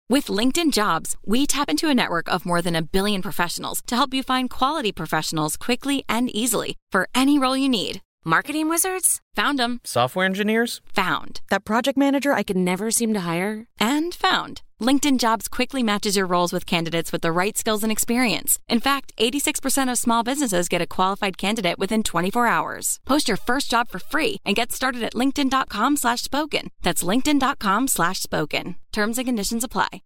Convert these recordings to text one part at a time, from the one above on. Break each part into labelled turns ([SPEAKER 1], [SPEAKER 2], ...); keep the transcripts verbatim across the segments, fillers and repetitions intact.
[SPEAKER 1] With LinkedIn Jobs, we tap into a network of more than a billion professionals to help you find quality professionals quickly and easily for any role you need. Marketing wizards? Found them.
[SPEAKER 2] Software engineers?
[SPEAKER 1] Found. That project manager I could never seem to hire? And found. LinkedIn Jobs quickly matches your roles with candidates with the right skills and experience. In fact, eighty-six percent of small businesses get a qualified candidate within twenty-four hours. Post your first job for free and get started at linkedin.com slash spoken. That's linkedin.com slash spoken. Terms and conditions apply.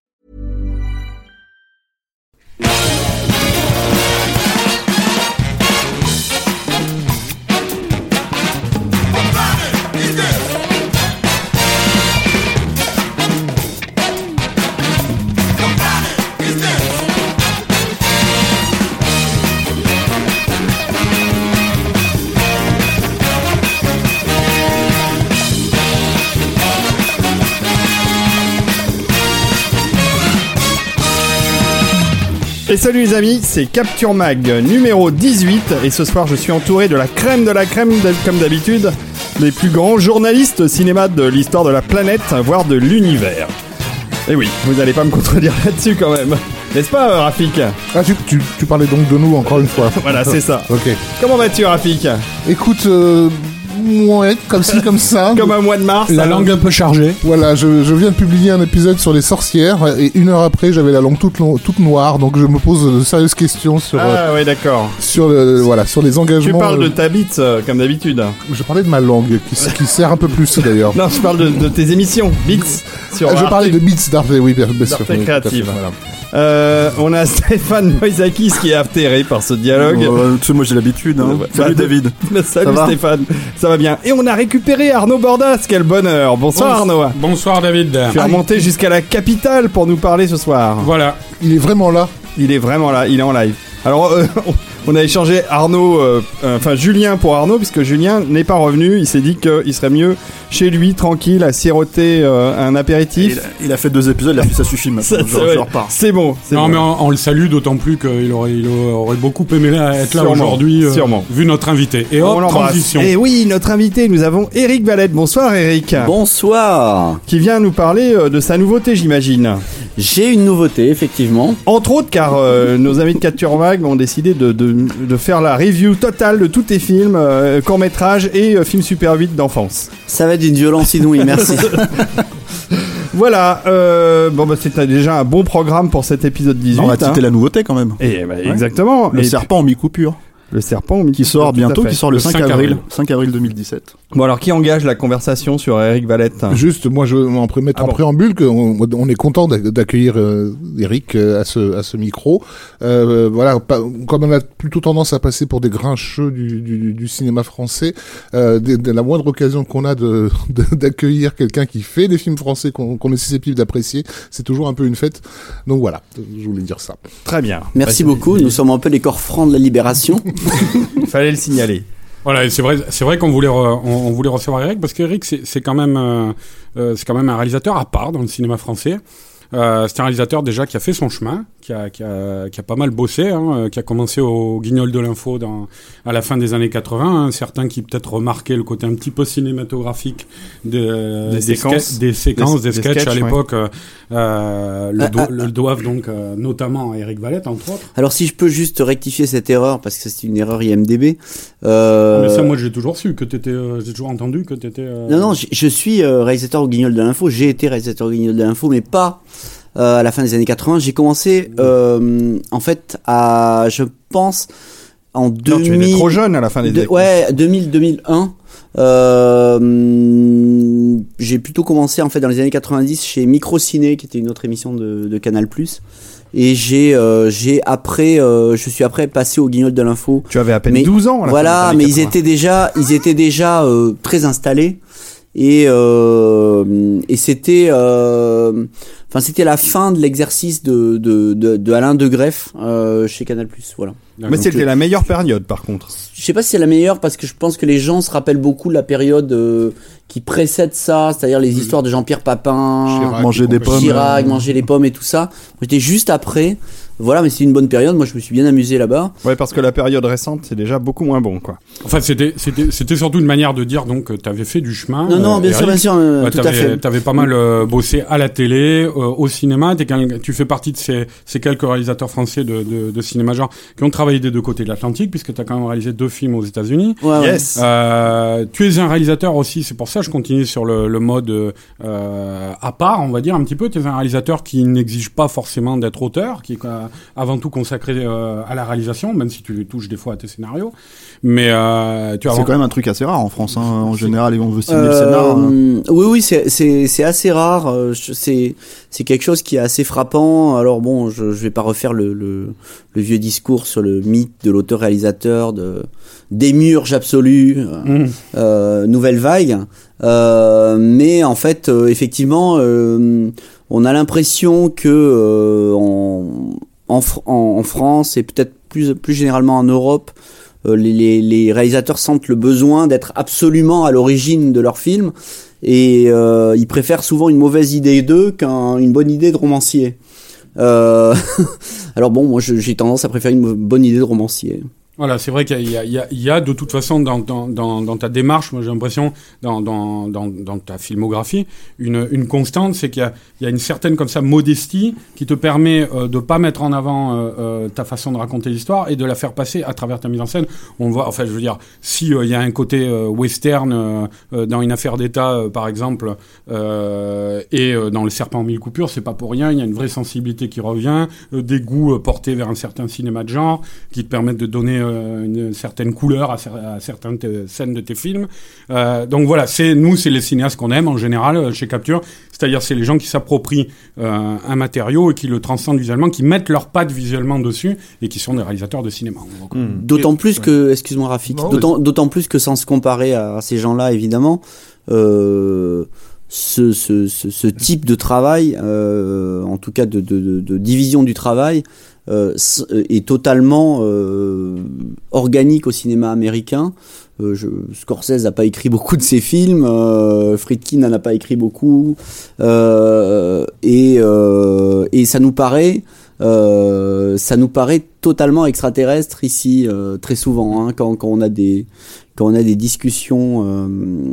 [SPEAKER 3] Et salut les amis, c'est Capture Mag numéro dix-huit et ce soir je suis entouré de la crème de la crème comme d'habitude, les plus grands journalistes cinéma de l'histoire de la planète, voire de l'univers. Et oui, vous n'allez pas me contredire là-dessus quand même, n'est-ce pas Rafik ?
[SPEAKER 4] Ah tu, tu, tu parlais donc de nous encore une fois.
[SPEAKER 3] Voilà, c'est ça.
[SPEAKER 4] Ok.
[SPEAKER 3] Comment vas-tu Rafik ?
[SPEAKER 4] Écoute, euh, ouais, comme ci, comme ça.
[SPEAKER 3] Comme un mois de mars.
[SPEAKER 5] La
[SPEAKER 3] hein.
[SPEAKER 5] langue un peu chargée.
[SPEAKER 4] Voilà, je, je viens de publier un épisode sur les sorcières et une heure après j'avais la langue toute, toute noire, donc je me pose de sérieuses questions sur
[SPEAKER 3] Ah
[SPEAKER 4] euh,
[SPEAKER 3] ouais d'accord.
[SPEAKER 4] sur le, voilà sur les engagements.
[SPEAKER 3] Tu parles
[SPEAKER 4] euh,
[SPEAKER 3] de ta bite euh, comme d'habitude.
[SPEAKER 4] Je parlais de ma langue qui, qui sert un peu plus d'ailleurs.
[SPEAKER 3] Non, je parle de, de tes émissions, Beats. Sur
[SPEAKER 4] Ah, je
[SPEAKER 3] Arte-
[SPEAKER 4] parlais de Beats d'Arte, oui bien, bien sûr.
[SPEAKER 3] d'Arte
[SPEAKER 4] oui, tout à fait,
[SPEAKER 3] Créative.
[SPEAKER 4] voilà.
[SPEAKER 3] Euh, on a Stéphane Moïsakis qui est atterré par ce dialogue.
[SPEAKER 6] Euh, tu sais, moi j'ai l'habitude. Hein.
[SPEAKER 3] Bah,
[SPEAKER 6] Salut
[SPEAKER 3] bah,
[SPEAKER 6] David.
[SPEAKER 3] Salut
[SPEAKER 6] Ça va
[SPEAKER 3] Stéphane, ça va bien. Et on a récupéré Arnaud Bordas, quel bonheur. Bonsoir
[SPEAKER 5] Bonsoir.
[SPEAKER 3] Arnaud.
[SPEAKER 5] Bonsoir David.
[SPEAKER 3] Tu es remonté jusqu'à la capitale pour nous parler ce soir.
[SPEAKER 5] Voilà.
[SPEAKER 4] Il est vraiment là.
[SPEAKER 3] Il est vraiment là, il est en live. Alors euh, on a échangé Arnaud, euh, euh, enfin Julien pour Arnaud, puisque Julien n'est pas revenu. Il s'est dit qu'il serait mieux chez lui, tranquille, à siroter euh, un apéritif.
[SPEAKER 6] Il a, il a fait deux épisodes, il a fait ça suffit maintenant.
[SPEAKER 3] Ça,
[SPEAKER 6] je,
[SPEAKER 3] c'est,
[SPEAKER 6] je repars.
[SPEAKER 3] c'est bon. C'est
[SPEAKER 5] Non
[SPEAKER 3] bon.
[SPEAKER 5] mais on, on le salue d'autant plus qu'il aurait, il aurait beaucoup aimé être là
[SPEAKER 3] Sûrement,
[SPEAKER 5] aujourd'hui, euh,
[SPEAKER 3] sûrement.
[SPEAKER 5] vu notre invité. Et
[SPEAKER 3] On
[SPEAKER 5] hop,
[SPEAKER 3] l'embrasse.
[SPEAKER 5] transition.
[SPEAKER 3] Et oui, notre invité, nous avons Eric Valette. Bonsoir Eric.
[SPEAKER 7] Bonsoir.
[SPEAKER 3] Qui vient nous parler euh, de sa nouveauté, j'imagine.
[SPEAKER 7] J'ai une nouveauté, effectivement.
[SPEAKER 3] Entre autres, car euh, nos amis de Capture Mag ont décidé de, de, de faire la review totale de tous tes films, euh, courts-métrages et euh, films Super huit d'enfance.
[SPEAKER 7] Ça va être d'une violence inouïe, merci.
[SPEAKER 3] Voilà, euh, bon bah c'était déjà un bon programme pour cet épisode dix-huit.
[SPEAKER 6] On va
[SPEAKER 3] hein.
[SPEAKER 6] citer la nouveauté quand même.
[SPEAKER 3] Et bah, exactement.
[SPEAKER 6] Le
[SPEAKER 3] Et
[SPEAKER 6] serpent en mi-coupure.
[SPEAKER 3] Le serpent
[SPEAKER 6] Qui sort
[SPEAKER 3] tout
[SPEAKER 6] bientôt,
[SPEAKER 3] à fait.
[SPEAKER 6] qui sort le,
[SPEAKER 5] Le
[SPEAKER 6] cinq
[SPEAKER 5] cinq
[SPEAKER 6] avril.
[SPEAKER 5] avril.
[SPEAKER 6] cinq avril deux mille dix-sept.
[SPEAKER 3] Bon alors qui engage la conversation sur Eric Valette ?
[SPEAKER 4] Juste, moi, je vais en pré- mettre
[SPEAKER 3] Ah
[SPEAKER 4] en
[SPEAKER 3] bon.
[SPEAKER 4] préambule qu'on on est content d'ac- d'accueillir euh, Eric euh, à ce à ce micro. Euh, voilà, pas- comme on a plutôt tendance à passer pour des grincheux du, du, du cinéma français, euh, dès, dès la moindre occasion qu'on a de, de- d'accueillir quelqu'un qui fait des films français qu'on qu'on est susceptible d'apprécier, c'est toujours un peu une fête. Donc voilà, je voulais dire ça.
[SPEAKER 3] Très bien.
[SPEAKER 7] Merci
[SPEAKER 3] Bah,
[SPEAKER 7] beaucoup, nous sommes un peu les corps francs de la libération.
[SPEAKER 3] Il fallait le signaler.
[SPEAKER 5] Voilà, et c'est vrai, c'est vrai qu'on voulait, re- on, on voulait recevoir Eric parce qu'Eric c'est, c'est quand même, euh, euh, c'est quand même un réalisateur à part dans le cinéma français. Euh, c'est un réalisateur déjà qui a fait son chemin, qui a, qui a, qui a pas mal bossé, hein, euh, qui a commencé au Guignol de l'info dans, à la fin des années quatre-vingts. Hein, certains qui peut-être remarquaient le côté un petit peu cinématographique de,
[SPEAKER 3] Des
[SPEAKER 5] des,
[SPEAKER 3] séquences.
[SPEAKER 5] ske- des séquences,
[SPEAKER 3] Des-
[SPEAKER 5] des,
[SPEAKER 3] des
[SPEAKER 5] sketchs
[SPEAKER 3] sketchs,
[SPEAKER 5] à
[SPEAKER 3] ouais.
[SPEAKER 5] l'époque. Euh, euh, le,
[SPEAKER 7] Ah,
[SPEAKER 5] do-
[SPEAKER 7] ah,
[SPEAKER 5] le doivent donc euh, notamment à Eric Valette, entre autres.
[SPEAKER 7] Alors si je peux juste rectifier cette erreur, parce que c'est une erreur I M D B. Euh...
[SPEAKER 5] Mais ça, moi, j'ai toujours su que t'étais, euh, j'ai toujours entendu que t'étais. Euh...
[SPEAKER 7] Non, non, je, je suis euh, réalisateur au Guignol de l'info, j'ai été réalisateur au Guignol de l'info, mais pas euh, à la fin des années quatre-vingts. J'ai commencé, euh, en fait, à, je pense, en deux mille...
[SPEAKER 3] Non, tu étais trop jeune à la fin des
[SPEAKER 7] De-
[SPEAKER 3] années.
[SPEAKER 7] ouais, deux mille deux mille un. Euh, j'ai plutôt commencé en fait dans les années quatre-vingt-dix chez Microciné, qui était une autre émission de, de Canal+. Et j'ai, euh, j'ai après, euh, je suis après passé au Guignol de l'info.
[SPEAKER 3] Tu avais à peine
[SPEAKER 7] Mais
[SPEAKER 3] douze ans. À la
[SPEAKER 7] voilà,
[SPEAKER 3] fin des
[SPEAKER 7] mais
[SPEAKER 3] années
[SPEAKER 7] ils
[SPEAKER 3] quatre-vingts.
[SPEAKER 7] étaient déjà, ils étaient déjà euh, très installés. Et euh, et c'était, euh, enfin c'était la fin de l'exercice de de de, de Alain de Greff euh, chez Canal+. Voilà.
[SPEAKER 3] Mais c'était la meilleure période, par contre.
[SPEAKER 7] Je sais pas si c'est la meilleure parce que je pense que les gens se rappellent beaucoup de la période euh, qui précède ça, c'est-à-dire les histoires de Jean-Pierre Papin,
[SPEAKER 4] Chirac,
[SPEAKER 6] Manger des pommes.
[SPEAKER 7] Chirac, manger les pommes et tout ça. J'étais juste après. voilà, mais c'est une bonne période. Moi, je me suis bien amusé là-bas.
[SPEAKER 3] Ouais, parce que la période récente, c'est déjà beaucoup moins bon, quoi.
[SPEAKER 5] Enfin, c'était, c'était, c'était surtout une manière de dire, donc, tu avais fait du chemin.
[SPEAKER 7] Non, non, bien
[SPEAKER 5] Eric.
[SPEAKER 7] sûr, bien sûr, euh,
[SPEAKER 5] Ouais,
[SPEAKER 7] tout à
[SPEAKER 5] t'avais,
[SPEAKER 7] fait.
[SPEAKER 5] t'avais pas mal euh, bossé à la télé, euh, au cinéma. T'es, tu fais partie de ces, ces quelques réalisateurs français de, de, de cinéma genre qui ont travaillé des deux côtés de l'Atlantique, puisque t'as quand même réalisé deux films aux États-Unis.
[SPEAKER 7] Ouais, ouais.
[SPEAKER 3] Yes.
[SPEAKER 5] Euh, tu es un réalisateur aussi, c'est pour ça que je continue sur le, le mode euh, à part, on va dire un petit peu. Tu es un réalisateur qui n'exige pas forcément d'être auteur, qui est euh, avant tout consacré euh, à la réalisation, même si tu touches des fois à tes scénarios. Mais euh, tu as
[SPEAKER 6] C'est
[SPEAKER 5] avant...
[SPEAKER 6] quand même un truc assez rare en France. Hein. En général, on veut signer
[SPEAKER 7] Euh,
[SPEAKER 6] le scénar. hein.
[SPEAKER 7] Oui, oui, c'est c'est c'est assez rare. euh, je- C'est c'est quelque chose qui est assez frappant. Alors bon, je je vais pas refaire le le, le vieux discours sur le mythe de l'auteur-réalisateur, de démiurge absolu, euh,
[SPEAKER 5] Mmh.
[SPEAKER 7] euh, nouvelle vague. Euh, mais en fait, euh, effectivement, euh, on a l'impression que euh, en, en Fr- en en France et peut-être plus plus généralement en Europe, euh, les, les, les réalisateurs sentent le besoin d'être absolument à l'origine de leur film et euh, ils préfèrent souvent une mauvaise idée d'eux qu'une bonne idée de romancier. Euh, alors bon, moi je- j'ai tendance à préférer une bonne idée de romancier.
[SPEAKER 5] Voilà, c'est vrai qu'il y a, il y a, il y a de toute façon dans, dans, dans, dans ta démarche, moi j'ai l'impression, dans, dans, dans, dans ta filmographie, une, une constante, c'est qu'il y a, il y a une certaine comme ça modestie qui te permet euh, de pas mettre en avant euh, euh, ta façon de raconter l'histoire et de la faire passer à travers ta mise en scène. On voit, enfin je veux dire, si euh, il y a un côté euh, western euh, euh, dans Une affaire d'État euh, par exemple, euh, et euh, dans Le serpent en mille coupures, c'est pas pour rien. Il y a une vraie sensibilité qui revient, euh, des goûts euh, portés vers un certain cinéma de genre qui te permettent de donner euh, une certaine couleur à, cer- à certaines te- scènes de tes films. Euh, donc voilà, c'est nous, c'est les cinéastes qu'on aime en général euh, chez Capture. C'est-à-dire, c'est les gens qui s'approprient euh, un matériau et qui le transcendent visuellement, qui mettent leurs pattes visuellement dessus et qui sont des réalisateurs de cinéma. Donc,
[SPEAKER 3] Mmh.
[SPEAKER 7] D'autant
[SPEAKER 5] Et-
[SPEAKER 7] plus
[SPEAKER 5] ouais.
[SPEAKER 7] que, excuse-moi Rafik,
[SPEAKER 4] Non,
[SPEAKER 7] d'autant, d'autant plus que sans se comparer à, à ces gens-là, évidemment, euh, ce, ce, ce, ce type de travail, euh, en tout cas de, de, de, de division du travail, euh, s- est totalement euh, organique au cinéma américain. Euh, je, Scorsese n'a pas écrit beaucoup de ses films, euh, Friedkin n'en a pas écrit beaucoup, euh, et, euh, et ça nous paraît... Euh, ça nous paraît totalement extraterrestre ici euh, très souvent hein, quand, quand on a des quand on a des discussions euh,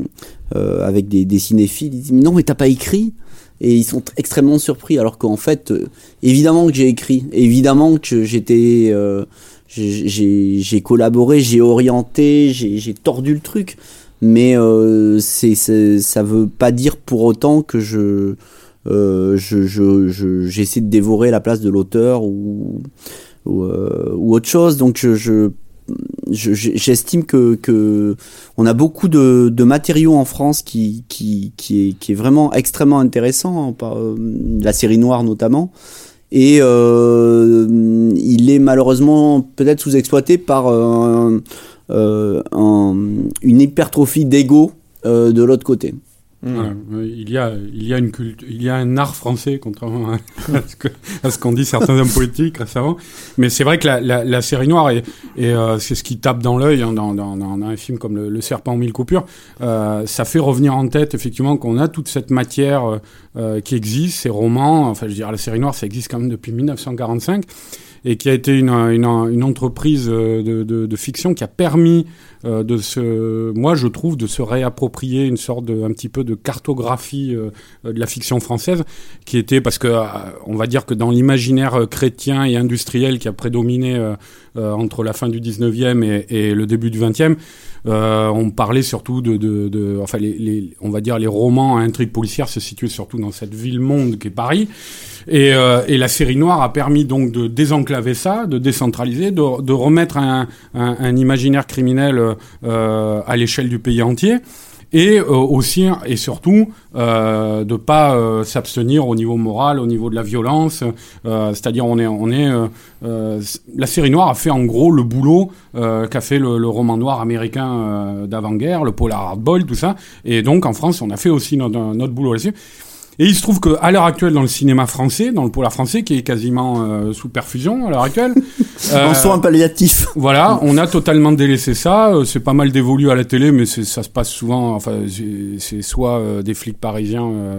[SPEAKER 7] euh, avec des, des cinéphiles, ils disent mais non mais t'as pas écrit et ils sont extrêmement surpris alors qu'en fait euh, évidemment que j'ai écrit, évidemment que j'étais euh, j'ai, j'ai, j'ai collaboré, j'ai orienté, j'ai, j'ai tordu le truc, mais euh, c'est, c'est ça veut pas dire pour autant que je Euh, je, je, je, j'essaie de dévorer la place de l'auteur ou, ou, euh, ou autre chose. Donc je, je, je, j'estime que, que on a beaucoup de, de matériaux en France qui, qui, qui, est, qui est vraiment extrêmement intéressant, hein, par, euh, la série noire notamment. Et euh, il est malheureusement peut-être sous-exploité par euh, euh, un, une hypertrophie d'ego euh, de l'autre côté.
[SPEAKER 5] Voilà. Euh, Il y a, il y a une culte, il y a un art français, contrairement à, à ce que, à ce qu'ont dit certains hommes politiques récemment. Mais c'est vrai que la, la, la série noire et, et euh, c'est ce qui tape dans l'œil hein, dans, dans, dans un film comme le, le Serpent en mille coupures. Euh, ça fait revenir en tête effectivement qu'on a toute cette matière euh, qui existe, ces romans. Enfin, je veux dire, la série noire, ça existe quand même depuis mille neuf cent quarante-cinq. Et qui a été une, une, une entreprise de, de, de fiction qui a permis euh, de se, moi je trouve, de se réapproprier une sorte de, un petit peu de cartographie euh, de la fiction française, qui était, parce que euh, on va dire que dans l'imaginaire chrétien et industriel qui a prédominé euh, euh, entre la fin du dix-neuvième et, et le début du vingtième, euh, on parlait surtout de, de, de enfin les, les, on va dire les romans à intrigue policière se situaient surtout dans cette ville-monde qu'est Paris. Et, euh, et la série noire a permis donc de désenclaver ça, de décentraliser, de, de remettre un, un, un imaginaire criminel euh, à l'échelle du pays entier. Et euh, aussi et surtout euh, de pas euh, s'abstenir au niveau moral, au niveau de la violence. Euh, c'est-à-dire on est on est euh, euh, la série noire a fait en gros le boulot euh, qu'a fait le, le roman noir américain euh, d'avant-guerre, le polar hardboiled, tout ça. Et donc en France on a fait aussi notre, notre boulot là-dessus. Et il se trouve qu'à l'heure actuelle, dans le cinéma français, dans le polar français, qui est quasiment euh, sous perfusion à l'heure actuelle...
[SPEAKER 7] euh, en soins palliatifs.
[SPEAKER 5] Voilà, on a totalement délaissé ça. Euh, c'est pas mal dévolu à la télé, mais c'est, ça se passe souvent... Enfin, c'est, c'est soit euh, des flics parisiens euh,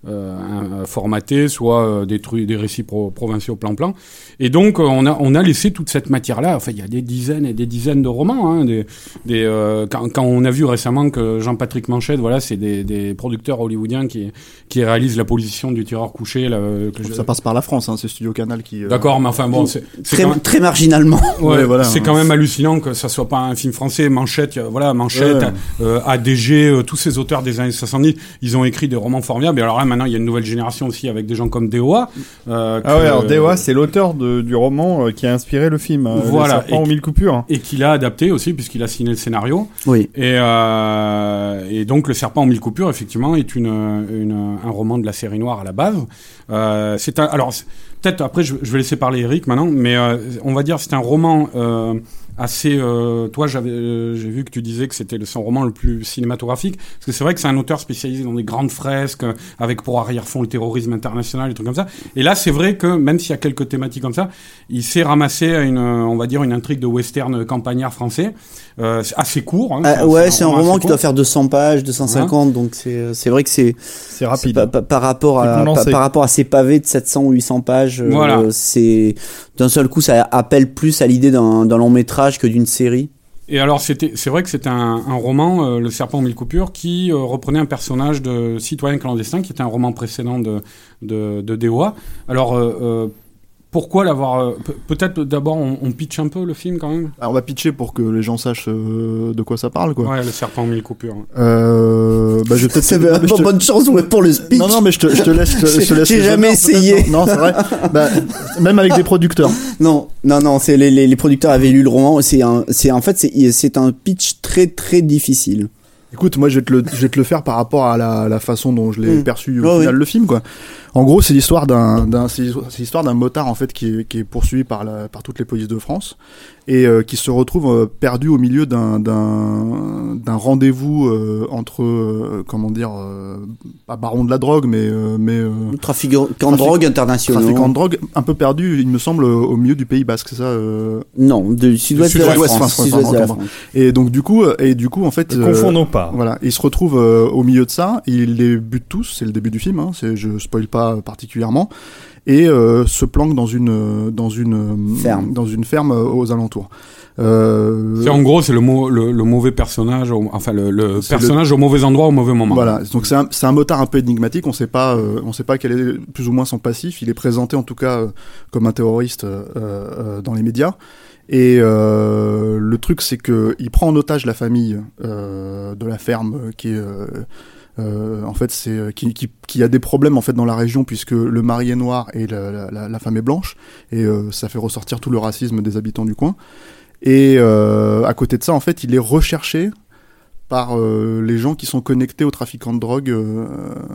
[SPEAKER 5] euh, un, formatés, soit euh, des trucs, des récits pro- provinciaux plan-plan. Et donc euh, on a on a laissé toute cette matière-là. Enfin, il y a des dizaines et des dizaines de romans. Hein, des, des euh, quand, quand on a vu récemment que Jean-Patrick Manchette, voilà, c'est des, des producteurs hollywoodiens qui qui réalisent La position du tireur couché. Là, que je...
[SPEAKER 6] Ça passe par la France, hein, c'est Studio Canal qui. Euh...
[SPEAKER 5] D'accord, mais enfin bon, c'est, c'est
[SPEAKER 7] très
[SPEAKER 5] quand même...
[SPEAKER 7] très marginalement.
[SPEAKER 5] Ouais,
[SPEAKER 6] ouais, voilà.
[SPEAKER 5] C'est quand même hallucinant que ça soit pas un film français. Manchette, voilà, Manchette,
[SPEAKER 6] ouais.
[SPEAKER 5] euh, A D G, euh, tous ces auteurs des années soixante-dix, ils ont écrit des romans formidables. Et alors là, maintenant, il y a une nouvelle génération aussi avec des gens comme D O A. Euh,
[SPEAKER 3] ah ouais, alors
[SPEAKER 5] euh,
[SPEAKER 3] D O A, c'est l'auteur de, du roman euh, qui a inspiré le film. Euh,
[SPEAKER 5] voilà.
[SPEAKER 3] Le serpent aux mille coupures.
[SPEAKER 5] Et qu'il a adapté aussi, puisqu'il a signé le scénario.
[SPEAKER 7] Oui.
[SPEAKER 5] Et, euh, et donc, Le serpent aux mille coupures, effectivement, est une, une, un roman de la série noire à la base. Euh, c'est un, alors, c'est, peut-être après, je, je vais laisser parler Eric maintenant, mais euh, on va dire c'est un roman euh, assez. Euh, toi, j'avais, euh, j'ai vu que tu disais que c'était le, son roman le plus cinématographique, parce que c'est vrai que c'est un auteur spécialisé dans des grandes fresques, euh, avec pour arrière-fond le terrorisme international, des trucs comme ça. Et là, c'est vrai que même s'il y a quelques thématiques comme ça, il s'est ramassé une, on va dire, une intrigue de western campagnard français, euh, assez court. Hein,
[SPEAKER 7] Ah,
[SPEAKER 5] c'est,
[SPEAKER 7] ouais,
[SPEAKER 5] c'est
[SPEAKER 7] c'est un roman qui doit faire deux cents pages, deux cent cinquante, ouais. Donc c'est c'est vrai que c'est
[SPEAKER 3] c'est rapide.
[SPEAKER 7] C'est pa, pa, par rapport à pa, par rapport à ces pavés de sept cents ou huit cents pages,
[SPEAKER 5] voilà.
[SPEAKER 7] euh, c'est d'un seul coup ça appelle plus à l'idée d'un, d'un long métrage que d'une série.
[SPEAKER 5] Et alors, c'était, c'est vrai que c'était un, un roman, euh, Le serpent aux mille coupures, qui euh, reprenait un personnage de citoyen clandestin, qui était un roman précédent de, de, de D O A. Alors, euh, euh, pourquoi l'avoir... Euh, pe- peut-être d'abord, on, on pitch un peu le film, quand même.
[SPEAKER 6] Alors, on va pitcher pour que les gens sachent euh, de quoi ça parle, quoi.
[SPEAKER 5] Ouais, Le serpent aux mille coupures.
[SPEAKER 6] Euh... Bah, je vais peut-être...
[SPEAKER 7] Ça veut
[SPEAKER 6] te...
[SPEAKER 7] bonne chance ouais, pour le speech.
[SPEAKER 6] Non, non, mais je te, je te laisse... Je, je te laisse
[SPEAKER 7] J'ai jamais essayé.
[SPEAKER 6] Non, non, c'est vrai. Bah, même avec des producteurs.
[SPEAKER 7] Non, non, non, c'est les, les, les producteurs avaient lu le roman. C'est un, c'est en fait, c'est, c'est un pitch très, très difficile.
[SPEAKER 6] Écoute, moi je vais te le, je vais te le faire par rapport à la, la façon dont je l'ai mmh. perçu au
[SPEAKER 7] oh,
[SPEAKER 6] final
[SPEAKER 7] oui.
[SPEAKER 6] le film, quoi. En gros, c'est l'histoire d'un, d'un c'est l'histoire d'un motard en fait qui est, qui est poursuivi par la, par toutes les polices de France et euh, qui se retrouve euh, perdu au milieu d'un, d'un, d'un rendez-vous euh, entre, euh, comment dire, euh, pas baron de la drogue, mais, euh, mais euh,
[SPEAKER 7] trafiquant de drogue international.
[SPEAKER 6] Trafiquant de drogue, un peu perdu, il me semble, au milieu du Pays Basque, c'est ça euh...
[SPEAKER 7] Non, de sud-ouest, de la France.
[SPEAKER 6] France, France, France, France, France. Et donc du coup, et du coup, en fait,
[SPEAKER 3] ne confondons pas.
[SPEAKER 6] Voilà, il se retrouve euh, au milieu de ça, il les bute tous, c'est le début du film, hein, c'est, je spoil pas particulièrement, et euh, se planque dans une dans une
[SPEAKER 7] ferme,
[SPEAKER 6] dans une ferme aux alentours. Euh...
[SPEAKER 5] C'est en gros, c'est le, mo- le, le mauvais personnage, au, enfin le, le personnage le... au mauvais endroit au mauvais moment.
[SPEAKER 6] Voilà, donc c'est un, c'est un motard un peu énigmatique. On sait pas, euh, on sait pas quel est plus ou moins son passif. Il est présenté en tout cas euh, comme un terroriste euh, euh, dans les médias. Et euh, le truc, c'est que il prend en otage la famille euh, de la ferme, qui est euh, euh, en fait c'est qui, qui qui a des problèmes en fait dans la région puisque le mari est noir et la, la, la femme est blanche et euh, ça fait ressortir tout le racisme des habitants du coin. Et euh, à côté de ça, en fait, il est recherché par euh, les gens qui sont connectés aux trafiquants de drogue euh,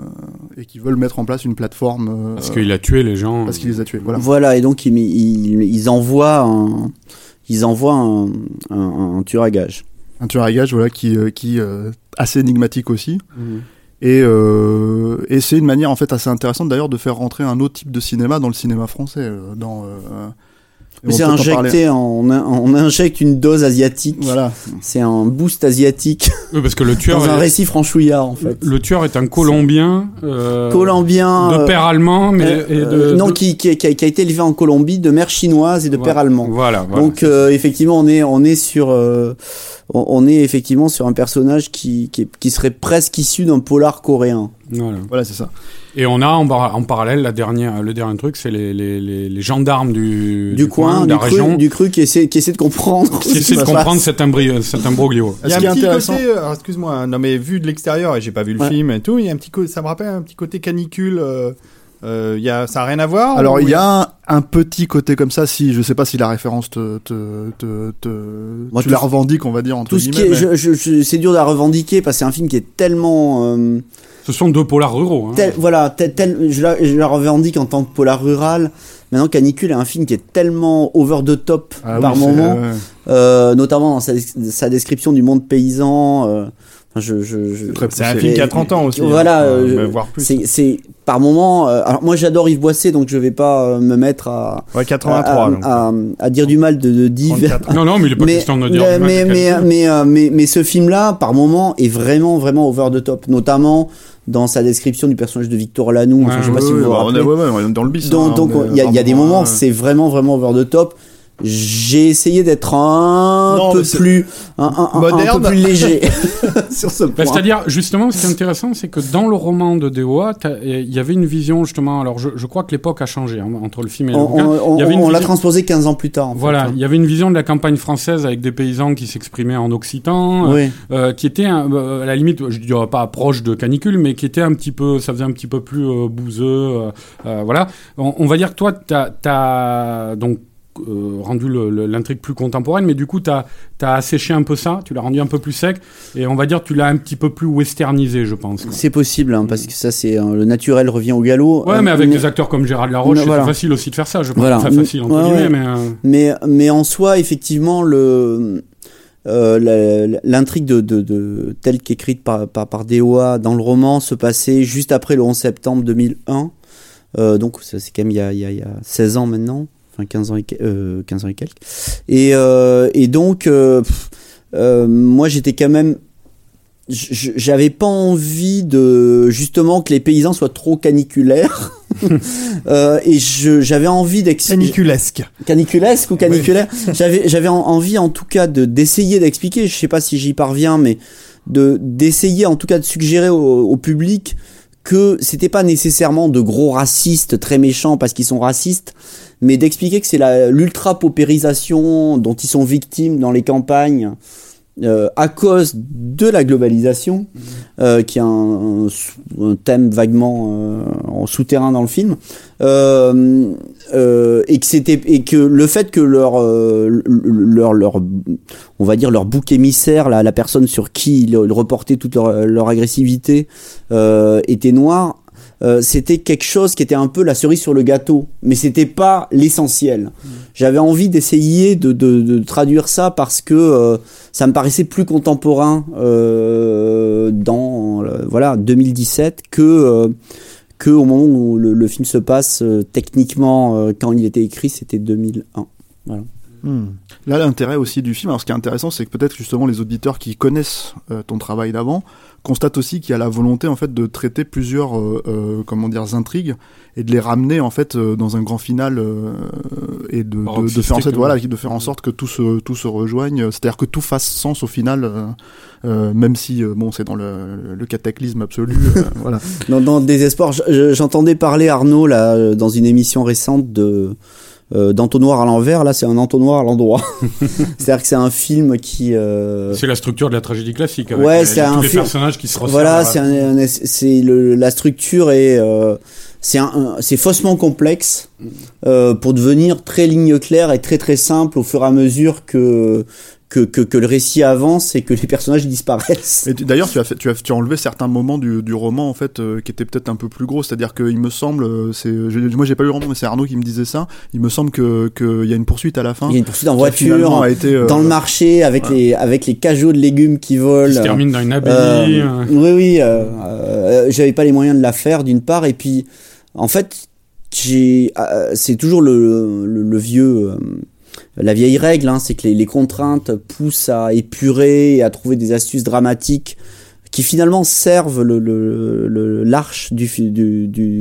[SPEAKER 6] et qui veulent mettre en place une plateforme. Euh,
[SPEAKER 5] parce qu'il a tué les gens.
[SPEAKER 6] Parce qu'il les a tués. Voilà.
[SPEAKER 7] Voilà, et donc ils, ils, ils envoient un, ils envoient un, un, un tueur à gages.
[SPEAKER 6] Un tueur à gages, voilà, qui, euh, qui euh, assez énigmatique aussi.
[SPEAKER 5] Mmh.
[SPEAKER 6] Et, euh, et c'est une manière en fait assez intéressante d'ailleurs de faire rentrer un autre type de cinéma dans le cinéma français. Euh, dans euh,
[SPEAKER 7] c'est injecté, en, on, on injecte une dose asiatique.
[SPEAKER 6] Voilà.
[SPEAKER 7] C'est un boost asiatique.
[SPEAKER 5] Oui, parce que le tueur
[SPEAKER 7] dans un
[SPEAKER 5] est,
[SPEAKER 7] récit franchouillard en fait.
[SPEAKER 5] Le tueur est un Colombien. Euh,
[SPEAKER 7] Colombien.
[SPEAKER 5] De père allemand, mais
[SPEAKER 7] euh,
[SPEAKER 5] et de,
[SPEAKER 7] euh, non,
[SPEAKER 5] de...
[SPEAKER 7] Qui, qui, qui, a, qui a été élevé en Colombie, de mère chinoise et de
[SPEAKER 5] voilà.
[SPEAKER 7] père allemand.
[SPEAKER 5] Voilà. voilà
[SPEAKER 7] Donc euh, effectivement, on est on est sur euh, on, on est effectivement sur un personnage qui qui, qui serait presque issu d'un polar coréen.
[SPEAKER 5] Voilà.
[SPEAKER 6] Voilà, c'est ça.
[SPEAKER 5] Et on a en, en parallèle la dernière, le dernier truc, c'est les, les, les, les gendarmes du,
[SPEAKER 7] du,
[SPEAKER 5] du
[SPEAKER 7] coin,
[SPEAKER 5] coin, de
[SPEAKER 7] du
[SPEAKER 5] la
[SPEAKER 7] cru,
[SPEAKER 5] région,
[SPEAKER 7] du cru qui essaie, qui essaie de comprendre.
[SPEAKER 5] Qui essaie de comprendre cet, imbri- cet imbroglio.
[SPEAKER 3] Il y a un petit côté, alors, excuse-moi, non mais vu de l'extérieur et j'ai pas vu le ouais. film et tout, il y a un petit côté, ça me rappelle un petit côté canicule. Euh... Euh, y a, ça a rien à voir.
[SPEAKER 6] Alors il y a un, un petit côté comme ça. Si je sais pas si la référence te, te, te, te
[SPEAKER 7] Moi,
[SPEAKER 6] tu la revendiques, on va dire entre
[SPEAKER 7] tout ce
[SPEAKER 6] guillemets.
[SPEAKER 7] Qui est, mais... je, je, je, c'est dur de la revendiquer parce que c'est un film qui est tellement. Euh,
[SPEAKER 5] Ce sont deux polars ruraux. Hein.
[SPEAKER 7] Tel, voilà, tel, tel, je, la, je la revendique en tant que polar rural. Maintenant, Canicule est un film qui est tellement over the top ah, par oui, moment, euh... Euh, notamment dans sa, sa description du monde paysan. Euh, Je, je, je,
[SPEAKER 3] c'est, c'est un film qui a trente ans aussi.
[SPEAKER 7] Voilà,
[SPEAKER 3] hein,
[SPEAKER 7] euh,
[SPEAKER 3] je, voire plus.
[SPEAKER 7] C'est, c'est par moment. Euh, alors moi j'adore Yves Boisset, donc je vais pas euh, me mettre à
[SPEAKER 3] ouais, quatre-vingt-trois,
[SPEAKER 7] à, à, à, à dire du mal de, de Div.
[SPEAKER 5] Non non, mais il est pas
[SPEAKER 7] mais,
[SPEAKER 5] question de dire
[SPEAKER 7] mais,
[SPEAKER 5] du mal.
[SPEAKER 7] Mais mais, mais, euh, mais mais ce film-là, par moment, est vraiment vraiment over the top, notamment dans sa description du personnage de Victor Lanoux. Enfin,
[SPEAKER 5] Ouais,
[SPEAKER 7] je sais pas
[SPEAKER 6] Ouais,
[SPEAKER 7] si
[SPEAKER 6] ouais,
[SPEAKER 7] vous vous
[SPEAKER 6] bah, on
[SPEAKER 7] rappelez.
[SPEAKER 6] est, ouais, ouais, on est dans le bis.
[SPEAKER 7] Donc,
[SPEAKER 6] hein,
[SPEAKER 7] donc,
[SPEAKER 6] on est
[SPEAKER 7] il y a, il y a des
[SPEAKER 6] vraiment,
[SPEAKER 7] moments,
[SPEAKER 6] euh,
[SPEAKER 7] c'est vraiment, vraiment over the top. J'ai essayé d'être un
[SPEAKER 6] Non,
[SPEAKER 7] peu
[SPEAKER 6] mais c'est-
[SPEAKER 7] plus, un, un, un- un
[SPEAKER 6] Moderne.
[SPEAKER 7] peu plus léger sur ce point.
[SPEAKER 5] Bah, c'est-à-dire, justement, ce qui est intéressant, c'est que dans le roman de D O A, t'as- il y avait une vision, justement, alors je, je crois que l'époque a changé, hein, entre le film et le
[SPEAKER 7] on,
[SPEAKER 5] bouquin.
[SPEAKER 7] on,
[SPEAKER 5] Il y avait une
[SPEAKER 7] on l'a
[SPEAKER 5] vision-
[SPEAKER 7] transposé quinze ans plus tard. En
[SPEAKER 5] Voilà,
[SPEAKER 7] fait.
[SPEAKER 5] il y avait une vision de la campagne française avec des paysans qui s'exprimaient en occitan,
[SPEAKER 7] Oui.
[SPEAKER 5] euh, qui était, un- euh, à la limite, je dirais pas proche de canicule, mais qui était un petit peu, ça faisait un petit peu plus euh, bouseux, euh, euh, voilà. On, on va dire que toi, t'as, t'as donc euh, rendu le- le- l'intrigue plus contemporaine, mais du coup, t'as, t'as asséché un peu ça, tu l'as rendu un peu plus sec, et on va dire que tu l'as un petit peu plus westernisé, je pense. quoi.
[SPEAKER 7] C'est possible, hein, parce que ça, c'est euh, le naturel revient au galop.
[SPEAKER 5] Ouais,
[SPEAKER 7] Euh,
[SPEAKER 5] mais avec des acteurs comme Gérard Laroche,
[SPEAKER 7] Non,
[SPEAKER 5] c'est
[SPEAKER 7] voilà.
[SPEAKER 5] facile aussi de faire ça, je pense.
[SPEAKER 7] Voilà.
[SPEAKER 5] Enfin, facile, entre
[SPEAKER 7] Ouais,
[SPEAKER 5] guillemets,
[SPEAKER 7] ouais.
[SPEAKER 5] mais... euh,
[SPEAKER 7] Mais, mais en soi, effectivement, le, euh, la- l'intrigue de, de, de, telle qu'écrite par, par, par D O A dans le roman se passait juste après le onze septembre deux mille un. Euh, donc, ça, c'est quand même il y a, il y, a, il y a seize ans maintenant. Enfin, quinze ans et, euh, quinze ans et quelques. Et, euh, et donc, euh, pff, euh, moi, j'étais quand même. j- J'avais pas envie de justement que les paysans soient trop caniculaires. euh, et je, j'avais envie d'expliquer.
[SPEAKER 3] Caniculesque.
[SPEAKER 7] Caniculesque ou caniculaire. J'avais, j'avais en- envie en tout cas de d'essayer d'expliquer. Je sais pas si j'y parviens, mais de d'essayer en tout cas de suggérer au, au public que c'était pas nécessairement de gros racistes très méchants parce qu'ils sont racistes, mais d'expliquer que c'est la l'ultra paupérisation dont ils sont victimes dans les campagnes. Euh, à cause de la globalisation, euh, qui est un, un, un thème vaguement euh, en souterrain dans le film, euh, euh, et que c'était et que le fait que leur euh, leur leur on va dire leur bouc émissaire, la, la personne sur qui ils, ils reportaient toute leur, leur agressivité, euh, était noire. Euh, c'était quelque chose qui était un peu la cerise sur le gâteau, mais c'était pas l'essentiel. Mmh. J'avais envie d'essayer de, de, de traduire ça parce que euh, ça me paraissait plus contemporain euh, dans euh, voilà deux mille dix-sept que euh, que au moment où le, le film se passe. Euh, techniquement, euh, quand il était écrit, c'était deux mille un. Voilà.
[SPEAKER 6] Hmm. Là, l'intérêt aussi du film, alors ce qui est intéressant, c'est que peut-être justement les auditeurs qui connaissent euh, ton travail d'avant constatent aussi qu'il y a la volonté en fait de traiter plusieurs euh, euh, comment dire intrigues et de les ramener en fait euh, dans un grand final euh, et de, de, de faire en sorte voilà de faire en sorte que tout se tout se rejoigne, c'est-à-dire que tout fasse sens au final, euh, euh, même si euh, bon c'est dans le, le cataclysme absolu. euh, voilà.
[SPEAKER 7] Dans, dans le désespoir, j'entendais parler Arnaud là dans une émission récente de Euh, d'entonnoir à l'envers, là c'est un entonnoir à l'endroit. C'est-à-dire que c'est un film qui... Euh...
[SPEAKER 5] C'est la structure de la tragédie classique, avec
[SPEAKER 7] ouais,
[SPEAKER 5] les,
[SPEAKER 7] c'est
[SPEAKER 5] tous
[SPEAKER 7] un
[SPEAKER 5] les
[SPEAKER 7] film...
[SPEAKER 5] personnages qui se ressemblent.
[SPEAKER 7] Voilà, c'est, un, un, c'est le, la structure est... Euh, c'est, un, un, c'est faussement complexe euh, pour devenir très ligne claire et très très simple au fur et à mesure que... Que, que, que le récit avance et que les personnages disparaissent.
[SPEAKER 6] Et tu, d'ailleurs, tu as, fait, tu, as, tu as enlevé certains moments du, du roman en fait euh, qui étaient peut-être un peu plus gros. C'est-à-dire qu'il me semble, euh, c'est, je, moi j'ai pas lu le roman, mais c'est Arnaud qui me disait ça. Il me semble que qu'il y a une poursuite à la fin.
[SPEAKER 7] Il y a une poursuite en voiture,
[SPEAKER 6] a été, euh,
[SPEAKER 7] dans le marché avec voilà. les avec les cajots de légumes qui volent.
[SPEAKER 5] Qui se termine dans une abbaye.
[SPEAKER 7] Euh, oui, oui. Euh, euh, j'avais pas les moyens de la faire d'une part, et puis en fait, j'ai, euh, c'est toujours le le, le vieux. Euh, La vieille règle, hein, c'est que les, les contraintes poussent à épurer et à trouver des astuces dramatiques qui finalement servent le, le, le, l'arche du, du, du,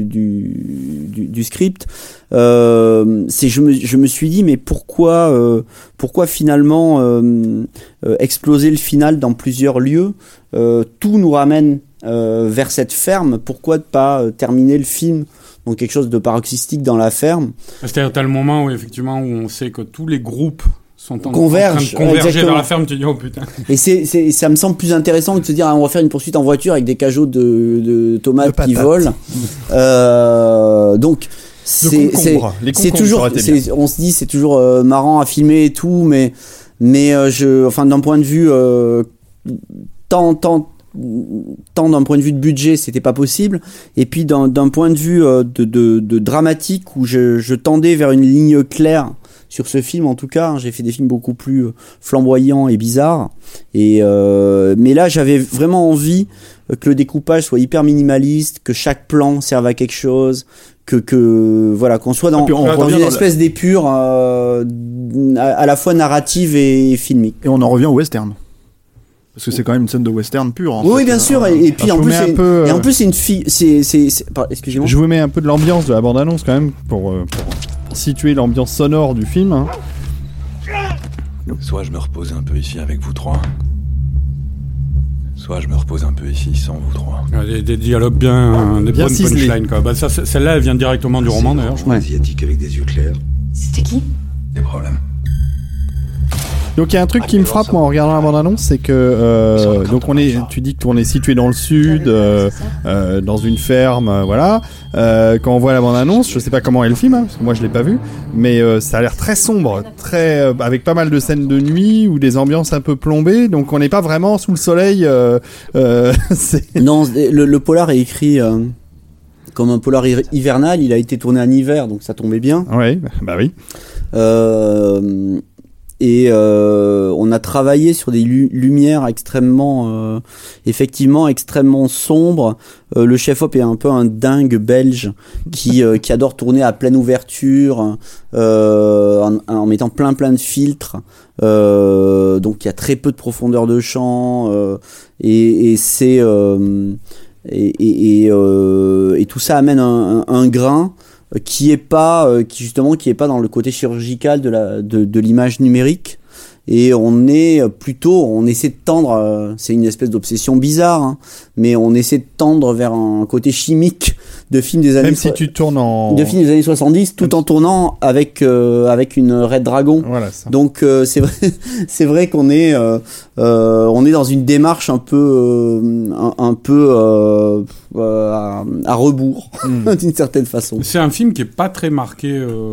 [SPEAKER 7] du, du script. Euh, c'est, je, me, je me suis dit, mais pourquoi, euh, pourquoi finalement euh, euh, exploser le final dans plusieurs lieux euh, tout nous ramène euh, vers cette ferme. Pourquoi ne pas euh, terminer le film donc quelque chose de paroxystique dans la ferme.
[SPEAKER 5] C'est-à-dire, t'as le moment où, effectivement, où on sait que tous les groupes sont en,
[SPEAKER 7] Converge,
[SPEAKER 5] en train de converger
[SPEAKER 7] exactement.
[SPEAKER 5] vers la ferme, tu dis, oh putain.
[SPEAKER 7] Et c'est, c'est, ça me semble plus intéressant que de se dire, ah, on va faire une poursuite en voiture avec des cajots de, de tomates
[SPEAKER 3] de
[SPEAKER 7] qui volent. euh, donc, c'est, c'est, c'est toujours, c'est, on se dit, c'est toujours euh, marrant à filmer et tout, mais, mais euh, je, enfin, d'un point de vue, euh, tant, tant, tant d'un point de vue de budget c'était pas possible, et puis d'un, d'un point de vue euh, de, de, de dramatique où je, je tendais vers une ligne claire sur ce film. En tout cas, hein, j'ai fait des films beaucoup plus flamboyants et bizarres, et euh, mais là j'avais vraiment envie que le découpage soit hyper minimaliste, que chaque plan serve à quelque chose, que, que voilà, qu'on soit dans, dans une espèce la... d'épure euh, à, à la fois narrative et filmique.
[SPEAKER 6] Et on en revient au western. Parce que c'est quand même une scène de western pure. En
[SPEAKER 7] oui,
[SPEAKER 6] fait.
[SPEAKER 7] bien sûr. Et, et puis en plus, c'est,
[SPEAKER 3] peu,
[SPEAKER 7] et en plus, c'est une fille. C'est, c'est, c'est... Pardon, excusez-moi.
[SPEAKER 3] Je vous mets un peu de l'ambiance de la bande-annonce quand même pour, euh, pour situer l'ambiance sonore du film. Hein.
[SPEAKER 2] Soit je me repose un peu ici avec vous trois, soit je me repose un peu ici sans vous trois.
[SPEAKER 5] Des, des dialogues bien, des
[SPEAKER 3] bien
[SPEAKER 5] bonnes
[SPEAKER 3] ciselés.
[SPEAKER 5] punchlines quoi. Bah, ça, celle-là, elle vient directement du roman d'ailleurs. Je crois.
[SPEAKER 2] Un asiatique avec des yeux clairs.
[SPEAKER 8] C'était qui?
[SPEAKER 2] Des problèmes.
[SPEAKER 3] Donc il y a un truc qui me frappe moi en regardant la bande-annonce, c'est que euh, donc on est, tu dis qu'on est situé dans le sud, euh, euh, dans une ferme, euh, voilà. Euh, quand on voit la bande-annonce, je sais pas comment est le film, hein, parce que moi je l'ai pas vu, mais euh, ça a l'air très sombre, très euh, avec pas mal de scènes de nuit ou des ambiances un peu plombées, donc on n'est pas vraiment sous le soleil. Euh, euh, c'est...
[SPEAKER 7] Non, le, le polar est écrit euh, comme un polar hivernal. Il a été tourné en hiver, donc ça tombait bien.
[SPEAKER 3] Ouais, bah oui.
[SPEAKER 7] Euh, et euh, on a travaillé sur des lu- lumières extrêmement, euh, effectivement extrêmement sombres. Euh, le chef-op est un peu un dingue belge qui euh, qui adore tourner à pleine ouverture, euh, en, en mettant plein plein de filtres. Euh, donc il y a très peu de profondeur de champ euh, et, et c'est euh, et et, et, euh, et tout ça amène un, un, un grain qui est pas euh, qui justement qui est pas dans le côté chirurgical de la de, de l'image numérique, et on est plutôt on essaie de tendre euh, c'est une espèce d'obsession bizarre hein, mais on essaie de tendre vers un côté chimique de films des années
[SPEAKER 3] Même si tu tournes en
[SPEAKER 7] de films des années soixante-dix tout en tournant avec euh, avec une Red Dragon.
[SPEAKER 3] Voilà, ça.
[SPEAKER 7] Donc euh, c'est vrai c'est vrai qu'on est euh, euh, on est dans une démarche un peu euh, un, un peu euh, euh, à, à rebours mmh. d'une certaine façon.
[SPEAKER 5] C'est un film qui est pas très marqué,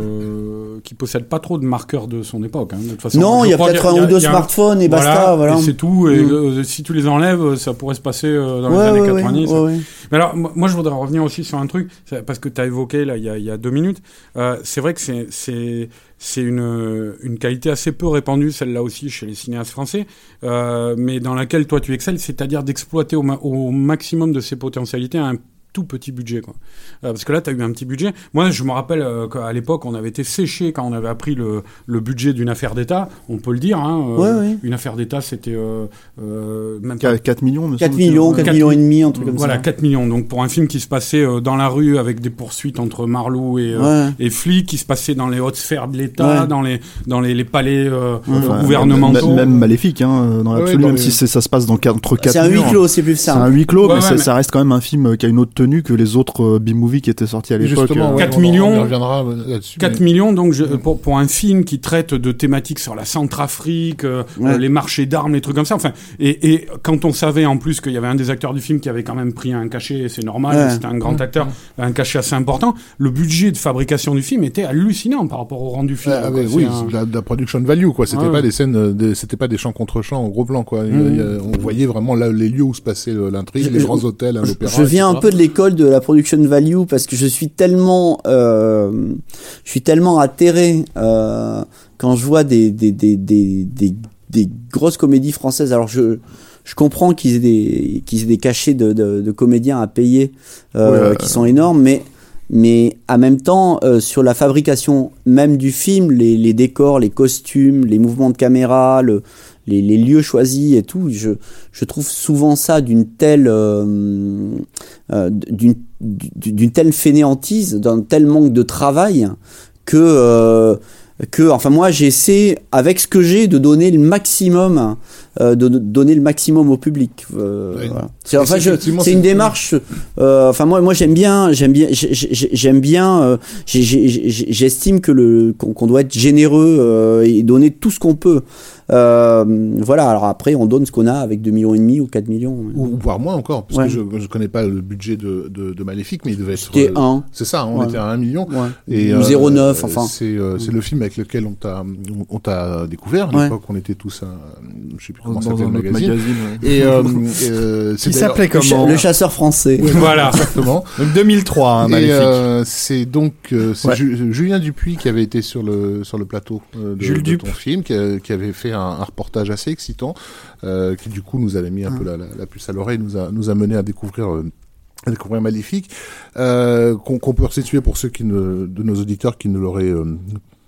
[SPEAKER 5] euh, qui possède pas trop de marqueurs de son époque. Hein, de toute façon,
[SPEAKER 7] non, il y a peut-être un ou deux smartphones et basta,
[SPEAKER 5] voilà.
[SPEAKER 7] voilà.
[SPEAKER 5] Et c'est tout. Et
[SPEAKER 7] mmh.
[SPEAKER 5] euh, si tu les enlèves, ça pourrait se passer euh, dans
[SPEAKER 7] ouais,
[SPEAKER 5] les années
[SPEAKER 7] ouais,
[SPEAKER 5] quatre-vingt-dix.
[SPEAKER 7] Ouais, ouais.
[SPEAKER 5] Mais alors, moi, je voudrais revenir aussi sur un truc, parce que tu as évoqué là il y a, il y a deux minutes. Euh, c'est vrai que c'est c'est c'est une une qualité assez peu répandue, celle-là aussi chez les cinéastes français, euh, mais dans laquelle toi tu excelles, c'est-à-dire d'exploiter au, ma- au maximum de ses potentialités un tout petit budget, quoi. Euh, parce que là, tu as eu un petit budget. Moi, je me rappelle euh, qu'à l'époque, on avait été séché quand on avait appris le, le budget d'une affaire d'État. On peut le dire. Hein, euh,
[SPEAKER 7] ouais, ouais.
[SPEAKER 5] Une affaire d'État, c'était euh, euh, même
[SPEAKER 6] pas... quatre millions, me
[SPEAKER 7] quatre millions, quatre millions et demi, un truc comme
[SPEAKER 5] voilà,
[SPEAKER 7] ça.
[SPEAKER 5] Voilà, quatre millions. Donc pour un film qui se passait euh, dans la rue avec des poursuites entre Marlou et, euh,
[SPEAKER 7] ouais.
[SPEAKER 5] et flics, qui se passait dans les hautes sphères de l'État, ouais. dans les dans les, les palais euh,
[SPEAKER 6] ouais, enfin,
[SPEAKER 5] gouvernementaux.
[SPEAKER 6] Même, même Maléfique, hein, dans l'absolu, ouais, même les... si c'est, ça se passe dans, entre quatre.
[SPEAKER 7] C'est un huis clos, c'est plus ça.
[SPEAKER 6] C'est un huis clos,
[SPEAKER 5] ouais,
[SPEAKER 6] mais,
[SPEAKER 5] ouais,
[SPEAKER 6] ça,
[SPEAKER 5] mais
[SPEAKER 6] ça reste quand même un film qui a une autre tenue que les autres B-movie qui étaient sortis à l'époque.
[SPEAKER 4] Justement,
[SPEAKER 5] quatre
[SPEAKER 4] ouais,
[SPEAKER 5] millions.
[SPEAKER 4] On y reviendra là-dessus.
[SPEAKER 5] quatre
[SPEAKER 4] mais...
[SPEAKER 5] millions, donc, je, pour, pour un film qui traite de thématiques sur la Centrafrique, euh, ouais. euh, les marchés d'armes, les trucs comme ça. Enfin, et, et quand on savait en plus qu'il y avait un des acteurs du film qui avait quand même pris un cachet, c'est normal, ouais. c'était un grand acteur, un cachet assez important, le budget de fabrication du film était hallucinant par rapport au rendu final.
[SPEAKER 4] Ah, ouais, oui, un... la, la production value, quoi. C'était
[SPEAKER 5] ouais.
[SPEAKER 4] pas des scènes, de, c'était pas des champs contre champs en gros plan, quoi. Mmh. Il y a, on voyait vraiment là, les lieux où se passait l'intrigue, les grands hôtels, l'opéra.
[SPEAKER 7] Je viens un peu de l'école de la production value parce que je suis tellement, euh, je suis tellement atterré euh, quand je vois des des des des des, des grosses comédies françaises. Alors je je comprends qu'ils aient des qu'ils aient des cachets de de, de comédiens à payer euh, ouais, qui euh... sont énormes, mais mais en même temps euh, sur la fabrication même du film, les les décors, les costumes, les mouvements de caméra, le Les, les lieux choisis et tout, je, je trouve souvent ça d'une telle, euh, euh, d'une, d'une telle fainéantise, d'un tel manque de travail que, euh, que, enfin moi j'essaie avec ce que j'ai de donner le maximum, euh, de, de donner le maximum au public. Euh, oui. Voilà. C'est, enfin, je, c'est une démarche. Euh, enfin moi, moi j'aime bien, j'aime bien, j'aime bien. Euh, j'ai, j'ai, j'estime que le qu'on, qu'on doit être généreux euh, et donner tout ce qu'on peut. Euh, voilà, alors après on donne ce qu'on a avec deux millions et demi ou quatre millions.
[SPEAKER 4] Ou, ou voire moins encore, parce
[SPEAKER 7] ouais.
[SPEAKER 4] que je, je connais pas le budget de, de, de Maléfique, mais il devait être...
[SPEAKER 7] C'était euh, un.
[SPEAKER 4] C'est ça, on
[SPEAKER 7] ouais.
[SPEAKER 4] était à un million.
[SPEAKER 7] Ouais.
[SPEAKER 4] Et,
[SPEAKER 7] ou
[SPEAKER 4] euh,
[SPEAKER 7] zéro virgule neuf, enfin.
[SPEAKER 4] C'est, euh, c'est le film avec lequel on t'a, on t'a découvert. À l'époque, ouais. on était tous à, je sais plus comment ça s'appelait le magazine. magazine ouais. Et, euh, euh,
[SPEAKER 3] c'est qui s'appelait comment?
[SPEAKER 7] Le chasseur français.
[SPEAKER 3] Ouais, voilà. Exactement. Donc deux mille trois, hein, Maléfique. Et,
[SPEAKER 4] euh, c'est donc, euh, c'est ouais. Ju- Julien Dupuis qui avait été sur le, sur le plateau euh, de,
[SPEAKER 3] Jules
[SPEAKER 4] de ton film, qui, a, qui avait fait un, un reportage assez excitant, euh, qui du coup nous avait mis un mmh. peu la, la, la puce à l'oreille, nous a, nous a mené à découvrir, euh, à découvrir Maléfique, euh, qu'on, qu'on peut resituer pour ceux qui ne, de nos auditeurs qui ne l'auraient euh,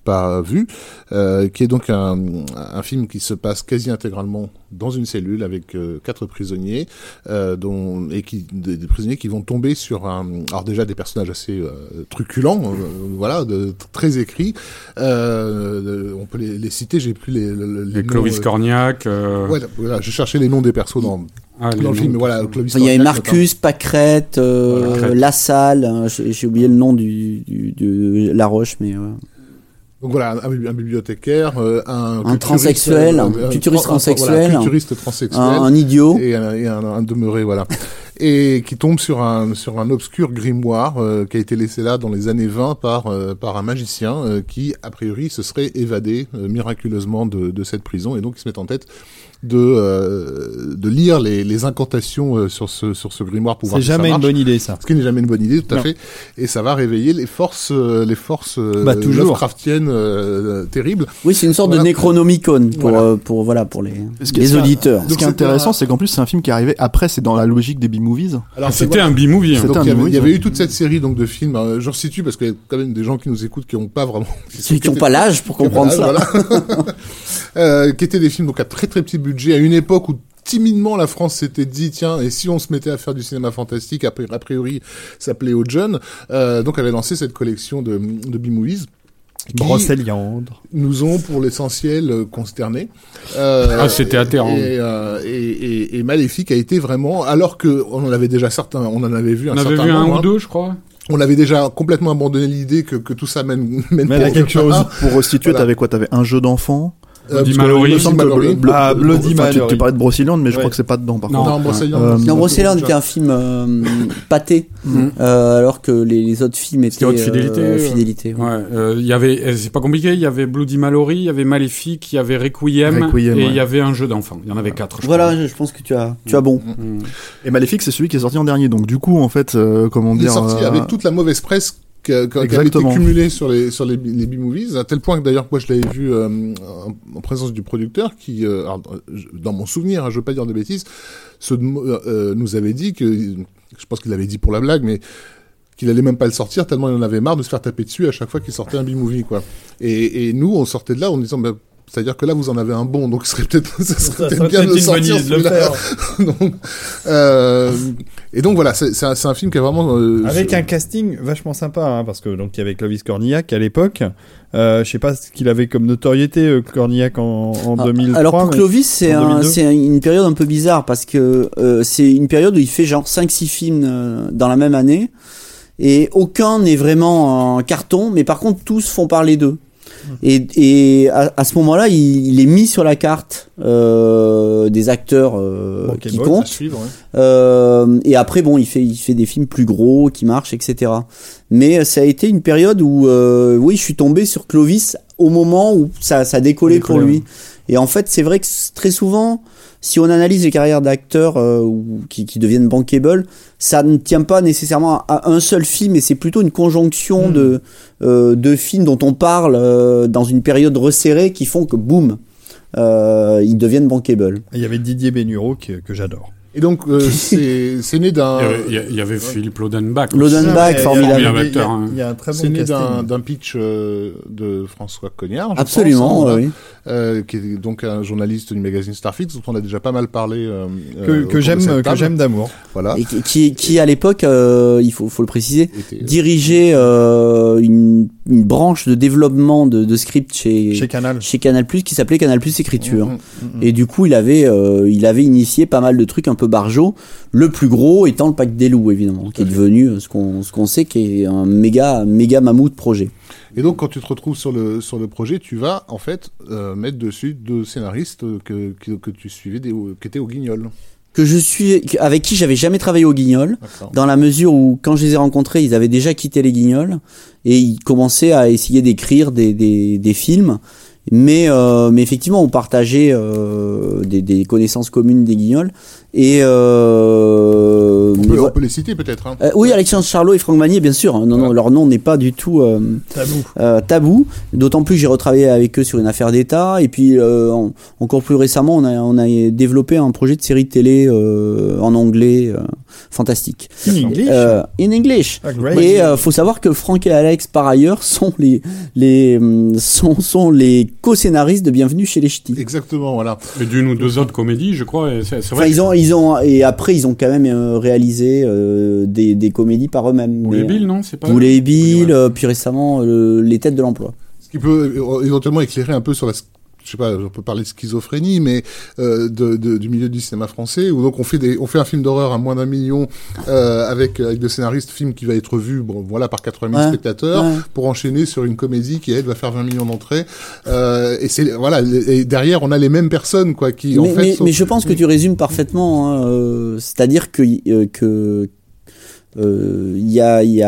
[SPEAKER 4] pas vu, euh, qui est donc un, un film qui se passe quasi intégralement dans une cellule avec euh, quatre prisonniers, euh, dont et qui des, des prisonniers qui vont tomber sur un, alors déjà des personnages assez euh, truculents, euh, voilà, de, très écrits. Euh, on peut les, les citer, j'ai plus les, les, les
[SPEAKER 5] Et Clovis
[SPEAKER 4] noms,
[SPEAKER 5] Cornillac. Euh...
[SPEAKER 4] Ouais, voilà, je cherchais les noms des persos dans.
[SPEAKER 5] Ah,
[SPEAKER 4] dans le film, mais voilà, Clovis
[SPEAKER 7] Il y avait
[SPEAKER 4] Cornillac,
[SPEAKER 7] Marcus, Pâquerette, euh,
[SPEAKER 5] Voilà.
[SPEAKER 7] Lassalle, hein, j'ai, j'ai oublié le nom du, du, de La Roche, mais ouais.
[SPEAKER 4] Donc voilà, un, un bibliothécaire, euh, un,
[SPEAKER 7] Un transsexuel, un culturiste
[SPEAKER 4] tra-
[SPEAKER 7] transsexuel,
[SPEAKER 4] voilà, un culturiste transsexuel,
[SPEAKER 7] un, un idiot.
[SPEAKER 4] et, un, et un, un demeuré, voilà, et qui tombe sur un sur un obscur grimoire euh, qui a été laissé là dans les années vingt par euh, par un magicien euh, qui a priori se serait évadé euh, miraculeusement de de cette prison, et donc il se met en tête de euh, de lire les les incantations euh, sur ce sur ce grimoire pour voir
[SPEAKER 3] C'est
[SPEAKER 4] si ça
[SPEAKER 3] jamais une
[SPEAKER 4] marche.
[SPEAKER 3] bonne idée, ça.
[SPEAKER 4] Ce qui n'est jamais une bonne idée, tout à
[SPEAKER 3] Non.
[SPEAKER 4] fait. Et ça va réveiller les forces, euh, les forces euh,
[SPEAKER 3] Bah, toujours.
[SPEAKER 4] Lovecraftiennes euh, terribles.
[SPEAKER 7] Oui, c'est une sorte
[SPEAKER 4] Voilà.
[SPEAKER 7] de Necronomicon pour
[SPEAKER 4] Voilà.
[SPEAKER 7] euh, pour voilà pour les
[SPEAKER 6] Ce qui est-
[SPEAKER 7] les auditeurs.
[SPEAKER 6] Ce
[SPEAKER 4] Donc
[SPEAKER 6] qui est
[SPEAKER 4] c'était
[SPEAKER 6] intéressant,
[SPEAKER 4] un-
[SPEAKER 6] c'est qu'en plus, c'est un film qui est arrivé après, c'est dans la logique des B-movies.
[SPEAKER 4] Alors
[SPEAKER 5] C'était un B-movie. hein.
[SPEAKER 6] C'était
[SPEAKER 4] Donc,
[SPEAKER 6] un
[SPEAKER 4] il y avait,
[SPEAKER 6] B-movie,
[SPEAKER 4] il y avait
[SPEAKER 6] ouais.
[SPEAKER 4] eu toute cette série donc de films. euh, je resitue parce qu'il y a quand même des gens qui nous écoutent qui n'ont pas vraiment,
[SPEAKER 7] Ceux qui n'ont pas l'âge pour comprendre ça.
[SPEAKER 4] Voilà. euh, qui étaient des films donc à très très petit budget à une époque où timidement la France s'était dit tiens, et si on se mettait à faire du cinéma fantastique, a pri- a priori ça plaît aux jeunes, euh, donc avait lancé cette collection de, de B-movies qui
[SPEAKER 3] Brocéliande.
[SPEAKER 4] nous ont pour l'essentiel euh, consternés. Euh,
[SPEAKER 5] Ah, c'était atterrant.
[SPEAKER 4] Et, euh, et, et, et Maléfique a été vraiment, alors que on en avait déjà certains, on en avait vu un
[SPEAKER 5] On avait
[SPEAKER 4] certain
[SPEAKER 5] vu un
[SPEAKER 4] nombre,
[SPEAKER 5] ou
[SPEAKER 4] hein.
[SPEAKER 5] deux, je crois.
[SPEAKER 4] On avait déjà complètement abandonné l'idée que, que tout ça mène, mène,
[SPEAKER 3] Mène à
[SPEAKER 4] pour
[SPEAKER 3] quelque
[SPEAKER 4] nulle part.
[SPEAKER 3] chose.
[SPEAKER 6] Pour restituer,
[SPEAKER 4] Voilà.
[SPEAKER 6] t'avais quoi? T'avais un jeu d'enfant.
[SPEAKER 4] Euh,
[SPEAKER 5] Bloody
[SPEAKER 4] parce que
[SPEAKER 5] Mallory.
[SPEAKER 4] il me semble que
[SPEAKER 6] Mallory.
[SPEAKER 4] Blo-
[SPEAKER 3] Ah,
[SPEAKER 4] Blo-
[SPEAKER 3] Bloody
[SPEAKER 6] Enfin, tu,
[SPEAKER 3] Mallory.
[SPEAKER 6] tu parlais de Brocéliande, mais je
[SPEAKER 3] Ouais.
[SPEAKER 6] crois que c'est pas dedans, par
[SPEAKER 5] Non.
[SPEAKER 6] contre.
[SPEAKER 4] Non, Brocéliande,
[SPEAKER 6] Euh,
[SPEAKER 4] c'est-
[SPEAKER 7] Non,
[SPEAKER 4] c'est-
[SPEAKER 7] Brocéliande
[SPEAKER 4] c'est-
[SPEAKER 7] était un film euh, pâté,
[SPEAKER 5] Mm.
[SPEAKER 7] euh, alors que les, les autres films étaient
[SPEAKER 5] C'était haute fidélité,
[SPEAKER 7] euh,
[SPEAKER 5] euh,
[SPEAKER 7] fidélité, ouais.
[SPEAKER 5] Ouais, euh, il y avait, euh, c'est pas compliqué, il y avait Bloody Mallory, il y avait Maléfique, il y avait Requiem,
[SPEAKER 6] Requiem,
[SPEAKER 5] et il
[SPEAKER 6] ouais.
[SPEAKER 5] y avait un jeu d'enfant. Il y en avait quatre, je
[SPEAKER 7] Voilà, je, je pense que tu as tu as bon.
[SPEAKER 5] crois. Mm.
[SPEAKER 6] Et Maléfique, c'est celui qui est sorti en dernier. Donc, du coup, en fait, euh, comment
[SPEAKER 4] Il est
[SPEAKER 6] dire.
[SPEAKER 4] sorti
[SPEAKER 6] euh,
[SPEAKER 4] avec toute la mauvaise presse qui a- qui avait été
[SPEAKER 6] Exactement.
[SPEAKER 4] cumulée sur les sur les, les B-movies, à tel point que d'ailleurs moi je l'avais vu euh, en, en présence du producteur qui, euh, alors, je- dans mon souvenir, hein, je veux pas dire de bêtises, se, euh, euh, nous avait dit que, je pense qu'il l'avait dit pour la blague, mais qu'il allait même pas le sortir tellement il en avait marre de se faire taper dessus à chaque fois qu'il sortait un B-movie, quoi. Et, et nous on sortait de là en disant bah, c'est-à-dire que là, vous en avez un bon, donc ce serait peut-être, ça serait peut-être bien de le sortir, celui-là. donc, euh, et donc voilà, c'est, c'est, un, c'est un film qui est vraiment euh,
[SPEAKER 3] Avec
[SPEAKER 4] sur-
[SPEAKER 3] un casting vachement sympa, hein, parce que donc il y avait Clovis Cornillac à l'époque. Euh, je sais pas ce qu'il avait comme notoriété euh, Cornillac en, en
[SPEAKER 7] Ah,
[SPEAKER 3] deux mille trois.
[SPEAKER 7] Alors pour
[SPEAKER 3] mais-
[SPEAKER 7] Clovis, c'est
[SPEAKER 3] en
[SPEAKER 7] un,
[SPEAKER 3] deux mille deux.
[SPEAKER 7] c'est une période un peu bizarre parce que euh, c'est une période où il fait genre cinq six films euh, dans la même année et aucun n'est vraiment un carton, mais par contre tous font parler d'eux. Et, et à, à ce moment-là, il, il est mis sur la carte euh, des acteurs euh,
[SPEAKER 3] Bankable,
[SPEAKER 7] qui
[SPEAKER 3] à
[SPEAKER 7] comptent.
[SPEAKER 3] suivre, ouais.
[SPEAKER 7] Euh, et après, bon, il fait, il fait des films plus gros, qui marchent, et cetera. Mais ça a été une période où, euh, oui, je suis tombé sur Clovis au moment où ça, ça décollait pour
[SPEAKER 3] Décollait,
[SPEAKER 7] lui. Et en fait, c'est vrai que c- très souvent, si on analyse les carrières d'acteurs euh, ou qui, qui deviennent bankable, ça ne tient pas nécessairement à un seul film, et c'est plutôt une conjonction
[SPEAKER 3] Mm.
[SPEAKER 7] de, euh, de films dont on parle euh, dans une période resserrée qui font que, boum, euh, ils deviennent bankable.
[SPEAKER 3] Il y avait Didier Bénureau que, que j'adore.
[SPEAKER 4] Et donc, euh, c'est, c'est né d'un,
[SPEAKER 5] Il y avait, il y a- il y avait Philippe Lodenbach.
[SPEAKER 7] Lodenbach,
[SPEAKER 3] Ouais,
[SPEAKER 7] formidable.
[SPEAKER 3] Il y a,
[SPEAKER 5] Formidable
[SPEAKER 3] il y a-
[SPEAKER 5] acteur, hein.
[SPEAKER 3] il y a un très bon
[SPEAKER 4] c'est né d'un,
[SPEAKER 3] casting.
[SPEAKER 4] d'un pitch euh, de François Cognard. je
[SPEAKER 7] Absolument,
[SPEAKER 4] pense, hein, voilà.
[SPEAKER 7] oui.
[SPEAKER 4] euh, qui est donc un journaliste du magazine Starfix, dont on a déjà pas mal parlé. Euh,
[SPEAKER 3] Que,
[SPEAKER 4] euh, au
[SPEAKER 3] que
[SPEAKER 4] cours
[SPEAKER 3] j'aime,
[SPEAKER 4] de cette
[SPEAKER 3] que
[SPEAKER 4] table.
[SPEAKER 3] j'aime d'amour.
[SPEAKER 4] Voilà.
[SPEAKER 7] Et qui, qui, qui, à l'époque, euh, il faut, faut le préciser,
[SPEAKER 4] Était-
[SPEAKER 7] dirigeait euh, une, une branche de développement de, de script chez,
[SPEAKER 3] Chez Canal.
[SPEAKER 7] chez Canal+, qui s'appelait Canal+ Écriture.
[SPEAKER 4] Mhm,
[SPEAKER 3] Mhm.
[SPEAKER 7] Et du coup, il avait, euh, il avait initié pas mal de trucs un peu barjots. Le plus gros étant le Pacte des loups, évidemment, qui est devenu euh, ce qu'on, ce qu'on sait, qui est un méga, méga mammouth projet.
[SPEAKER 4] Et donc, quand tu te retrouves sur le sur le projet, tu vas en fait euh, mettre dessus deux scénaristes que que, que tu suivais, des, qui étaient au Guignol.
[SPEAKER 7] Que je suis, avec qui j'avais jamais travaillé au Guignol,
[SPEAKER 4] D'accord.
[SPEAKER 7] dans la mesure où, quand je les ai rencontrés, ils avaient déjà quitté les Guignols et ils commençaient à essayer d'écrire des, des, des films. Mais, euh, mais effectivement, on partageait euh, des, des connaissances communes des Guignols. Et euh,
[SPEAKER 4] On
[SPEAKER 7] mais
[SPEAKER 4] peut, on
[SPEAKER 7] voilà.
[SPEAKER 4] peut les citer peut-être. Hein.
[SPEAKER 7] Euh, oui, Alexandre Charlot et Franck Magnier, bien sûr. Non, non,
[SPEAKER 4] Voilà.
[SPEAKER 7] leur nom n'est pas du tout euh,
[SPEAKER 3] Tabou.
[SPEAKER 7] euh, tabou. D'autant plus que j'ai retravaillé avec eux sur une affaire d'État. Et puis, euh, en- encore plus récemment, on a, on a développé un projet de série de télé euh, en anglais. euh, fantastique.
[SPEAKER 3] In English.
[SPEAKER 7] Euh, in English.
[SPEAKER 3] Ah, great.
[SPEAKER 7] Et euh, faut savoir que Franck et Alex, par ailleurs, sont les les hum, sont sont les co-scénaristes de Bienvenue chez les Ch'tis.
[SPEAKER 4] Exactement, voilà.
[SPEAKER 5] Et d'une ou deux autres comédies, je crois. Et c'est, c'est
[SPEAKER 7] Enfin,
[SPEAKER 5] vrai.
[SPEAKER 7] ils ont ils ont et après ils ont quand même euh, réalisé euh, des des comédies par eux-mêmes.
[SPEAKER 5] Boulet
[SPEAKER 7] Mais,
[SPEAKER 5] Bill, non, c'est pas.
[SPEAKER 7] Boulet et Bill,
[SPEAKER 5] Ouais.
[SPEAKER 7] euh, puis récemment euh, Les Têtes de l'Emploi.
[SPEAKER 4] Ce qui peut euh, éventuellement éclairer un peu sur la, je sais pas, on peut parler de schizophrénie, mais euh, de, de, du milieu du cinéma français, où donc on fait des, on fait un film d'horreur à moins d'un million euh, avec avec des scénaristes, film qui va être vu, bon voilà, par quatre-vingt mille
[SPEAKER 7] Ouais,
[SPEAKER 4] spectateurs,
[SPEAKER 7] ouais.
[SPEAKER 4] pour enchaîner sur une comédie qui elle va faire vingt millions d'entrées. Euh, et c'est voilà, et derrière on a les mêmes personnes quoi qui
[SPEAKER 7] Mais,
[SPEAKER 4] en fait.
[SPEAKER 7] mais,
[SPEAKER 4] sont-
[SPEAKER 7] mais je pense que tu résumes parfaitement. Hein, euh, c'est-à-dire que euh, que euh, il y a il y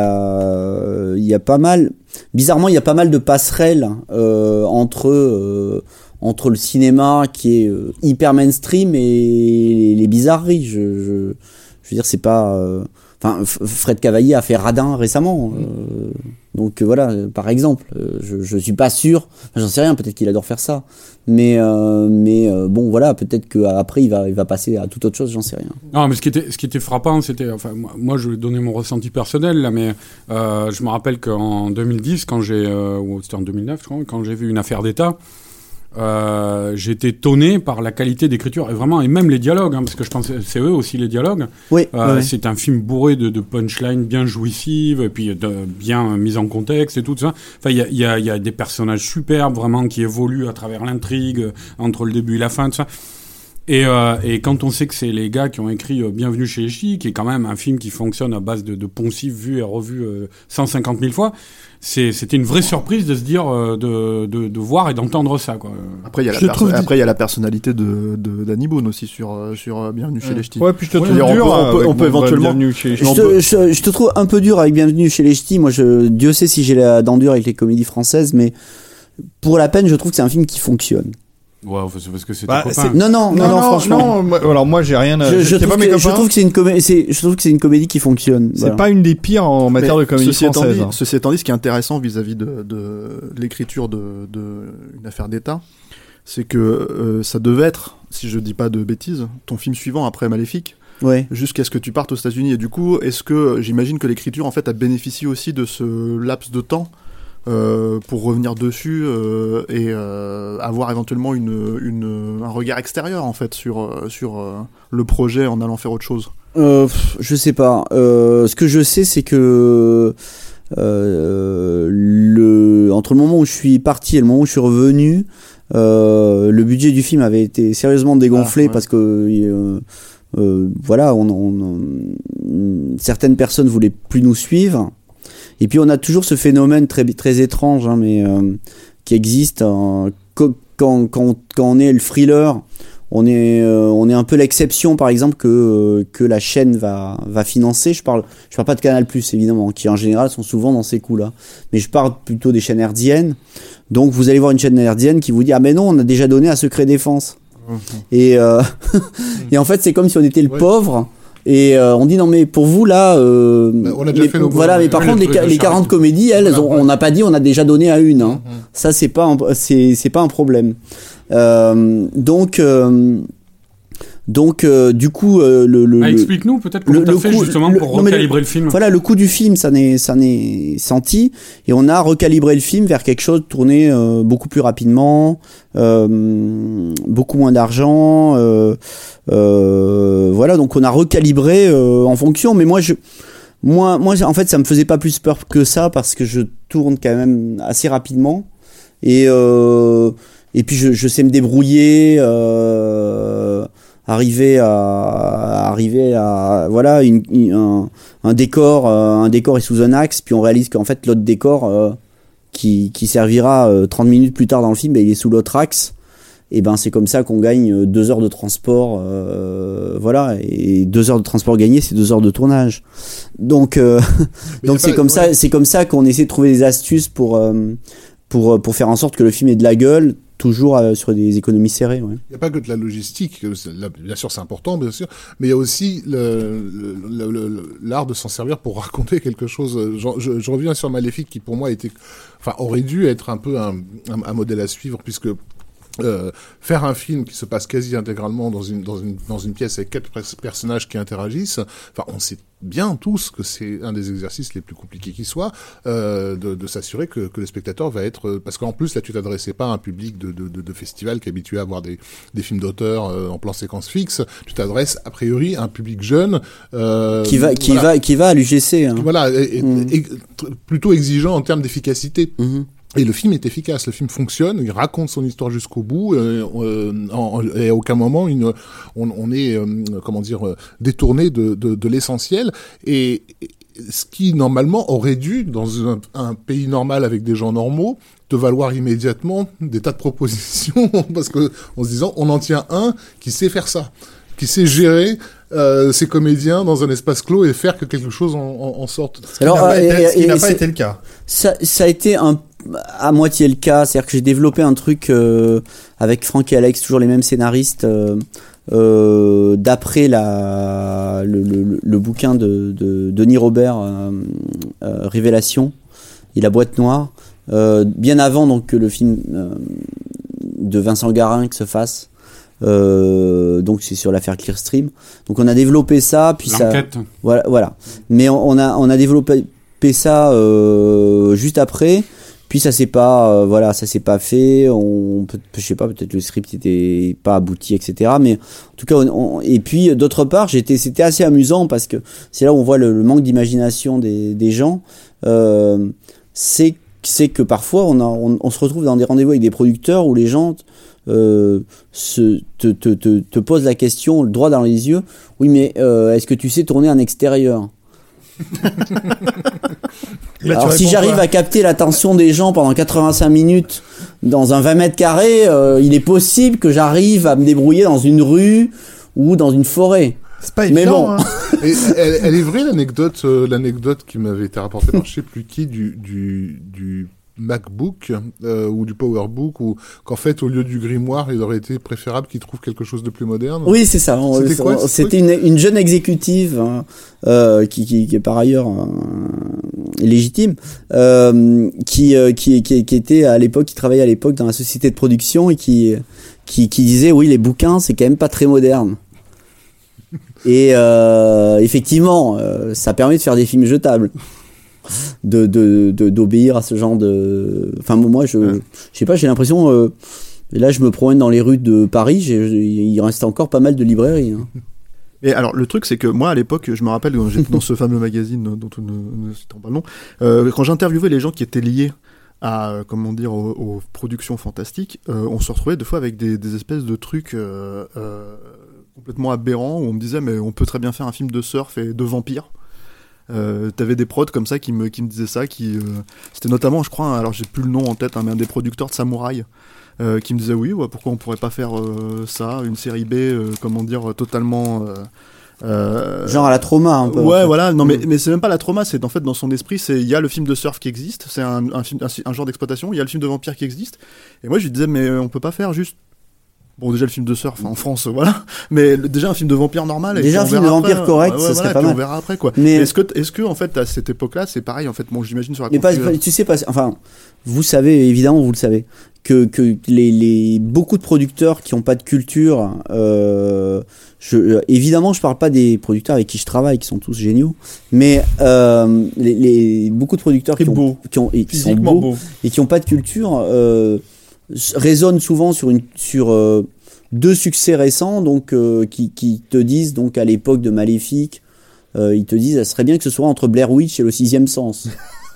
[SPEAKER 7] a il y a pas mal. Bizarrement, il y a pas mal de passerelles euh, entre euh, entre le cinéma qui est euh, hyper mainstream et les, les bizarreries. Je, je je veux dire, c'est pas. euh, Enfin, F- Fred Cavaillé a fait Radin récemment. Euh, donc euh, voilà, euh, par exemple, euh, je je suis pas sûr. Enfin, j'en sais rien. Peut-être qu'il adore faire ça. Mais euh, mais euh, bon, voilà, peut-être qu'après il va il va passer à toute autre chose. J'en sais rien.
[SPEAKER 5] Non, mais ce qui était, ce qui était frappant, c'était, enfin, moi, moi, je vais donner mon ressenti personnel, là, mais euh, je me rappelle qu'en deux mille dix, quand j'ai, euh, ou c'était en deux mille neuf, je crois, quand j'ai vu Une affaire d'État, euh, j'ai été étonné par la qualité d'écriture, et vraiment, et même les dialogues, hein, parce que je pense que c'est eux aussi les dialogues.
[SPEAKER 7] Oui.
[SPEAKER 5] Euh,
[SPEAKER 7] ouais.
[SPEAKER 5] C'est un film bourré de, de punchlines bien jouissives, et puis de, bien mis en contexte et tout ça. Enfin, il y a, il y, a, il y a des personnages superbes, vraiment, qui évoluent à travers l'intrigue, euh, entre le début et la fin, tout ça. Et, euh, et quand on sait que c'est les gars qui ont écrit euh, Bienvenue chez les Ch'tis, qui est quand même un film qui fonctionne à base de, de poncifs vus et revus euh, cent cinquante mille fois, c'est, c'était une vraie surprise de se dire, euh, de, de, de voir et d'entendre ça, quoi.
[SPEAKER 6] Après, il y a la,
[SPEAKER 3] Je
[SPEAKER 6] perso-
[SPEAKER 3] trouve-
[SPEAKER 6] après, il y a la personnalité de, de Danny Boone aussi sur, euh, sur euh, Bienvenue chez les Ch'tis.
[SPEAKER 3] Ouais, puis je te trouve
[SPEAKER 6] Ouais, on
[SPEAKER 3] dur.
[SPEAKER 6] peut- on
[SPEAKER 3] hein,
[SPEAKER 6] peut-
[SPEAKER 3] avec
[SPEAKER 6] on peut
[SPEAKER 3] mon
[SPEAKER 6] éventuellement-
[SPEAKER 3] Bienvenue chez les
[SPEAKER 7] Je
[SPEAKER 3] Ch'tis.
[SPEAKER 7] te, je, je te trouve un peu dur avec Bienvenue chez les Ch'tis. Moi, je, Dieu sait si j'ai la dent dure avec les comédies françaises, mais pour la peine, je trouve que c'est un film qui fonctionne.
[SPEAKER 5] Ouais, enfin, c'est parce que c'est
[SPEAKER 3] Bah,
[SPEAKER 5] tes
[SPEAKER 3] c'est-
[SPEAKER 5] copains.
[SPEAKER 7] Non, non, non, non, franchement.
[SPEAKER 3] non, moi- alors moi j'ai rien. à-
[SPEAKER 7] Je, je
[SPEAKER 3] c'est
[SPEAKER 7] trouve
[SPEAKER 3] pas mes
[SPEAKER 7] que, je
[SPEAKER 3] copains.
[SPEAKER 7] trouve que c'est une comédie, c'est, je trouve que c'est une comédie qui fonctionne.
[SPEAKER 3] C'est
[SPEAKER 7] Voilà.
[SPEAKER 3] pas une des pires en matière
[SPEAKER 6] Mais
[SPEAKER 3] de comédie
[SPEAKER 6] ceci étant
[SPEAKER 3] française.
[SPEAKER 6] dit,
[SPEAKER 3] hein.
[SPEAKER 6] ceci étant dit, ce qui est intéressant vis-à-vis de, de l'écriture de, de Une affaire d'État, c'est que euh, ça devait être, si je dis pas de bêtises, ton film suivant après Maléfique,
[SPEAKER 7] Ouais.
[SPEAKER 6] jusqu'à ce que tu partes aux États-Unis. Et du coup, est-ce que j'imagine que l'écriture en fait a bénéficié aussi de ce laps de temps euh, pour revenir dessus euh, et euh, avoir éventuellement une, une, un regard extérieur en fait sur, euh, sur euh, le projet en allant faire autre chose.
[SPEAKER 7] Euh, pff, je sais pas. Euh, ce que je sais, c'est que euh, le entre le moment où je suis parti et le moment où je suis revenu, euh, le budget du film avait été sérieusement dégonflé
[SPEAKER 6] Ah, ouais.
[SPEAKER 7] parce que euh, euh, voilà, on, on, on- certaines personnes voulaient plus nous suivre. Et puis on a toujours ce phénomène très très étrange, hein, mais euh, qui existe hein, quand, quand quand quand on est le thriller. On est, euh, on est un peu l'exception, par exemple, que euh, que la chaîne va va financer. Je parle, je parle pas de Canal+, évidemment, qui en général sont souvent dans ces coups-là. Mais je parle plutôt des chaînes hertziennes. Donc vous allez voir une chaîne hertzienne qui vous dit ah mais non, on a déjà donné à Secret Défense. Et euh, et en fait c'est comme si on était le
[SPEAKER 4] Ouais.
[SPEAKER 7] pauvre. Et euh, on dit non mais pour vous là, euh,
[SPEAKER 4] Bah, on a déjà
[SPEAKER 7] mais-
[SPEAKER 4] fait nos
[SPEAKER 7] voilà.
[SPEAKER 4] beaux-
[SPEAKER 7] Mais par
[SPEAKER 5] ouais,
[SPEAKER 7] contre
[SPEAKER 5] le
[SPEAKER 7] les,
[SPEAKER 5] truc
[SPEAKER 7] ca-
[SPEAKER 5] de
[SPEAKER 7] les
[SPEAKER 5] Charles.
[SPEAKER 7] quarante comédies, elles,
[SPEAKER 4] Voilà,
[SPEAKER 7] ont-
[SPEAKER 4] ouais.
[SPEAKER 7] on n'a pas dit on a déjà donné à une. Hein.
[SPEAKER 4] Mhm.
[SPEAKER 7] Ça c'est pas un, c'est c'est pas un problème. Euh, donc euh, donc euh, du coup euh, le, le,
[SPEAKER 5] Ah,
[SPEAKER 7] le-
[SPEAKER 5] explique-nous peut-être comment
[SPEAKER 7] le-
[SPEAKER 5] t'as
[SPEAKER 7] le
[SPEAKER 5] fait
[SPEAKER 7] coup-
[SPEAKER 5] justement
[SPEAKER 7] le-
[SPEAKER 5] pour
[SPEAKER 7] non, mais le-
[SPEAKER 5] recalibrer le film.
[SPEAKER 7] voilà le coût du film ça n'est ça n'est senti et on a recalibré le film vers quelque chose tourné euh, beaucoup plus rapidement, euh, beaucoup moins d'argent, euh, euh, voilà donc on a recalibré euh, en fonction. Mais moi je moi moi en fait ça me faisait pas plus peur que ça parce que je tourne quand même assez rapidement et euh, et puis je, je sais me débrouiller. Euh, arriver à arriver à voilà une, une- un, un décor euh, un décor est sous un axe puis on réalise qu'en fait l'autre décor euh, qui qui servira euh, trente minutes plus tard dans le film ben, il est sous l'autre axe et ben c'est comme ça qu'on gagne euh, deux heures de transport euh, voilà et deux heures de transport gagnées c'est deux heures de tournage donc euh,
[SPEAKER 4] Mais
[SPEAKER 7] donc
[SPEAKER 4] y a
[SPEAKER 7] c'est
[SPEAKER 4] pas-
[SPEAKER 7] comme
[SPEAKER 4] ouais.
[SPEAKER 7] ça c'est comme ça qu'on essaie de trouver des astuces pour euh, pour pour faire en sorte que le film ait de la gueule toujours euh, sur des économies serrées ouais.
[SPEAKER 4] Il n'y a pas que de la logistique, que c'est- là, bien sûr c'est important, bien sûr, mais il y a aussi le- le- le- le- l'art de s'en servir pour raconter quelque chose. Je, je, je reviens sur Maléfique qui pour moi était, enfin aurait dû être un peu un, un, un modèle à suivre puisque Euh, faire un film qui se passe quasi intégralement dans une dans une dans une pièce avec quatre pers- personnages qui interagissent, enfin on sait bien tous que c'est un des exercices les plus compliqués qui soit, euh, de, de s'assurer que, que le spectateur va être, parce qu'en plus là tu t'adressais pas à un public de de, de, de festival qui est habitué à voir des des films d'auteur euh, en plan séquence fixe, tu t'adresses a priori à un public jeune euh,
[SPEAKER 7] qui va qui
[SPEAKER 4] voilà,
[SPEAKER 7] va qui va à l'U G C. Hein.
[SPEAKER 4] Voilà, et, et,
[SPEAKER 7] Mmh.
[SPEAKER 4] et, plutôt exigeant en termes d'efficacité.
[SPEAKER 7] Mmh.
[SPEAKER 4] Et le film est efficace, le film fonctionne, il raconte son histoire jusqu'au bout, euh, euh, en, et à aucun moment une, on, on est, euh, comment dire, euh, détourné de, de, de l'essentiel. Et, et ce qui normalement aurait dû, dans un, un pays normal avec des gens normaux, te valoir immédiatement des tas de propositions, parce que en se disant, on en tient un qui sait faire ça, qui sait gérer euh, ses comédiens dans un espace clos et faire que quelque chose en, en, en sorte.
[SPEAKER 7] Alors,
[SPEAKER 3] Ce qui n'a pas,
[SPEAKER 7] euh,
[SPEAKER 3] été,
[SPEAKER 7] et-
[SPEAKER 3] ce qui
[SPEAKER 7] et
[SPEAKER 3] n'a pas
[SPEAKER 7] c'est-
[SPEAKER 3] été le cas.
[SPEAKER 7] Ça, ça a été un, à moitié le cas, c'est-à-dire que j'ai développé un truc euh, avec Franck et Alex, toujours les mêmes scénaristes, euh, euh, d'après la, le, le, le bouquin de, de Denis Robert, euh, euh, Révélation et la boîte noire, euh, bien avant donc que le film euh, de Vincent Garin se fasse. Euh, donc c'est sur l'affaire Clearstream. Donc on a développé ça, puis ça.
[SPEAKER 5] L'enquête.
[SPEAKER 7] Voilà, voilà. Mais on, on a on a développé ça euh, juste après. Puis ça s'est pas, euh, voilà, ça s'est pas fait. On, peut, je sais pas, peut-être le script était pas abouti, et cetera. Mais en tout cas, on, on, et puis d'autre part, j'étais, c'était assez amusant parce que c'est là où on voit le, le manque d'imagination des, des gens. Euh, c'est, c'est que parfois on, a, on, on se retrouve dans des rendez-vous avec des producteurs où les gens euh, se, te, te, te, te posent la question, le droit dans les yeux. Oui, mais euh, est-ce que tu sais tourner en extérieur?
[SPEAKER 3] Là,
[SPEAKER 7] Alors
[SPEAKER 3] tu
[SPEAKER 7] si
[SPEAKER 3] réponds
[SPEAKER 7] j'arrive
[SPEAKER 3] quoi
[SPEAKER 7] à capter l'attention des gens pendant quatre-vingt-cinq minutes dans un vingt mètres carrés, euh, il est possible que j'arrive à me débrouiller dans une rue ou dans une forêt.
[SPEAKER 3] C'est pas
[SPEAKER 7] Mais
[SPEAKER 3] évident.
[SPEAKER 7] bon.
[SPEAKER 3] Hein.
[SPEAKER 4] Et elle, elle est vraie l'anecdote, euh, l'anecdote qui m'avait été rapportée par je sais plus qui du du du MacBook euh, ou du PowerBook, ou qu'en fait au lieu du grimoire, il aurait été préférable qu'ils trouvent quelque chose de plus moderne.
[SPEAKER 7] Oui, c'est ça. On-
[SPEAKER 4] C'était quoi, ce
[SPEAKER 7] C'était une, une jeune exécutive hein, euh, qui, qui, qui est par ailleurs euh, légitime, euh, qui, euh, qui, qui, qui était à l'époque, qui travaillait à l'époque dans la société de production et qui, qui, qui disait oui, les bouquins, c'est quand même pas très moderne. Et euh, effectivement, euh, ça permet de faire des films jetables. De, de, de, d'obéir à ce genre de. Enfin, moi, je, ouais. je sais pas, j'ai l'impression. Euh, et là, je me promène dans les rues de Paris, j'ai, il reste encore pas mal de librairies. Hein.
[SPEAKER 6] Et alors, le truc, c'est que moi, à l'époque, je me rappelle, quand j'étais dans ce fameux magazine dont on ne citons pas le nom, euh, quand j'interviewais les gens qui étaient liés à, euh, comment dire, aux, aux productions fantastiques, euh, on se retrouvait des fois avec des, des espèces de trucs euh, euh, complètement aberrants où on me disait, mais on peut très bien faire un film de surf et de vampires. Euh, t'avais des prods comme ça qui me qui me disaient ça, qui euh, c'était notamment, je crois, alors j'ai plus le nom en tête, hein, mais un des producteurs de Samouraï euh, qui me disait oui, ouais, pourquoi on pourrait pas faire euh, ça, une série B, euh, comment dire, totalement euh, euh,
[SPEAKER 7] genre à la Trauma un peu.
[SPEAKER 6] Ouais,
[SPEAKER 7] en fait.
[SPEAKER 6] voilà, non mais mais c'est même pas la Trauma, c'est en fait dans son esprit, c'est il y a le film de surf qui existe, c'est un un film un, un genre d'exploitation, il y a le film de vampire qui existe, et moi je lui disais mais on peut pas faire juste. Bon, déjà le film de surf en France, euh, voilà. Mais le, déjà un film de vampire normal.
[SPEAKER 7] Déjà
[SPEAKER 6] et
[SPEAKER 7] un film de vampire
[SPEAKER 6] après,
[SPEAKER 7] correct,
[SPEAKER 6] ouais,
[SPEAKER 7] ça
[SPEAKER 6] ouais,
[SPEAKER 7] serait
[SPEAKER 6] voilà,
[SPEAKER 7] pas
[SPEAKER 6] et puis
[SPEAKER 7] mal.
[SPEAKER 6] on verra après quoi.
[SPEAKER 7] Mais
[SPEAKER 6] est-ce que, est-ce que en fait à cette époque-là, c'est pareil en fait. Bon, j'imagine sur la.
[SPEAKER 7] Mais pas,
[SPEAKER 6] construction-
[SPEAKER 7] tu sais pas, enfin, vous savez évidemment, vous le savez, que que les les beaucoup de producteurs qui ont pas de culture, euh, je évidemment je parle pas des producteurs avec qui je travaille, qui sont tous géniaux, mais euh, les, les beaucoup de producteurs qui ont,
[SPEAKER 3] beau.
[SPEAKER 7] qui ont et qui sont
[SPEAKER 3] Physiquement
[SPEAKER 7] beaux
[SPEAKER 3] beau.
[SPEAKER 7] et qui ont pas de culture euh, raisonnent souvent sur une sur euh, deux succès récents, donc euh, qui, qui te disent donc à l'époque de Maléfique, euh, ils te disent, ça serait bien que ce soit entre Blair Witch et le Sixième Sens.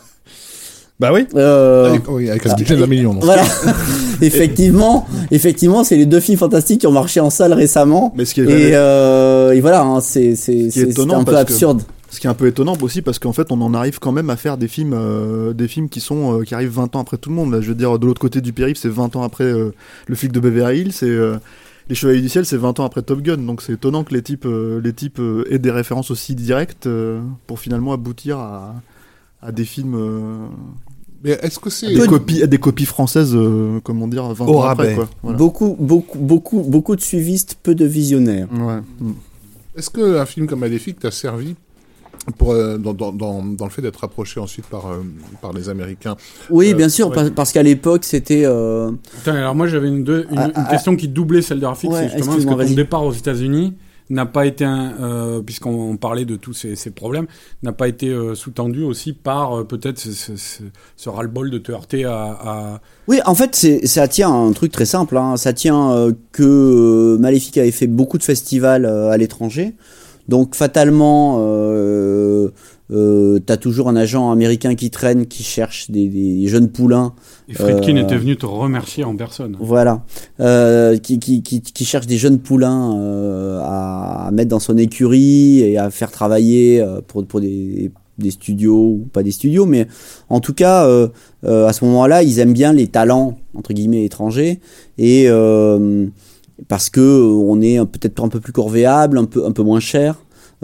[SPEAKER 3] Bah oui.
[SPEAKER 7] Euh,
[SPEAKER 4] Avec, oui, avec un budget d'un million. donc.
[SPEAKER 7] voilà. effectivement, effectivement, c'est les deux films fantastiques qui ont marché en salle récemment.
[SPEAKER 6] Mais ce qui est,
[SPEAKER 7] Et, euh, et voilà, hein, c'est c'est
[SPEAKER 6] qui est
[SPEAKER 7] c'est c'est
[SPEAKER 6] étonnant
[SPEAKER 7] un peu
[SPEAKER 6] parce que-
[SPEAKER 7] absurde.
[SPEAKER 6] ce qui est un peu étonnant aussi parce qu'en fait on en arrive quand même à faire des films, euh, des films qui sont euh, qui arrivent vingt ans après tout le monde. Là, je veux dire, de l'autre côté du périph', c'est vingt ans après euh, le flic de Beverly Hills, c'est euh, les Chevaliers du Ciel, c'est vingt ans après Top Gun. Donc c'est étonnant que les types, euh, les types euh, aient des références aussi directes euh, pour finalement aboutir à, à des films. Euh,
[SPEAKER 4] Mais est-ce que c'est
[SPEAKER 6] à des copies, à des copies françaises, euh, comment dire, vingt
[SPEAKER 3] Au
[SPEAKER 6] ans après
[SPEAKER 3] rabais.
[SPEAKER 6] quoi. Voilà.
[SPEAKER 7] Beaucoup, beaucoup, beaucoup, beaucoup de suivistes, peu de visionnaires.
[SPEAKER 6] Ouais. Mm.
[SPEAKER 4] est-ce que un film comme Maléfique t'a servi pour euh, dans, dans dans dans le fait d'être approché ensuite par euh, par les Américains.
[SPEAKER 7] Oui,
[SPEAKER 4] Euh,
[SPEAKER 7] bien sûr,
[SPEAKER 5] ouais.
[SPEAKER 7] par- parce qu'à l'époque, c'était. Euh...
[SPEAKER 5] Attends, alors moi j'avais une, deux, une,
[SPEAKER 7] Ah,
[SPEAKER 5] une
[SPEAKER 7] ah,
[SPEAKER 5] question qui doublait celle de Rafik,
[SPEAKER 7] ouais,
[SPEAKER 5] c'est justement est-ce que
[SPEAKER 7] excuse-moi,
[SPEAKER 5] ton
[SPEAKER 7] vas-y.
[SPEAKER 5] départ aux États-Unis n'a pas été un, euh, puisqu'on on parlait de tous ces, ces problèmes, n'a pas été euh, sous-tendu aussi par euh, peut-être ce, ce, ce, ce ras-le-bol de te heurter à, à...
[SPEAKER 7] Oui, en fait, c'est, ça tient à un truc très simple. Hein. Ça tient euh, que euh, Maléfique avait fait beaucoup de festivals euh, à l'étranger. Donc, fatalement, euh, euh, t'as toujours un agent américain qui traîne, qui cherche des, des jeunes poulains.
[SPEAKER 5] Et Friedkin
[SPEAKER 7] Euh,
[SPEAKER 5] était venu te remercier en personne.
[SPEAKER 7] Voilà, euh, qui, qui, qui, qui cherche des jeunes poulains euh, à, à mettre dans son écurie et à faire travailler euh, pour, pour des, des studios ou pas des studios, mais en tout cas, euh, euh, à ce moment-là, ils aiment bien les talents entre guillemets étrangers et euh, parce que on est un- peut-être un peu plus corvéable, un peu un peu moins cher.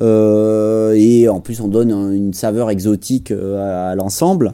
[SPEAKER 7] Euh, et en plus on donne un- une saveur exotique euh, à, à l'ensemble.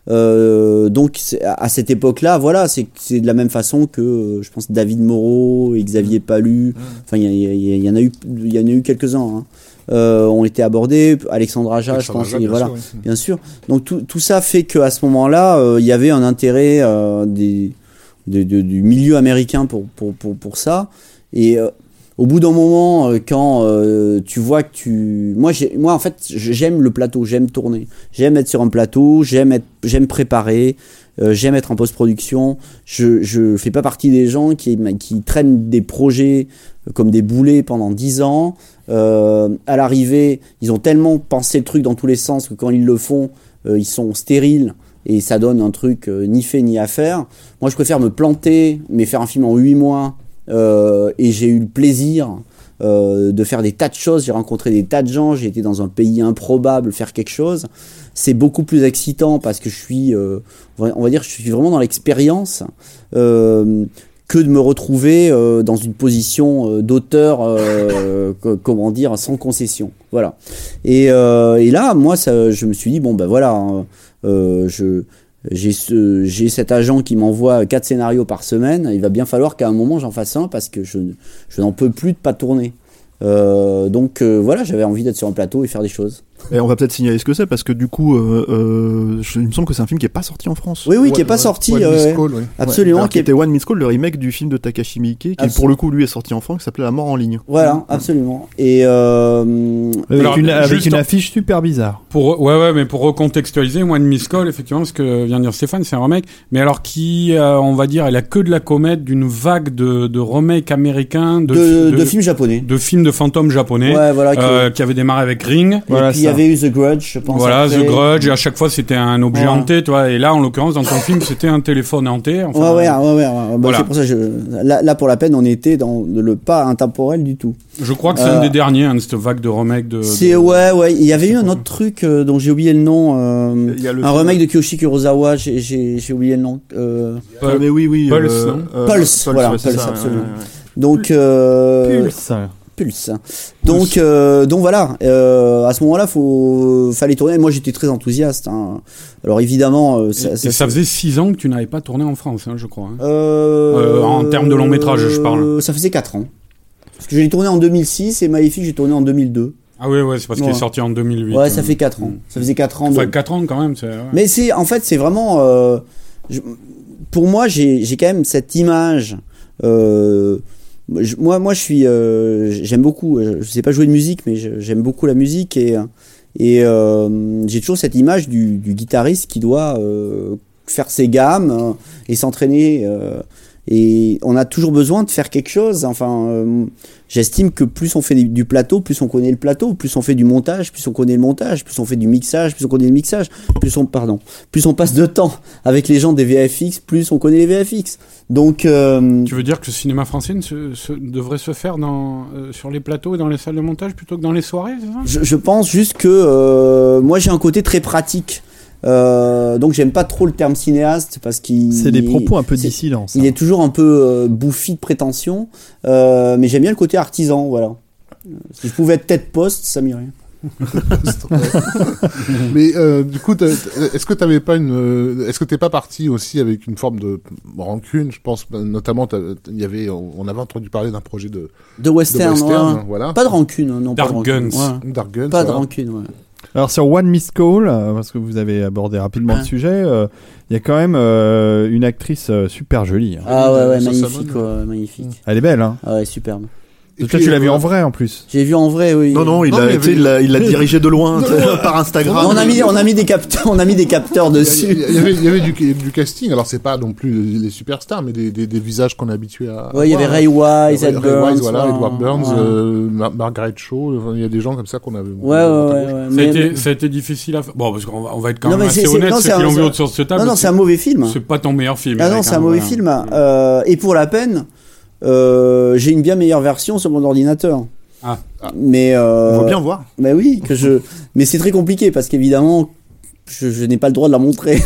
[SPEAKER 7] Euh, donc c'est- à cette époque-là, voilà, c'est c'est de la même façon que euh, je pense David Moreau et Xavier Palu. Enfin, il y, a- il y, a- il y en a eu, il y en a eu quelques-uns. Hein. Euh, ont été abordés. Alexandre Aja, je
[SPEAKER 4] Alexandre
[SPEAKER 7] pense.
[SPEAKER 4] Aja,
[SPEAKER 7] et
[SPEAKER 4] bien
[SPEAKER 7] voilà,
[SPEAKER 4] sûr, oui.
[SPEAKER 7] bien sûr. Donc tout, tout ça fait qu'à ce moment-là, euh, il y avait un intérêt euh, des, de, de- du milieu américain pour pour pour, pour ça. Et euh, au bout d'un moment, euh, quand euh, tu vois que tu, moi, j'ai, moi en fait, j'aime le plateau, j'aime tourner, j'aime être sur un plateau, j'aime être, j'aime préparer, euh, j'aime être en post-production. Je je fais pas partie des gens qui qui traînent des projets comme des boulets pendant dix ans. Euh, à l'arrivée, ils ont tellement pensé le truc dans tous les sens que quand ils le font, euh, ils sont stériles et ça donne un truc euh, ni fait ni à faire. Moi, je préfère me planter, mais faire un film en huit mois. Euh, et j'ai eu le plaisir euh, de faire des tas de choses. J'ai rencontré des tas de gens. J'ai été dans un pays improbable faire quelque chose. C'est beaucoup plus excitant parce que je suis, euh, on va dire, je suis vraiment dans l'expérience. Euh, que de me retrouver euh, dans une position euh, d'auteur, euh, co- comment dire, sans concession. Voilà. Et, euh, et là, moi, ça, je me suis dit, bon, ben voilà, hein, euh, je, j'ai, ce, j'ai cet agent qui m'envoie quatre scénarios par semaine. Il va bien falloir qu'à un moment, j'en fasse un parce que je, je n'en peux plus de pas tourner. Euh, donc euh, voilà, j'avais envie d'être sur un plateau et faire des choses.
[SPEAKER 6] Et on va peut-être signaler ce que c'est parce que du coup, euh, euh, je- il me semble que c'est un film qui est pas sorti en France.
[SPEAKER 7] Oui, oui, qui est
[SPEAKER 4] Ouais,
[SPEAKER 7] pas
[SPEAKER 4] ouais.
[SPEAKER 7] sorti.
[SPEAKER 4] One
[SPEAKER 7] euh,
[SPEAKER 4] Miss
[SPEAKER 7] ouais.
[SPEAKER 4] Call, oui.
[SPEAKER 7] Absolument.
[SPEAKER 6] Alors,
[SPEAKER 7] qui
[SPEAKER 6] qui
[SPEAKER 7] est-
[SPEAKER 6] était One Miss Call, le remake du film de Takashi Miike, qui
[SPEAKER 7] Absol-
[SPEAKER 6] pour le coup lui est sorti en France, qui s'appelait La Mort en ligne.
[SPEAKER 7] Voilà, absolument. Et euh,
[SPEAKER 3] Avec,
[SPEAKER 5] Alors,
[SPEAKER 3] une, avec
[SPEAKER 5] juste
[SPEAKER 3] une
[SPEAKER 5] en-
[SPEAKER 3] affiche super bizarre.
[SPEAKER 5] Pour, ouais, ouais, mais pour recontextualiser, One Miss Call, effectivement, ce que vient de dire Stéphane, c'est un remake, mais alors qui, euh, on va dire, elle a que de la comète d'une vague de, de remakes américains, de,
[SPEAKER 7] de,
[SPEAKER 5] de,
[SPEAKER 7] de films japonais.
[SPEAKER 5] de films de fantômes japonais,
[SPEAKER 7] Ouais, voilà. qui-
[SPEAKER 5] euh, qui avait démarré avec Ring.
[SPEAKER 7] Et
[SPEAKER 3] Voilà,
[SPEAKER 7] puis il y
[SPEAKER 3] ça.
[SPEAKER 7] avait eu The Grudge, je pense.
[SPEAKER 5] Voilà,
[SPEAKER 7] après.
[SPEAKER 5] The Grudge, et à chaque fois c'était un objet
[SPEAKER 7] Voilà.
[SPEAKER 5] hanté, tu vois, et là, en l'occurrence, dans ton film, c'était un téléphone hanté. Enfin,
[SPEAKER 7] Ouais, ouais, ouais, ouais, ouais. Bah,
[SPEAKER 5] Voilà.
[SPEAKER 7] c'est pour ça que je... là, là, pour la peine, on était dans le pas intemporel du tout.
[SPEAKER 5] Je crois que c'est
[SPEAKER 7] Euh,
[SPEAKER 5] un des derniers, hein, de cette vague de remakes de.
[SPEAKER 7] C'est,
[SPEAKER 5] de-
[SPEAKER 7] ouais, ouais. Il y avait eu un autre truc euh, dont j'ai oublié le nom. euh,
[SPEAKER 6] Il y a le
[SPEAKER 7] un
[SPEAKER 6] film-
[SPEAKER 7] remake de Kiyoshi Kurosawa, j'ai, j'ai, j'ai oublié le nom. Euh,
[SPEAKER 6] Ah, mais oui, oui.
[SPEAKER 5] Pulse,
[SPEAKER 6] euh,
[SPEAKER 5] non
[SPEAKER 6] euh,
[SPEAKER 7] Pulse, voilà,
[SPEAKER 6] ouais, c'est
[SPEAKER 7] Pulse,
[SPEAKER 6] ça,
[SPEAKER 7] absolument.
[SPEAKER 6] ouais, ouais, ouais.
[SPEAKER 7] donc, euh,
[SPEAKER 3] Pulse.
[SPEAKER 7] Pulse. Donc, euh, donc voilà. Euh, à ce moment-là, faut, fallait tourner. Moi, j'étais très enthousiaste. Hein. Alors évidemment, euh,
[SPEAKER 5] Et,
[SPEAKER 7] ça,
[SPEAKER 5] et
[SPEAKER 7] ça,
[SPEAKER 5] ça faisait six ans que tu n'avais pas tourné en France, hein, je crois. hein.
[SPEAKER 7] Euh,
[SPEAKER 5] Euh, en termes de long métrage, je parle.
[SPEAKER 7] Ça faisait quatre ans. Parce que j'ai tourné en deux mille six et Maléfique, j'ai tourné en deux mille deux.
[SPEAKER 5] Ah oui, ouais, c'est parce qu'il
[SPEAKER 7] Ouais.
[SPEAKER 5] est sorti en deux mille huit.
[SPEAKER 7] Ouais, ça
[SPEAKER 5] euh.
[SPEAKER 7] fait quatre ans. Ça faisait quatre ans.
[SPEAKER 5] Enfin,
[SPEAKER 7] de-
[SPEAKER 5] quatre ans quand même. C'est, ouais.
[SPEAKER 7] Mais c'est, en fait, c'est vraiment. Euh, je- pour moi, j'ai, j'ai quand même cette image. Euh, je- moi, moi, je suis. Euh, j'aime beaucoup. Je sais pas jouer de musique, mais je- j'aime beaucoup la musique et et euh, j'ai toujours cette image du, du guitariste qui doit euh, faire ses gammes euh, et s'entraîner. Euh, et on a toujours besoin de faire quelque chose. Enfin, euh, j'estime que plus on fait du plateau, plus on connaît le plateau, plus on fait du montage, plus on connaît le montage, plus on fait du mixage, plus on connaît le mixage, plus on, pardon, plus on passe de temps avec les gens des V F X, plus on connaît les V F X. Donc, euh,
[SPEAKER 5] Tu veux dire que le cinéma français ne se, se- devrait se faire dans, euh, sur les plateaux et dans les salles de montage plutôt que dans les soirées, c'est ça
[SPEAKER 7] je, je pense juste que euh, moi j'ai un côté très pratique. Euh, donc j'aime pas trop le terme cinéaste parce qu'il
[SPEAKER 3] C'est des propos un peu
[SPEAKER 7] c'est-
[SPEAKER 3] dissidents. ça.
[SPEAKER 7] il est toujours un peu euh, bouffi de prétention, euh, mais j'aime bien le côté artisan, voilà. Si je pouvais être tête poste, ça m'irait.
[SPEAKER 4] Mais euh, du coup, t'as- est-ce que t'avais pas une, euh, est-ce que t'es pas parti aussi avec une forme de rancune? Je pense notamment, t'as- il y avait, on avait entendu parler d'un projet de,
[SPEAKER 7] De western,
[SPEAKER 4] de western,
[SPEAKER 7] ouais.
[SPEAKER 4] voilà.
[SPEAKER 7] Pas de rancune, non.
[SPEAKER 5] Dark
[SPEAKER 7] pas de rancune.
[SPEAKER 5] Guns.
[SPEAKER 7] Ouais.
[SPEAKER 4] Dark Guns.
[SPEAKER 7] Pas de
[SPEAKER 4] voilà.
[SPEAKER 7] rancune, ouais.
[SPEAKER 3] Alors sur One Missed Call, euh, parce que vous avez abordé rapidement
[SPEAKER 7] Ah.
[SPEAKER 3] le sujet, euh, il y a quand même euh, une actrice euh, super jolie. Hein.
[SPEAKER 7] Ah ouais, ouais,
[SPEAKER 4] Sur
[SPEAKER 7] magnifique,
[SPEAKER 4] Salmon.
[SPEAKER 7] ouais, magnifique.
[SPEAKER 3] Elle est belle, hein.
[SPEAKER 7] Ah ouais, superbe.
[SPEAKER 4] Et
[SPEAKER 3] Toi,
[SPEAKER 4] puis,
[SPEAKER 3] tu l'as vu
[SPEAKER 4] euh,
[SPEAKER 3] en vrai en plus.
[SPEAKER 7] J'ai vu en vrai, oui.
[SPEAKER 6] Non, non, il
[SPEAKER 4] Non,
[SPEAKER 6] l'a
[SPEAKER 4] mais
[SPEAKER 6] tu sais,
[SPEAKER 4] il y
[SPEAKER 6] il l'a il l'a dirigé de loin par Instagram.
[SPEAKER 7] on a mis, on a mis des capteurs, on a mis des capteurs
[SPEAKER 4] Il y,
[SPEAKER 7] dessus.
[SPEAKER 4] a- il y avait, il y avait du, du casting. Alors c'est pas non plus les superstars, mais des, des, des visages qu'on est habitué à.
[SPEAKER 7] Ouais, il y avait Ray Wise,
[SPEAKER 4] Ray
[SPEAKER 7] Ed Burns,
[SPEAKER 4] Wise, voilà,
[SPEAKER 7] ouais.
[SPEAKER 4] Edward Burns,
[SPEAKER 7] Ouais.
[SPEAKER 4] euh, Mar- Margaret Shaw. Enfin, il y a des gens comme ça qu'on avait.
[SPEAKER 7] Ouais, ouais, ouais, ouais.
[SPEAKER 5] Ça a,
[SPEAKER 7] Mais-
[SPEAKER 5] été, ça a été difficile à faire. Bon, parce qu'on va, on va être quand
[SPEAKER 7] Non,
[SPEAKER 5] même
[SPEAKER 7] mais c'est-
[SPEAKER 5] assez
[SPEAKER 7] c'est-
[SPEAKER 5] honnête,
[SPEAKER 7] non,
[SPEAKER 5] ceux
[SPEAKER 7] c'est
[SPEAKER 5] qui
[SPEAKER 7] un-
[SPEAKER 5] l'ont vu
[SPEAKER 7] c'est-
[SPEAKER 5] autour de cette table.
[SPEAKER 7] Non, non, c'est un mauvais film.
[SPEAKER 5] C'est pas ton meilleur film.
[SPEAKER 7] Ah non,
[SPEAKER 5] Eric,
[SPEAKER 7] c'est un
[SPEAKER 5] hein,
[SPEAKER 7] mauvais
[SPEAKER 5] voilà.
[SPEAKER 7] film. Euh, et pour la peine, euh, j'ai une bien meilleure version sur mon ordinateur.
[SPEAKER 5] Ah.
[SPEAKER 7] Mais euh,
[SPEAKER 6] On va bien voir.
[SPEAKER 7] bah oui, que je. Mais c'est très compliqué parce qu'évidemment, je, je n'ai pas le droit de la montrer.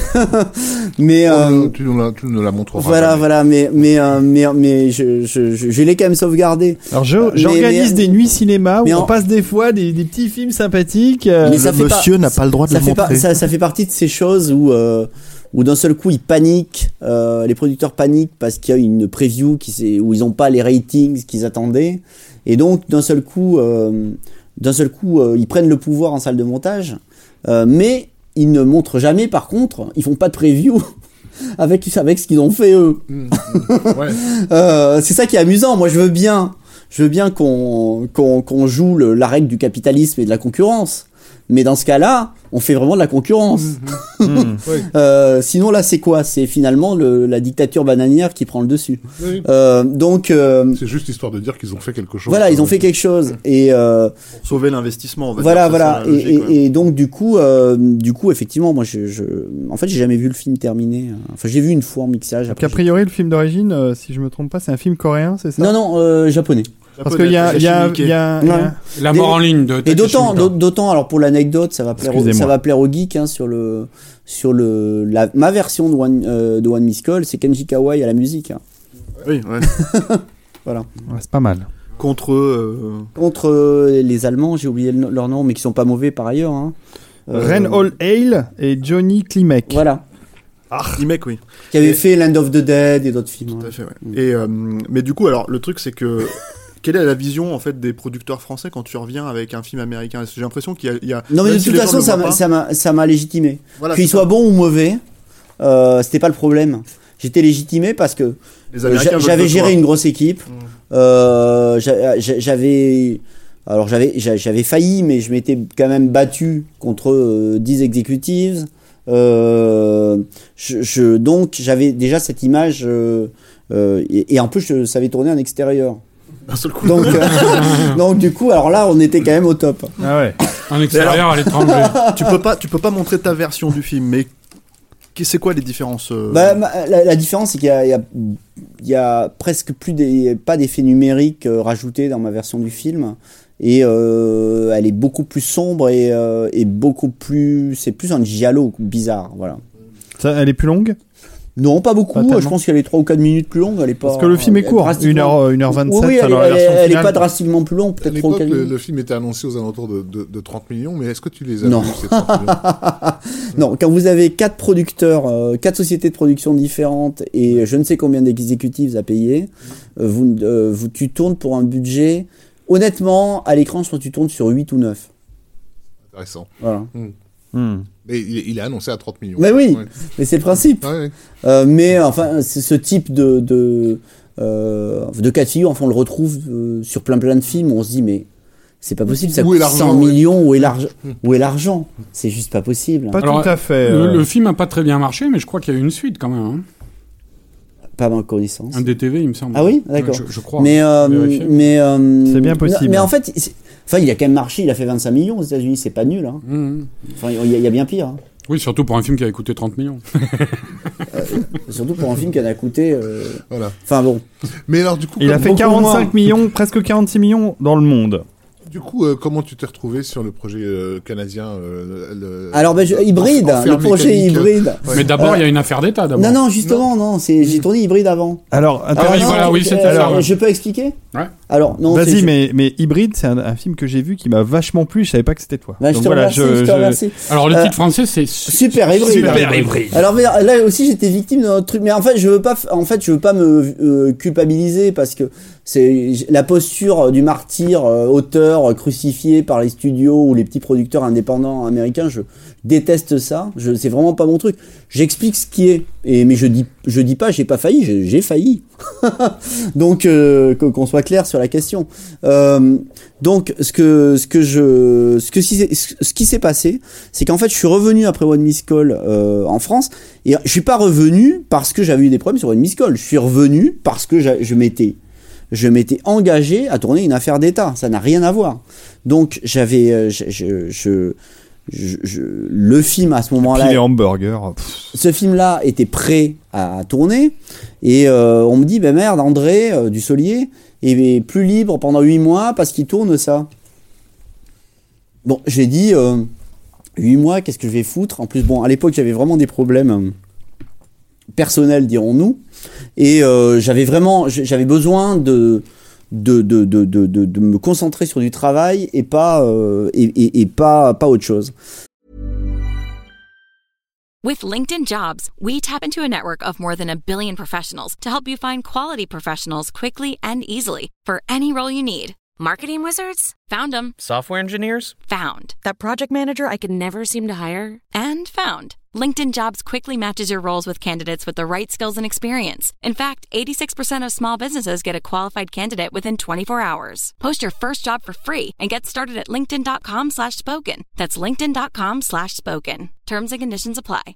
[SPEAKER 7] mais
[SPEAKER 4] Oh,
[SPEAKER 7] euh,
[SPEAKER 4] tu, nous la, tu nous la montreras.
[SPEAKER 7] voilà,
[SPEAKER 4] jamais.
[SPEAKER 7] voilà. Mais mais euh, mais mais je je je, je l'ai quand même sauvegardé.
[SPEAKER 3] Alors je-
[SPEAKER 7] Mais-
[SPEAKER 3] j'organise
[SPEAKER 7] mais-
[SPEAKER 3] des nuits cinéma où
[SPEAKER 7] mais
[SPEAKER 3] on
[SPEAKER 7] en-
[SPEAKER 3] passe des fois des, des petits films sympathiques. euh,
[SPEAKER 7] Mais
[SPEAKER 6] Le
[SPEAKER 7] ça fait pas-
[SPEAKER 6] monsieur n'a pas le droit de
[SPEAKER 7] ça
[SPEAKER 6] le
[SPEAKER 7] fait pas,
[SPEAKER 6] montrer.
[SPEAKER 7] ça, ça fait partie de ces choses où, euh, où d'un seul coup ils paniquent, euh, les producteurs paniquent parce qu'il y a une preview qui s'est- où ils n'ont pas les ratings qu'ils attendaient, et donc d'un seul coup, euh, d'un seul coup, euh, ils prennent le pouvoir en salle de montage, euh, mais ils ne montrent jamais. Par contre, ils font pas de preview avec avec ce qu'ils ont fait eux.
[SPEAKER 4] Mmh, mmh. Ouais.
[SPEAKER 7] Euh, c'est ça qui est amusant. Moi, je veux bien, je veux bien qu'on qu'on qu'on joue le, la règle du capitalisme et de la concurrence. Mais dans ce cas-là, on fait vraiment de la concurrence.
[SPEAKER 3] hmm.
[SPEAKER 4] Ouais.
[SPEAKER 7] Euh, sinon, là, c'est quoi? C'est finalement le, la dictature bananière qui prend le dessus.
[SPEAKER 4] Oui.
[SPEAKER 7] Euh, donc, euh,
[SPEAKER 4] C'est juste histoire de dire qu'ils ont fait quelque chose.
[SPEAKER 7] voilà, ils ont fait quelque chose. Et euh,
[SPEAKER 6] Pour sauver l'investissement, on va
[SPEAKER 7] voilà,
[SPEAKER 6] dire, ça,
[SPEAKER 7] voilà.
[SPEAKER 6] c'est la
[SPEAKER 7] Et,
[SPEAKER 6] logique, ouais.
[SPEAKER 7] et, et donc, du coup, euh, du coup, effectivement, moi, je, je, en fait, j'ai jamais vu le film terminé. Enfin, j'ai vu une fois en mixage.
[SPEAKER 3] Donc
[SPEAKER 7] après,
[SPEAKER 3] a priori le film d'origine, euh, si je me trompe pas, c'est un film coréen, c'est ça?
[SPEAKER 7] j'ai- non, non, euh, japonais.
[SPEAKER 3] Parce qu'il y a, il y a, il y a, il y a-
[SPEAKER 7] Ouais.
[SPEAKER 5] La mort
[SPEAKER 7] Et-
[SPEAKER 5] en ligne de
[SPEAKER 7] Et
[SPEAKER 5] Takeshi
[SPEAKER 7] d'autant,
[SPEAKER 5] Miike.
[SPEAKER 7] d'autant, alors pour l'anecdote, ça va plaire, au,
[SPEAKER 3] Excusez-moi.
[SPEAKER 7] ça va plaire aux geeks, hein, sur le, sur le, la, ma version de One, euh, de One Missed Call, c'est Kenji Kawai à la musique. Hein.
[SPEAKER 6] Oui, ouais.
[SPEAKER 7] Voilà.
[SPEAKER 3] Ouais, c'est pas mal.
[SPEAKER 6] Contre euh,
[SPEAKER 7] Contre euh, les Allemands, j'ai oublié le- leur nom, mais qui sont pas mauvais par ailleurs. Hein. Euh,
[SPEAKER 3] Reinhold Hale et Johnny Klimek.
[SPEAKER 7] Voilà.
[SPEAKER 6] Remake, oui.
[SPEAKER 7] Qui avait
[SPEAKER 6] Et-
[SPEAKER 7] fait Land of the Dead et d'autres films.
[SPEAKER 6] Tout à
[SPEAKER 7] ouais.
[SPEAKER 6] fait, ouais. Et, euh, mais du coup, alors, le truc, c'est que quelle est la vision en fait des producteurs français quand tu reviens avec un film américain? Parce que j'ai l'impression qu'il y a, il y a
[SPEAKER 7] Non, mais
[SPEAKER 6] même
[SPEAKER 7] de
[SPEAKER 6] si
[SPEAKER 7] toute
[SPEAKER 6] les gens
[SPEAKER 7] façon,
[SPEAKER 6] le
[SPEAKER 7] ça
[SPEAKER 6] voient
[SPEAKER 7] m'a,
[SPEAKER 6] pas,
[SPEAKER 7] ça m'a, ça m'a légitimé.
[SPEAKER 6] voilà,
[SPEAKER 7] Qu'il
[SPEAKER 6] c'est
[SPEAKER 7] soit
[SPEAKER 6] ça.
[SPEAKER 7] bon ou mauvais, euh, c'était pas le problème. J'étais légitimé parce que
[SPEAKER 6] Les Américains
[SPEAKER 7] J'a-
[SPEAKER 6] veulent
[SPEAKER 7] j'avais
[SPEAKER 6] de
[SPEAKER 7] géré
[SPEAKER 6] toi.
[SPEAKER 7] une grosse équipe.
[SPEAKER 6] Mm.
[SPEAKER 7] Euh, j'a- j'a- j'avais, alors j'avais, j'a- j'avais failli, mais je m'étais quand même battu contre euh, dix executives. Euh, je, je- donc j'avais déjà cette image, euh, euh, et, et en plus je savais tourner en extérieur.
[SPEAKER 6] D'un seul coup.
[SPEAKER 7] Donc, euh, donc du coup, alors là, on était quand même au top.
[SPEAKER 3] Ah ouais.
[SPEAKER 5] En extérieur, à l'étranger.
[SPEAKER 6] tu peux pas, tu peux pas montrer ta version du film, mais qu'est- c'est quoi les différences euh,
[SPEAKER 7] Bah, ma- la, la différence, c'est qu'il y a, il y a, il y a presque plus des, pas d'effets numériques euh, rajoutés dans ma version du film. Et euh, elle est beaucoup plus sombre et, euh, et beaucoup plus. C'est plus un giallo bizarre, voilà.
[SPEAKER 3] Ça, elle est plus longue?
[SPEAKER 7] Non, pas beaucoup.
[SPEAKER 3] Pas tellement.
[SPEAKER 7] je pense qu'elle est trois ou quatre minutes plus longue. Elle est pas.
[SPEAKER 3] Parce que le film est
[SPEAKER 7] elle-
[SPEAKER 3] court,
[SPEAKER 7] drastiquement-
[SPEAKER 3] une heure vingt-sept.
[SPEAKER 7] Oui, oui, elle,
[SPEAKER 3] alors la
[SPEAKER 7] elle-
[SPEAKER 3] version
[SPEAKER 7] elle est
[SPEAKER 3] finale-
[SPEAKER 7] pas drastiquement plus longue,
[SPEAKER 4] À
[SPEAKER 7] peut-être trois ou
[SPEAKER 4] l'époque,
[SPEAKER 7] quatre
[SPEAKER 4] le,
[SPEAKER 7] minutes.
[SPEAKER 4] le film était annoncé aux alentours de, de, de trente millions, mais est-ce que tu les as
[SPEAKER 7] Non.
[SPEAKER 4] vus, ces trente millions?
[SPEAKER 7] Non, quand vous avez quatre producteurs, euh, quatre sociétés de production différentes et je ne sais combien d'exécutifs à payer, euh, vous, euh, vous, tu tournes pour un budget. Honnêtement, à l'écran, je crois que tu tournes sur huit ou neuf.
[SPEAKER 4] Intéressant.
[SPEAKER 7] Voilà.
[SPEAKER 3] Hmm.
[SPEAKER 4] Mais il, est- il est annoncé à trente millions.
[SPEAKER 7] Mais oui,
[SPEAKER 4] Ouais.
[SPEAKER 7] mais c'est le principe.
[SPEAKER 4] Ouais, ouais.
[SPEAKER 7] Euh, mais enfin, c'est ce type de de, euh, de cas de figure, enfin, on le retrouve euh, sur plein plein de films. Où on se dit mais c'est pas possible, ça
[SPEAKER 4] Où est
[SPEAKER 7] coûte
[SPEAKER 4] l'argent,
[SPEAKER 7] cent
[SPEAKER 4] ouais.
[SPEAKER 7] millions. Où est l'argent Où est l'argent C'est juste pas possible.
[SPEAKER 3] Pas
[SPEAKER 5] Alors,
[SPEAKER 3] tout à fait.
[SPEAKER 5] Le,
[SPEAKER 3] euh,
[SPEAKER 5] le film a pas très bien marché, mais je crois qu'il y a eu une suite quand même. Hein.
[SPEAKER 7] Pas à ma connaissance.
[SPEAKER 5] Un D T V, il me semble.
[SPEAKER 7] Ah oui, d'accord.
[SPEAKER 5] Je, je crois.
[SPEAKER 7] Mais euh,
[SPEAKER 5] Vérifier.
[SPEAKER 7] mais euh,
[SPEAKER 3] C'est bien possible.
[SPEAKER 7] Mais en fait, c'est- enfin, il a quand même marché. Il a fait vingt-cinq millions aux États-Unis. C'est pas nul. Hein.
[SPEAKER 5] Mmh.
[SPEAKER 7] Enfin, il y, a- il y a bien pire. Hein.
[SPEAKER 5] Oui, surtout pour un film qui avait coûté trente millions.
[SPEAKER 7] Surtout pour un film qui en a coûté. euh,
[SPEAKER 4] Voilà.
[SPEAKER 7] Enfin bon.
[SPEAKER 4] Mais alors, du coup,
[SPEAKER 3] Il a
[SPEAKER 4] comme-
[SPEAKER 3] fait
[SPEAKER 7] beaucoup
[SPEAKER 3] quarante-cinq
[SPEAKER 7] moins.
[SPEAKER 3] millions, presque quarante-six millions dans le monde.
[SPEAKER 4] du coup euh, comment tu t'es retrouvé sur le projet euh, canadien euh, le-
[SPEAKER 7] Alors, ben, je- hybride.
[SPEAKER 4] en- en
[SPEAKER 7] Le
[SPEAKER 4] fer
[SPEAKER 7] projet
[SPEAKER 4] mécanique, euh,
[SPEAKER 7] hybride.
[SPEAKER 4] ouais.
[SPEAKER 5] Mais d'abord,
[SPEAKER 7] Euh,
[SPEAKER 5] il y a une affaire d'État, d'abord.
[SPEAKER 7] Non, non, justement, non. C'est j'ai tourné hybride avant.
[SPEAKER 3] Alors,
[SPEAKER 5] Ah
[SPEAKER 3] intéressant.
[SPEAKER 5] oui, voilà, oui, c'était
[SPEAKER 7] euh,
[SPEAKER 5] ça, ouais.
[SPEAKER 7] Je peux expliquer
[SPEAKER 5] Ouais.
[SPEAKER 7] Alors, non,
[SPEAKER 3] Vas-y,
[SPEAKER 7] c'est-
[SPEAKER 3] mais, mais Hybride, c'est un, un film que j'ai vu qui m'a vachement plu. Je savais pas que c'était toi.
[SPEAKER 7] Bah, je
[SPEAKER 3] Donc
[SPEAKER 7] te
[SPEAKER 3] voilà,
[SPEAKER 7] remercie, je, te remercie.
[SPEAKER 5] Alors le
[SPEAKER 7] Euh,
[SPEAKER 5] titre français c'est su-
[SPEAKER 7] Super hybride.
[SPEAKER 5] Super hybride.
[SPEAKER 7] Alors mais là aussi j'étais victime d'un truc, mais en fait je veux pas, en fait je veux pas me euh, culpabiliser parce que c'est la posture du martyr, euh, auteur euh, crucifié par les studios ou les petits producteurs indépendants américains. Je déteste ça. Je, c'est vraiment pas mon truc. J'explique ce qui est, et mais je dis, je dis pas j'ai pas failli, j'ai, j'ai failli. Donc euh, qu'on soit clair sur la question. Euh, donc ce que ce que je ce que si, ce qui s'est passé, c'est qu'en fait je suis revenu après One Miss Call euh, en France, et je suis pas revenu parce que j'avais eu des problèmes sur One Miss Call. Je suis revenu parce que j'a- je m'étais je m'étais engagé à tourner une affaire d'État. Ça n'a rien à voir. Donc j'avais euh, je, je, je Je, je, le film à ce moment-là,
[SPEAKER 3] Puis les hamburgers. pff.
[SPEAKER 7] ce film-là était prêt à tourner, et euh, on me dit ben merde, André euh, Dussolier est plus libre pendant huit mois parce qu'il tourne ça. Bon, j'ai dit euh, huit mois, qu'est-ce que je vais foutre? En plus, bon, à l'époque j'avais vraiment des problèmes euh, personnels, dirons-nous, et euh, j'avais vraiment, j'avais besoin de De, de, de, de, de, de me concentrer sur du travail et pas, euh, et, et, et pas, pas autre chose.
[SPEAKER 1] With LinkedIn Jobs, we tap into a network of more than a billion professionals to help you find quality professionals quickly and easily for any role you need. Marketing wizards? Found them.
[SPEAKER 8] Software engineers?
[SPEAKER 1] Found. That project manager I could never seem to hire? And found. LinkedIn Jobs quickly matches your roles with candidates with the right skills and experience. In fact, eighty-six percent of small businesses get a qualified candidate within twenty-four hours. Post your first job for free and get started at linkedin.com slash spoken. That's linkedin.com slash spoken. Terms and conditions apply.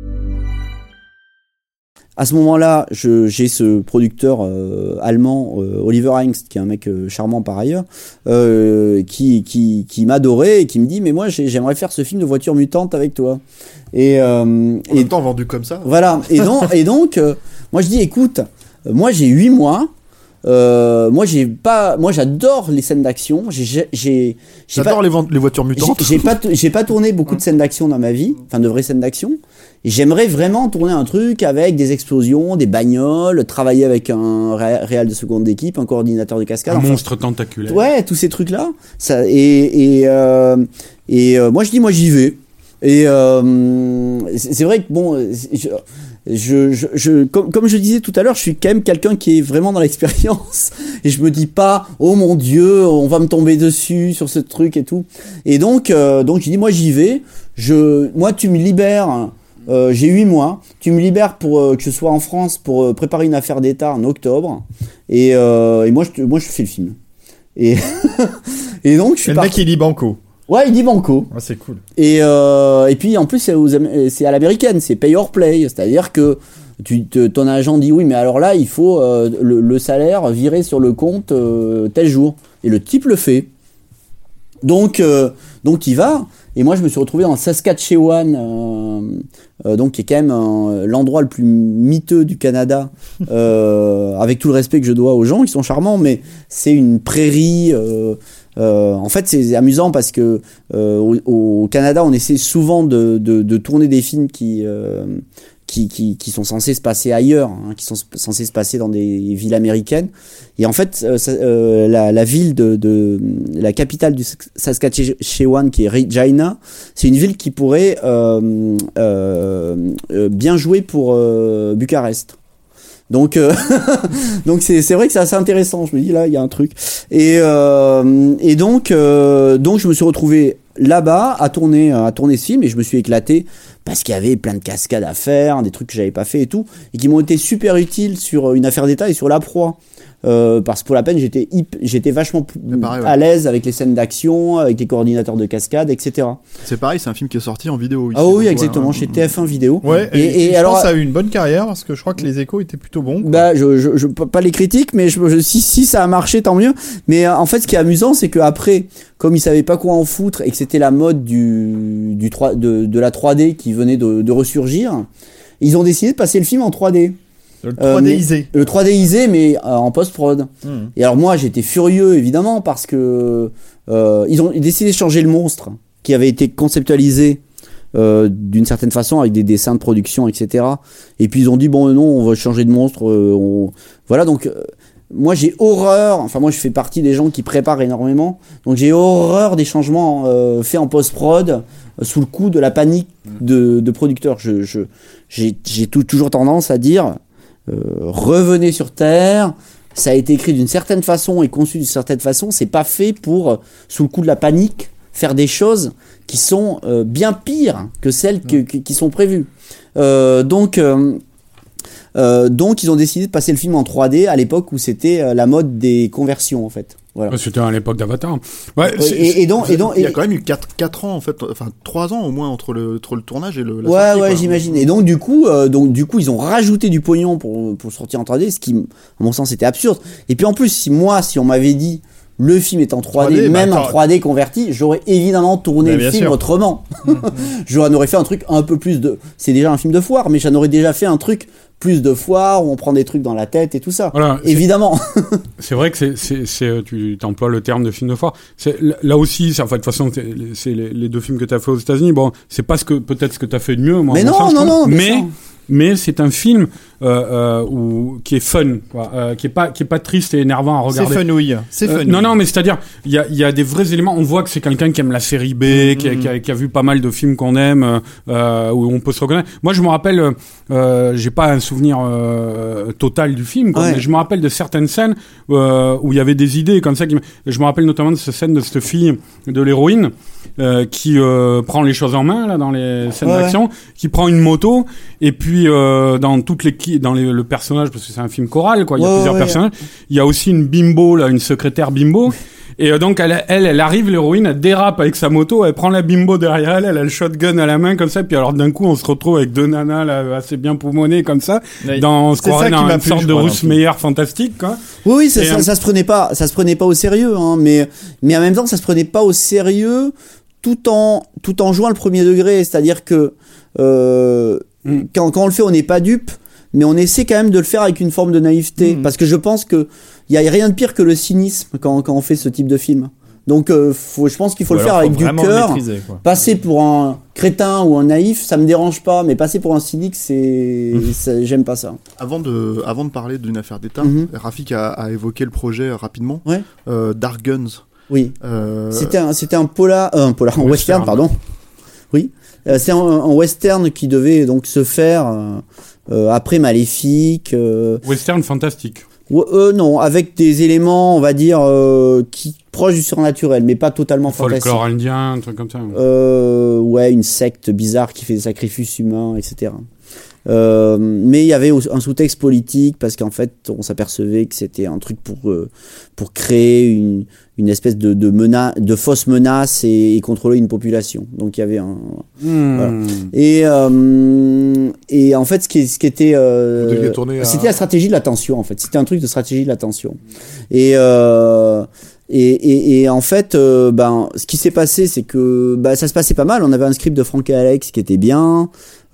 [SPEAKER 7] À ce moment-là, je, j'ai ce producteur euh, allemand, euh, Oliver Hengst, qui est un mec euh, charmant par ailleurs, euh, qui, qui, qui m'adorait et qui me dit « Mais moi, j'ai, j'aimerais faire ce film de voiture mutante avec toi. » Et, euh,
[SPEAKER 6] En
[SPEAKER 7] et
[SPEAKER 6] même temps, vendu comme ça.
[SPEAKER 7] voilà. Et donc, et donc euh, moi, je dis « Écoute, euh, moi, j'ai huit mois. Euh, moi, j'ai pas, moi, j'adore les scènes d'action. J'ai, j'ai, j'ai, j'ai
[SPEAKER 6] J'adore
[SPEAKER 7] pas,
[SPEAKER 6] les, ven- les voitures mutantes.
[SPEAKER 7] j'ai, j'ai pas, t- j'ai pas tourné beaucoup de scènes d'action dans ma vie, enfin de vraies scènes d'action. Et j'aimerais vraiment tourner un truc avec des explosions, des bagnoles, travailler avec un ré- réal de seconde équipe, un coordinateur de cascade.
[SPEAKER 5] Un
[SPEAKER 7] enfin,
[SPEAKER 5] monstre tentaculaire.
[SPEAKER 7] Ouais, tous ces trucs-là. Ça, et et, euh, et euh, moi, je dis, moi, j'y vais. Et euh, c'est, c'est vrai que bon, je, je, je, je comme, comme je disais tout à l'heure, je suis quand même quelqu'un qui est vraiment dans l'expérience. Et je me dis pas, oh mon Dieu, on va me tomber dessus sur ce truc et tout. Et donc, euh, donc je dis, moi, j'y vais. Je, moi, tu me libères. Euh, j'ai huit mois. Tu me libères pour euh, que je sois en France pour euh, préparer une affaire d'État en octobre. Et, euh, et moi, je, te- moi, je fais le film. Et, et donc, je suis
[SPEAKER 3] Et le mec,
[SPEAKER 7] parti.
[SPEAKER 3] il dit banco.
[SPEAKER 7] Ouais, il dit banco.
[SPEAKER 3] Ah, c'est cool.
[SPEAKER 7] Et, euh, et puis en plus c'est, aux Am- c'est à l'américaine, c'est pay or play, c'est-à-dire que tu, te, ton agent dit oui mais alors là il faut euh, le, le salaire viré sur le compte euh, tel jour, et le type le fait. Donc euh, donc il va, et moi je me suis retrouvé dans Saskatchewan, euh, euh, donc qui est quand même euh, l'endroit le plus miteux du Canada, euh, avec tout le respect que je dois aux gens qui sont charmants, mais c'est une prairie. Euh, Euh, en fait, c'est amusant parce que euh, au, au Canada, on essaie souvent de, de, de tourner des films qui, euh, qui, qui, qui sont censés se passer ailleurs, hein, qui sont censés se passer dans des villes américaines. Et en fait, euh, ça, euh, la, la ville de, de la capitale du Saskatchewan, qui est Regina, c'est une ville qui pourrait euh, euh, euh, bien jouer pour euh, Bucarest. Donc, euh, donc c'est c'est vrai que c'est assez intéressant. Je me dis là, il y a un truc. Et euh, et donc euh, donc je me suis retrouvé là-bas à tourner à tourner ce film, et je me suis éclaté parce qu'il y avait plein de cascades à faire, des trucs que j'avais pas fait et tout, et qui m'ont été super utiles sur une affaire d'État et sur La Proie. Euh, parce que pour la peine, j'étais hip, j'étais vachement plus
[SPEAKER 6] pareil, ouais.
[SPEAKER 7] à l'aise avec les scènes d'action, avec les coordinateurs de cascade, et cetera.
[SPEAKER 6] C'est pareil, c'est un film qui est sorti en vidéo. Ici,
[SPEAKER 7] Ah oui,
[SPEAKER 6] donc,
[SPEAKER 7] exactement,
[SPEAKER 6] voilà.
[SPEAKER 7] chez T F un Vidéo.
[SPEAKER 3] Ouais, et,
[SPEAKER 7] Et-
[SPEAKER 3] et
[SPEAKER 7] et
[SPEAKER 3] je
[SPEAKER 7] alors-
[SPEAKER 3] pense que ça a eu une bonne carrière parce que je crois que les échos étaient plutôt bons. quoi.
[SPEAKER 7] Bah, je, je, je, pas les critiques, mais je, je, si, si ça a marché, tant mieux. Mais euh, en fait, ce qui est amusant, c'est qu'après, comme ils savaient pas quoi en foutre et que c'était la mode du, du trois, de, de la trois D qui venait de, de ressurgir, ils ont décidé de passer le film en trois D.
[SPEAKER 3] Le
[SPEAKER 7] Euh,
[SPEAKER 3] trois D-isé.
[SPEAKER 7] Le trois D-isé, mais euh, en post-prod.
[SPEAKER 3] Mmh.
[SPEAKER 7] Et alors moi, j'étais furieux, évidemment, parce que euh, ils ont décidé de changer le monstre qui avait été conceptualisé euh, d'une certaine façon avec des dessins de production, et cetera. Et puis ils ont dit bon non, on va changer de monstre. Euh, on... Voilà, donc euh, moi j'ai horreur, enfin moi je fais partie des gens qui préparent énormément, donc j'ai horreur des changements euh, faits en post-prod euh, sous le coup de la panique de, de producteurs. Je, je, j'ai, j'ai tout, toujours tendance à dire euh, revenez sur terre, ça a été écrit d'une certaine façon et conçu d'une certaine façon, c'est pas fait pour, euh, sous le coup de la panique, faire des choses qui sont euh, bien pires que celles que, que, qui sont prévues. Euh, donc... Euh, Euh, donc ils ont décidé de passer le film en trois D à l'époque où c'était euh, la mode des conversions en fait. Voilà.
[SPEAKER 5] C'était à l'époque d'Avatar. Ouais,
[SPEAKER 7] et, et donc, et donc,
[SPEAKER 6] il y a quand même eu quatre ans en fait, enfin trois ans au moins entre le, entre le tournage et le. La
[SPEAKER 7] ouais,
[SPEAKER 6] sortie,
[SPEAKER 7] ouais,
[SPEAKER 6] quoi.
[SPEAKER 7] j'imagine. Et donc du coup, euh, donc du coup, ils ont rajouté du pognon pour pour sortir en trois D, ce qui, à mon sens, était absurde. Et puis en plus, si moi, si on m'avait dit le film est en trois D, trois D même bah, en trois D converti, j'aurais évidemment tourné bah, le film sûr. autrement. J'en aurais fait un truc un peu plus de. C'est déjà un film de foire, mais j'en aurais déjà fait un truc plus de foire où on prend des trucs dans la tête et tout ça. Voilà, évidemment.
[SPEAKER 5] C'est, c'est vrai que c'est, c'est, c'est, tu emploies le terme de film de foire. C'est, là aussi, c'est, en fait, de toute façon, c'est les, les deux films que tu as fait aux États-Unis. Bon, c'est pas ce que peut-être ce que tu as fait de mieux, moi.
[SPEAKER 7] Mais non,
[SPEAKER 5] sens,
[SPEAKER 7] non, non,
[SPEAKER 5] mais. mais mais c'est un film euh, euh, où, qui est fun, quoi, euh, qui est pas qui est pas triste et énervant à regarder.
[SPEAKER 3] C'est funouille. C'est
[SPEAKER 5] euh,
[SPEAKER 3] funouille.
[SPEAKER 5] Non non, mais c'est-à-dire il y a il y a des vrais éléments. On voit que c'est quelqu'un qui aime la série B, mmh, qui, a, qui, a, qui a vu pas mal de films qu'on aime, euh, où on peut se reconnaître. Moi, je me rappelle, euh, j'ai pas un souvenir euh, total du film, quoi, ouais. mais je me rappelle de certaines scènes euh, où il y avait des idées comme ça. Qui, je me rappelle notamment de cette scène de cette fille, de l'héroïne, euh, qui euh, prend les choses en main là dans les scènes ouais, d'action, ouais. qui prend une moto et puis Euh, dans toutes les dans les, le personnage, parce que c'est un film choral, quoi. Il y a ouais, plusieurs ouais, personnages. Ouais. Il y a aussi une bimbo là, une secrétaire bimbo. Et euh, donc elle, elle, elle arrive, l'héroïne, elle dérape avec sa moto, elle prend la bimbo derrière elle, elle a le shotgun à la main comme ça. Et puis alors d'un coup, on se retrouve avec deux nanas là, assez bien poumonnées comme ça. Mais dans, on se croirait dans une sorte de Russe meilleur fantastique, quoi.
[SPEAKER 7] Oui, oui, ça, ça, euh... ça se prenait pas, ça se prenait pas au sérieux, hein. Mais mais en même temps, ça se prenait pas au sérieux, tout en tout en jouant le premier degré, c'est-à-dire que euh, Mm. Quand, quand on le fait, on n'est pas dupe, mais on essaie quand même de le faire avec une forme de naïveté, mm. parce que je pense que il y a rien de pire que le cynisme quand, quand on fait ce type de film. Donc, euh, faut, je pense qu'il faut ou le faire avec du cœur. Passer pour un crétin ou un naïf, ça me dérange pas, mais passer pour un cynique, c'est, mm. ça, j'aime pas ça.
[SPEAKER 6] Avant de, avant de parler d'une affaire d'État,
[SPEAKER 7] mm-hmm.
[SPEAKER 6] Rafik a, a évoqué le projet rapidement.
[SPEAKER 7] Ouais.
[SPEAKER 6] Euh, Dark Guns.
[SPEAKER 7] Oui.
[SPEAKER 6] Euh...
[SPEAKER 7] C'était un, c'était un polar, euh, un polar, un western, western, pardon. Oui. Euh, c'est un, un western qui devait donc se faire euh, euh, après Maléfique. Euh,
[SPEAKER 5] western fantastique.
[SPEAKER 7] Euh, non, avec des éléments, on va dire, euh, qui proches du surnaturel, mais pas totalement fantastique.
[SPEAKER 5] Folklore indien, un truc comme ça.
[SPEAKER 7] Euh, ouais, une secte bizarre qui fait des sacrifices humains, et cetera. Euh, mais il y avait un sous-texte politique parce qu'en fait, on s'apercevait que c'était un truc pour euh, pour créer une une espèce de de menace, de fausse menace et, et contrôler une population. Donc il y avait un
[SPEAKER 5] mmh.
[SPEAKER 7] voilà. et euh, et en fait ce qui ce qui était euh, c'était à... la stratégie de l'attention en fait. C'était un truc de stratégie de l'attention. Et euh, Et, et, et en fait, euh, ben, ce qui s'est passé, c'est que ben, ça se passait pas mal. On avait un script de Frank et Alex qui était bien.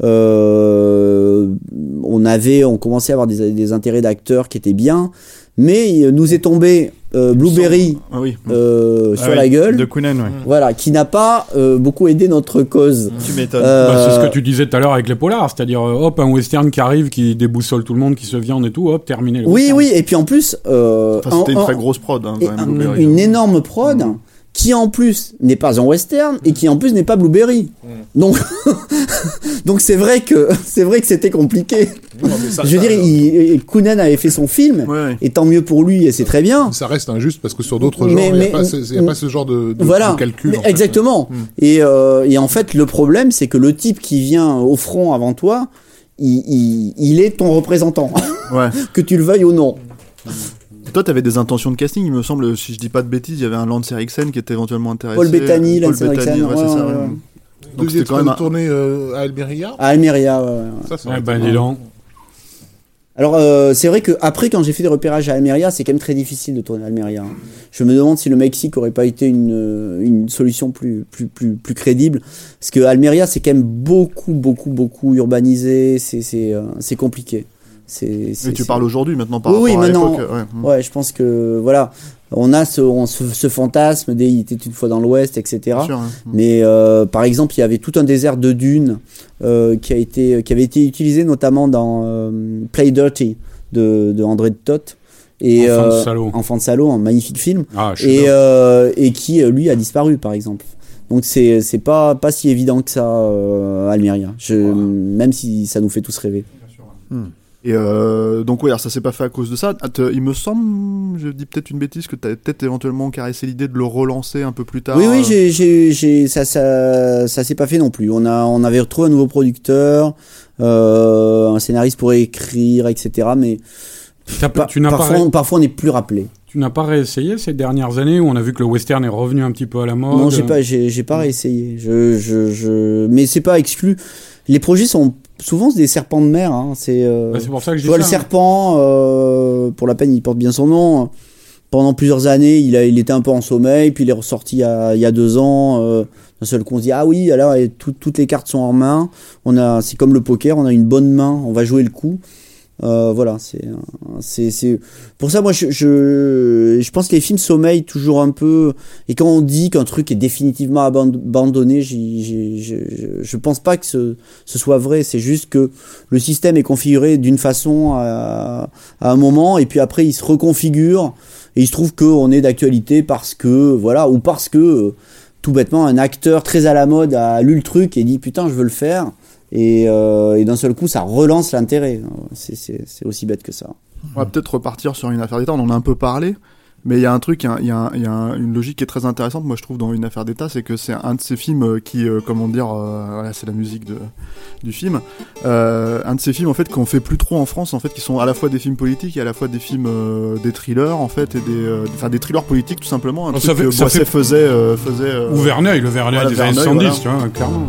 [SPEAKER 7] Euh, on avait, on commençait à avoir des, des intérêts d'acteurs qui étaient bien. Mais il nous est tombé euh, Blueberry
[SPEAKER 6] ah oui.
[SPEAKER 7] euh,
[SPEAKER 3] ah
[SPEAKER 7] sur
[SPEAKER 3] oui,
[SPEAKER 7] la gueule,
[SPEAKER 3] de Kounen, ouais.
[SPEAKER 7] Voilà, qui n'a pas euh, beaucoup aidé notre cause.
[SPEAKER 3] Tu m'étonnes.
[SPEAKER 7] Euh,
[SPEAKER 5] bah, c'est ce que tu disais tout à l'heure avec les polars, c'est-à-dire euh, hop un western qui arrive, qui déboussole tout le monde, qui se viande et tout, hop terminé. Le
[SPEAKER 7] oui,
[SPEAKER 5] western.
[SPEAKER 7] oui, et puis en plus, euh,
[SPEAKER 6] enfin, c'était
[SPEAKER 7] en,
[SPEAKER 6] une très
[SPEAKER 7] en,
[SPEAKER 6] grosse prod, hein, quand même,
[SPEAKER 7] un, une énorme prod. Mmh. Qui en plus n'est pas un western et qui en plus n'est pas Blueberry. Mmh. Donc, donc c'est vrai que c'est vrai que c'était compliqué. Non, ça, je veux ça, dire, il, Kounen avait fait son film, ouais, ouais. et tant mieux pour lui, et c'est très bien.
[SPEAKER 4] Ça reste injuste parce que sur d'autres genres, il n'y a, a pas ce genre de, de,
[SPEAKER 7] voilà,
[SPEAKER 4] de calcul.
[SPEAKER 7] En exactement. Fait. Mmh. Et, euh, et en fait, le problème, c'est que le type qui vient au front avant toi, il, il, il est ton représentant,
[SPEAKER 6] ouais.
[SPEAKER 7] que tu le veuilles ou non.
[SPEAKER 6] Mmh. Toi, t'avais des intentions de casting, il me semble, si je dis pas de bêtises, il y avait un Lance Eriksen qui était éventuellement intéressé.
[SPEAKER 7] Paul Bettany, Lance Eriksen, ouais,
[SPEAKER 6] ouais, c'est ça.
[SPEAKER 7] Ouais, ouais.
[SPEAKER 4] Donc vous étiez quand même tourné euh, à Almeria.
[SPEAKER 7] À Almeria, ouais. ouais.
[SPEAKER 5] Ça, c'est ouais, ben dis donc.
[SPEAKER 7] Alors euh, c'est vrai que après, quand j'ai fait des repérages à Almeria, c'est quand même très difficile de tourner à Almeria. Hein. Je me demande si le Mexique aurait pas été une une solution plus plus plus plus crédible, parce que Almeria c'est quand même beaucoup beaucoup beaucoup urbanisé, c'est c'est euh, c'est compliqué. C'est, c'est,
[SPEAKER 6] Mais tu
[SPEAKER 7] c'est...
[SPEAKER 6] parles aujourd'hui maintenant par
[SPEAKER 7] oui,
[SPEAKER 6] rapport
[SPEAKER 7] oui,
[SPEAKER 6] à
[SPEAKER 7] maintenant,
[SPEAKER 6] l'époque. Ouais.
[SPEAKER 7] ouais, je pense que voilà, on a ce, on, ce, ce fantasme des il était une fois dans l'Ouest, et cetera. Sûr, hein. Mais euh, par exemple, il y avait tout un désert de dunes euh, qui a été, qui avait été utilisé notamment dans euh, Play Dirty de, de André de Toth. Et,
[SPEAKER 5] Enfant de
[SPEAKER 7] euh,
[SPEAKER 5] salaud.
[SPEAKER 7] Enfant de salaud, un magnifique film.
[SPEAKER 5] Ah, je
[SPEAKER 7] et, euh, et qui, lui, a disparu, par exemple. Donc c'est, c'est pas, pas si évident que ça, euh, Almeria. Je, wow. Même si ça nous fait tous rêver.
[SPEAKER 6] Hmm. Et euh, donc ouais, alors ça s'est pas fait à cause de ça. Il me semble, je dis peut-être une bêtise, que tu avais peut-être éventuellement caressé l'idée de le relancer un peu plus tard.
[SPEAKER 7] Oui, oui, j'ai, j'ai, j'ai, ça, ça, ça s'est pas fait non plus. On a, on avait retrouvé un nouveau producteur, euh, un scénariste pour écrire, et cetera. Mais pa- tu n'as parfois, pas ré... parfois on n'est plus rappelé.
[SPEAKER 5] Tu n'as pas réessayé ces dernières années où on a vu que le western est revenu un petit peu à la mode?
[SPEAKER 7] Non, j'ai pas, j'ai, j'ai pas réessayé. Je, je, je, mais c'est pas exclu. Les projets sont souvent des serpents de mer. Hein. C'est, euh,
[SPEAKER 5] bah, c'est pour ça que je dis
[SPEAKER 7] vois,
[SPEAKER 5] ça.
[SPEAKER 7] Le serpent, euh, pour la peine, il porte bien son nom. Pendant plusieurs années, il, a, il était un peu en sommeil, puis il est ressorti il y a, il y a deux ans. Euh, d'un seul coup, on se dit ah oui, alors tout, toutes les cartes sont en main. On a, c'est comme le poker, on a une bonne main, on va jouer le coup. Euh, voilà, c'est, c'est, c'est pour ça moi je, je, je pense que les films sommeillent toujours un peu, et quand on dit qu'un truc est définitivement abandonné, j'y, j'y, je, je pense pas que ce, ce soit vrai. C'est juste que le système est configuré d'une façon à, à un moment, et puis après il se reconfigure, et il se trouve qu'on est d'actualité parce que voilà, ou parce que tout bêtement un acteur très à la mode a lu le truc et dit putain je veux le faire. Et, euh, et d'un seul coup, ça relance l'intérêt. C'est, c'est, c'est aussi bête que ça.
[SPEAKER 6] On va peut-être repartir sur Une affaire d'État. On en a un peu parlé, mais il y a un truc, il y a, il y a, il y a une logique qui est très intéressante, moi je trouve, dans Une affaire d'État, c'est que c'est un de ces films qui, euh, comment dire, euh, voilà, c'est la musique de, du film. Euh, un de ces films en fait qu'on fait plus trop en France, en fait, qui sont à la fois des films politiques et à la fois des films, euh, des thrillers en fait, et des, euh, enfin des thrillers politiques tout simplement. Un
[SPEAKER 5] oh,
[SPEAKER 6] truc
[SPEAKER 5] ça fait,
[SPEAKER 6] que
[SPEAKER 5] ça
[SPEAKER 6] Boisset
[SPEAKER 5] fait...
[SPEAKER 6] faisait, euh, faisait. Euh,
[SPEAKER 5] Ou Verneuil, le Verneuil
[SPEAKER 6] voilà,
[SPEAKER 5] des années
[SPEAKER 6] Verneuil,
[SPEAKER 5] soixante-dix,
[SPEAKER 6] voilà.
[SPEAKER 5] tu vois, clairement.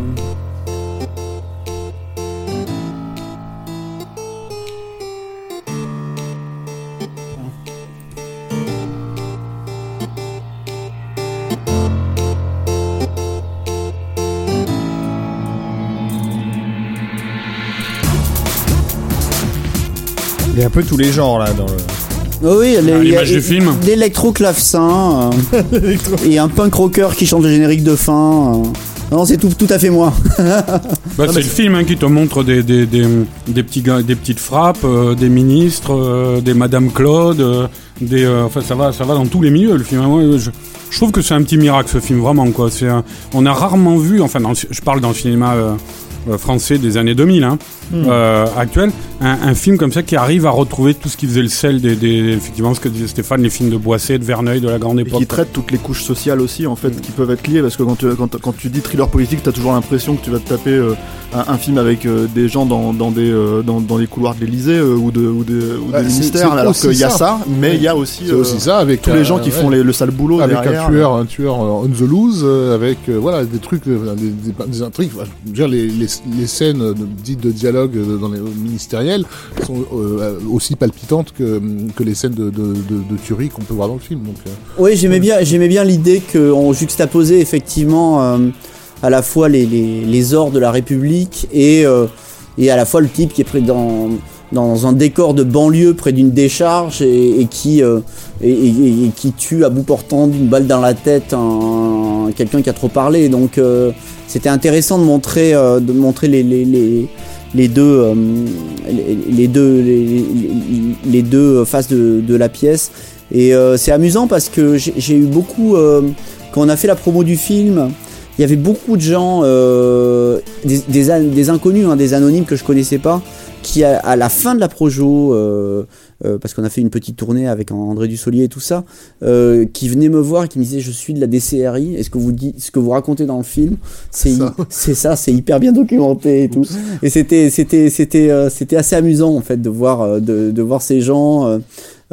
[SPEAKER 3] Il y a un peu tous les genres là dans le.
[SPEAKER 7] Oh oui, les,
[SPEAKER 5] ah, l'image
[SPEAKER 7] y a,
[SPEAKER 5] du film.
[SPEAKER 7] L'électro-clavecin euh, et un punk rocker qui chante le générique de fin. Euh. Non, c'est tout, tout à fait moi.
[SPEAKER 5] bah, c'est le film hein, qui te montre des, des, des, des, petits gars, des petites frappes, euh, des ministres, euh, des Madame Claude, euh, des, euh, enfin ça va, ça va dans tous les milieux le film. Moi, je, je trouve que c'est un petit miracle ce film vraiment quoi. C'est un, on a rarement vu, enfin dans, je parle dans le cinéma euh, euh, français des années deux mille, hein, mmh. euh, actuel, un, un film comme ça qui arrive à retrouver tout ce qui faisait le sel des, des effectivement ce que disait Stéphane, les films de Boisset, de Verneuil, de la grande époque.
[SPEAKER 6] Et qui traite toutes les couches sociales aussi en fait, mmh. qui peuvent être liées, parce que quand tu, quand, quand tu dis thriller politique, t'as toujours l'impression que tu vas te taper euh, un, un film avec euh, des gens dans, dans des euh, dans, dans les couloirs de l'Élysée euh, ou de ou, de, ou
[SPEAKER 4] ouais,
[SPEAKER 6] des ministères, alors qu'il y a ça, mais il y a aussi
[SPEAKER 4] c'est euh, aussi ça avec
[SPEAKER 6] tous les gens qui euh, font
[SPEAKER 4] ouais.
[SPEAKER 6] les, le sale boulot
[SPEAKER 4] avec
[SPEAKER 6] derrière,
[SPEAKER 4] un tueur, un tueur on the loose, euh, avec euh, voilà des trucs, euh, des, des, des intrigues. Enfin, je veux dire, les, les les scènes dites de dialogue dans les ministériels sont euh, aussi palpitantes que que les scènes de de, de, de tuerie qu'on peut voir dans le film. Donc euh,
[SPEAKER 7] oui, j'aimais bien j'aimais bien l'idée qu'on juxtaposait effectivement euh, à la fois les les les ors de la République et euh, et à la fois le type qui est pris dans dans un décor de banlieue près d'une décharge et, et qui euh, et, et, et qui tue à bout portant d'une balle dans la tête un, quelqu'un qui a trop parlé. Donc euh, c'était intéressant de montrer euh, de montrer les les les les deux euh, les, les deux les, les, les deux faces de de la pièce. Et euh, c'est amusant parce que j'ai, j'ai eu beaucoup euh, quand on a fait la promo du film, il y avait beaucoup de gens euh, des, des des inconnus hein, des anonymes que je connaissais pas, qui à, à la fin de la projo, euh, euh, parce qu'on a fait une petite tournée avec André Dussolier et tout ça, euh, qui venaient me voir et qui me disaient je suis de la D C R I, est-ce que vous dites, ce que vous racontez dans le film, c'est ça, hi- c'est ça, c'est hyper bien documenté et tout. Et c'était c'était c'était euh, c'était assez amusant en fait de voir de de voir ces gens. Euh,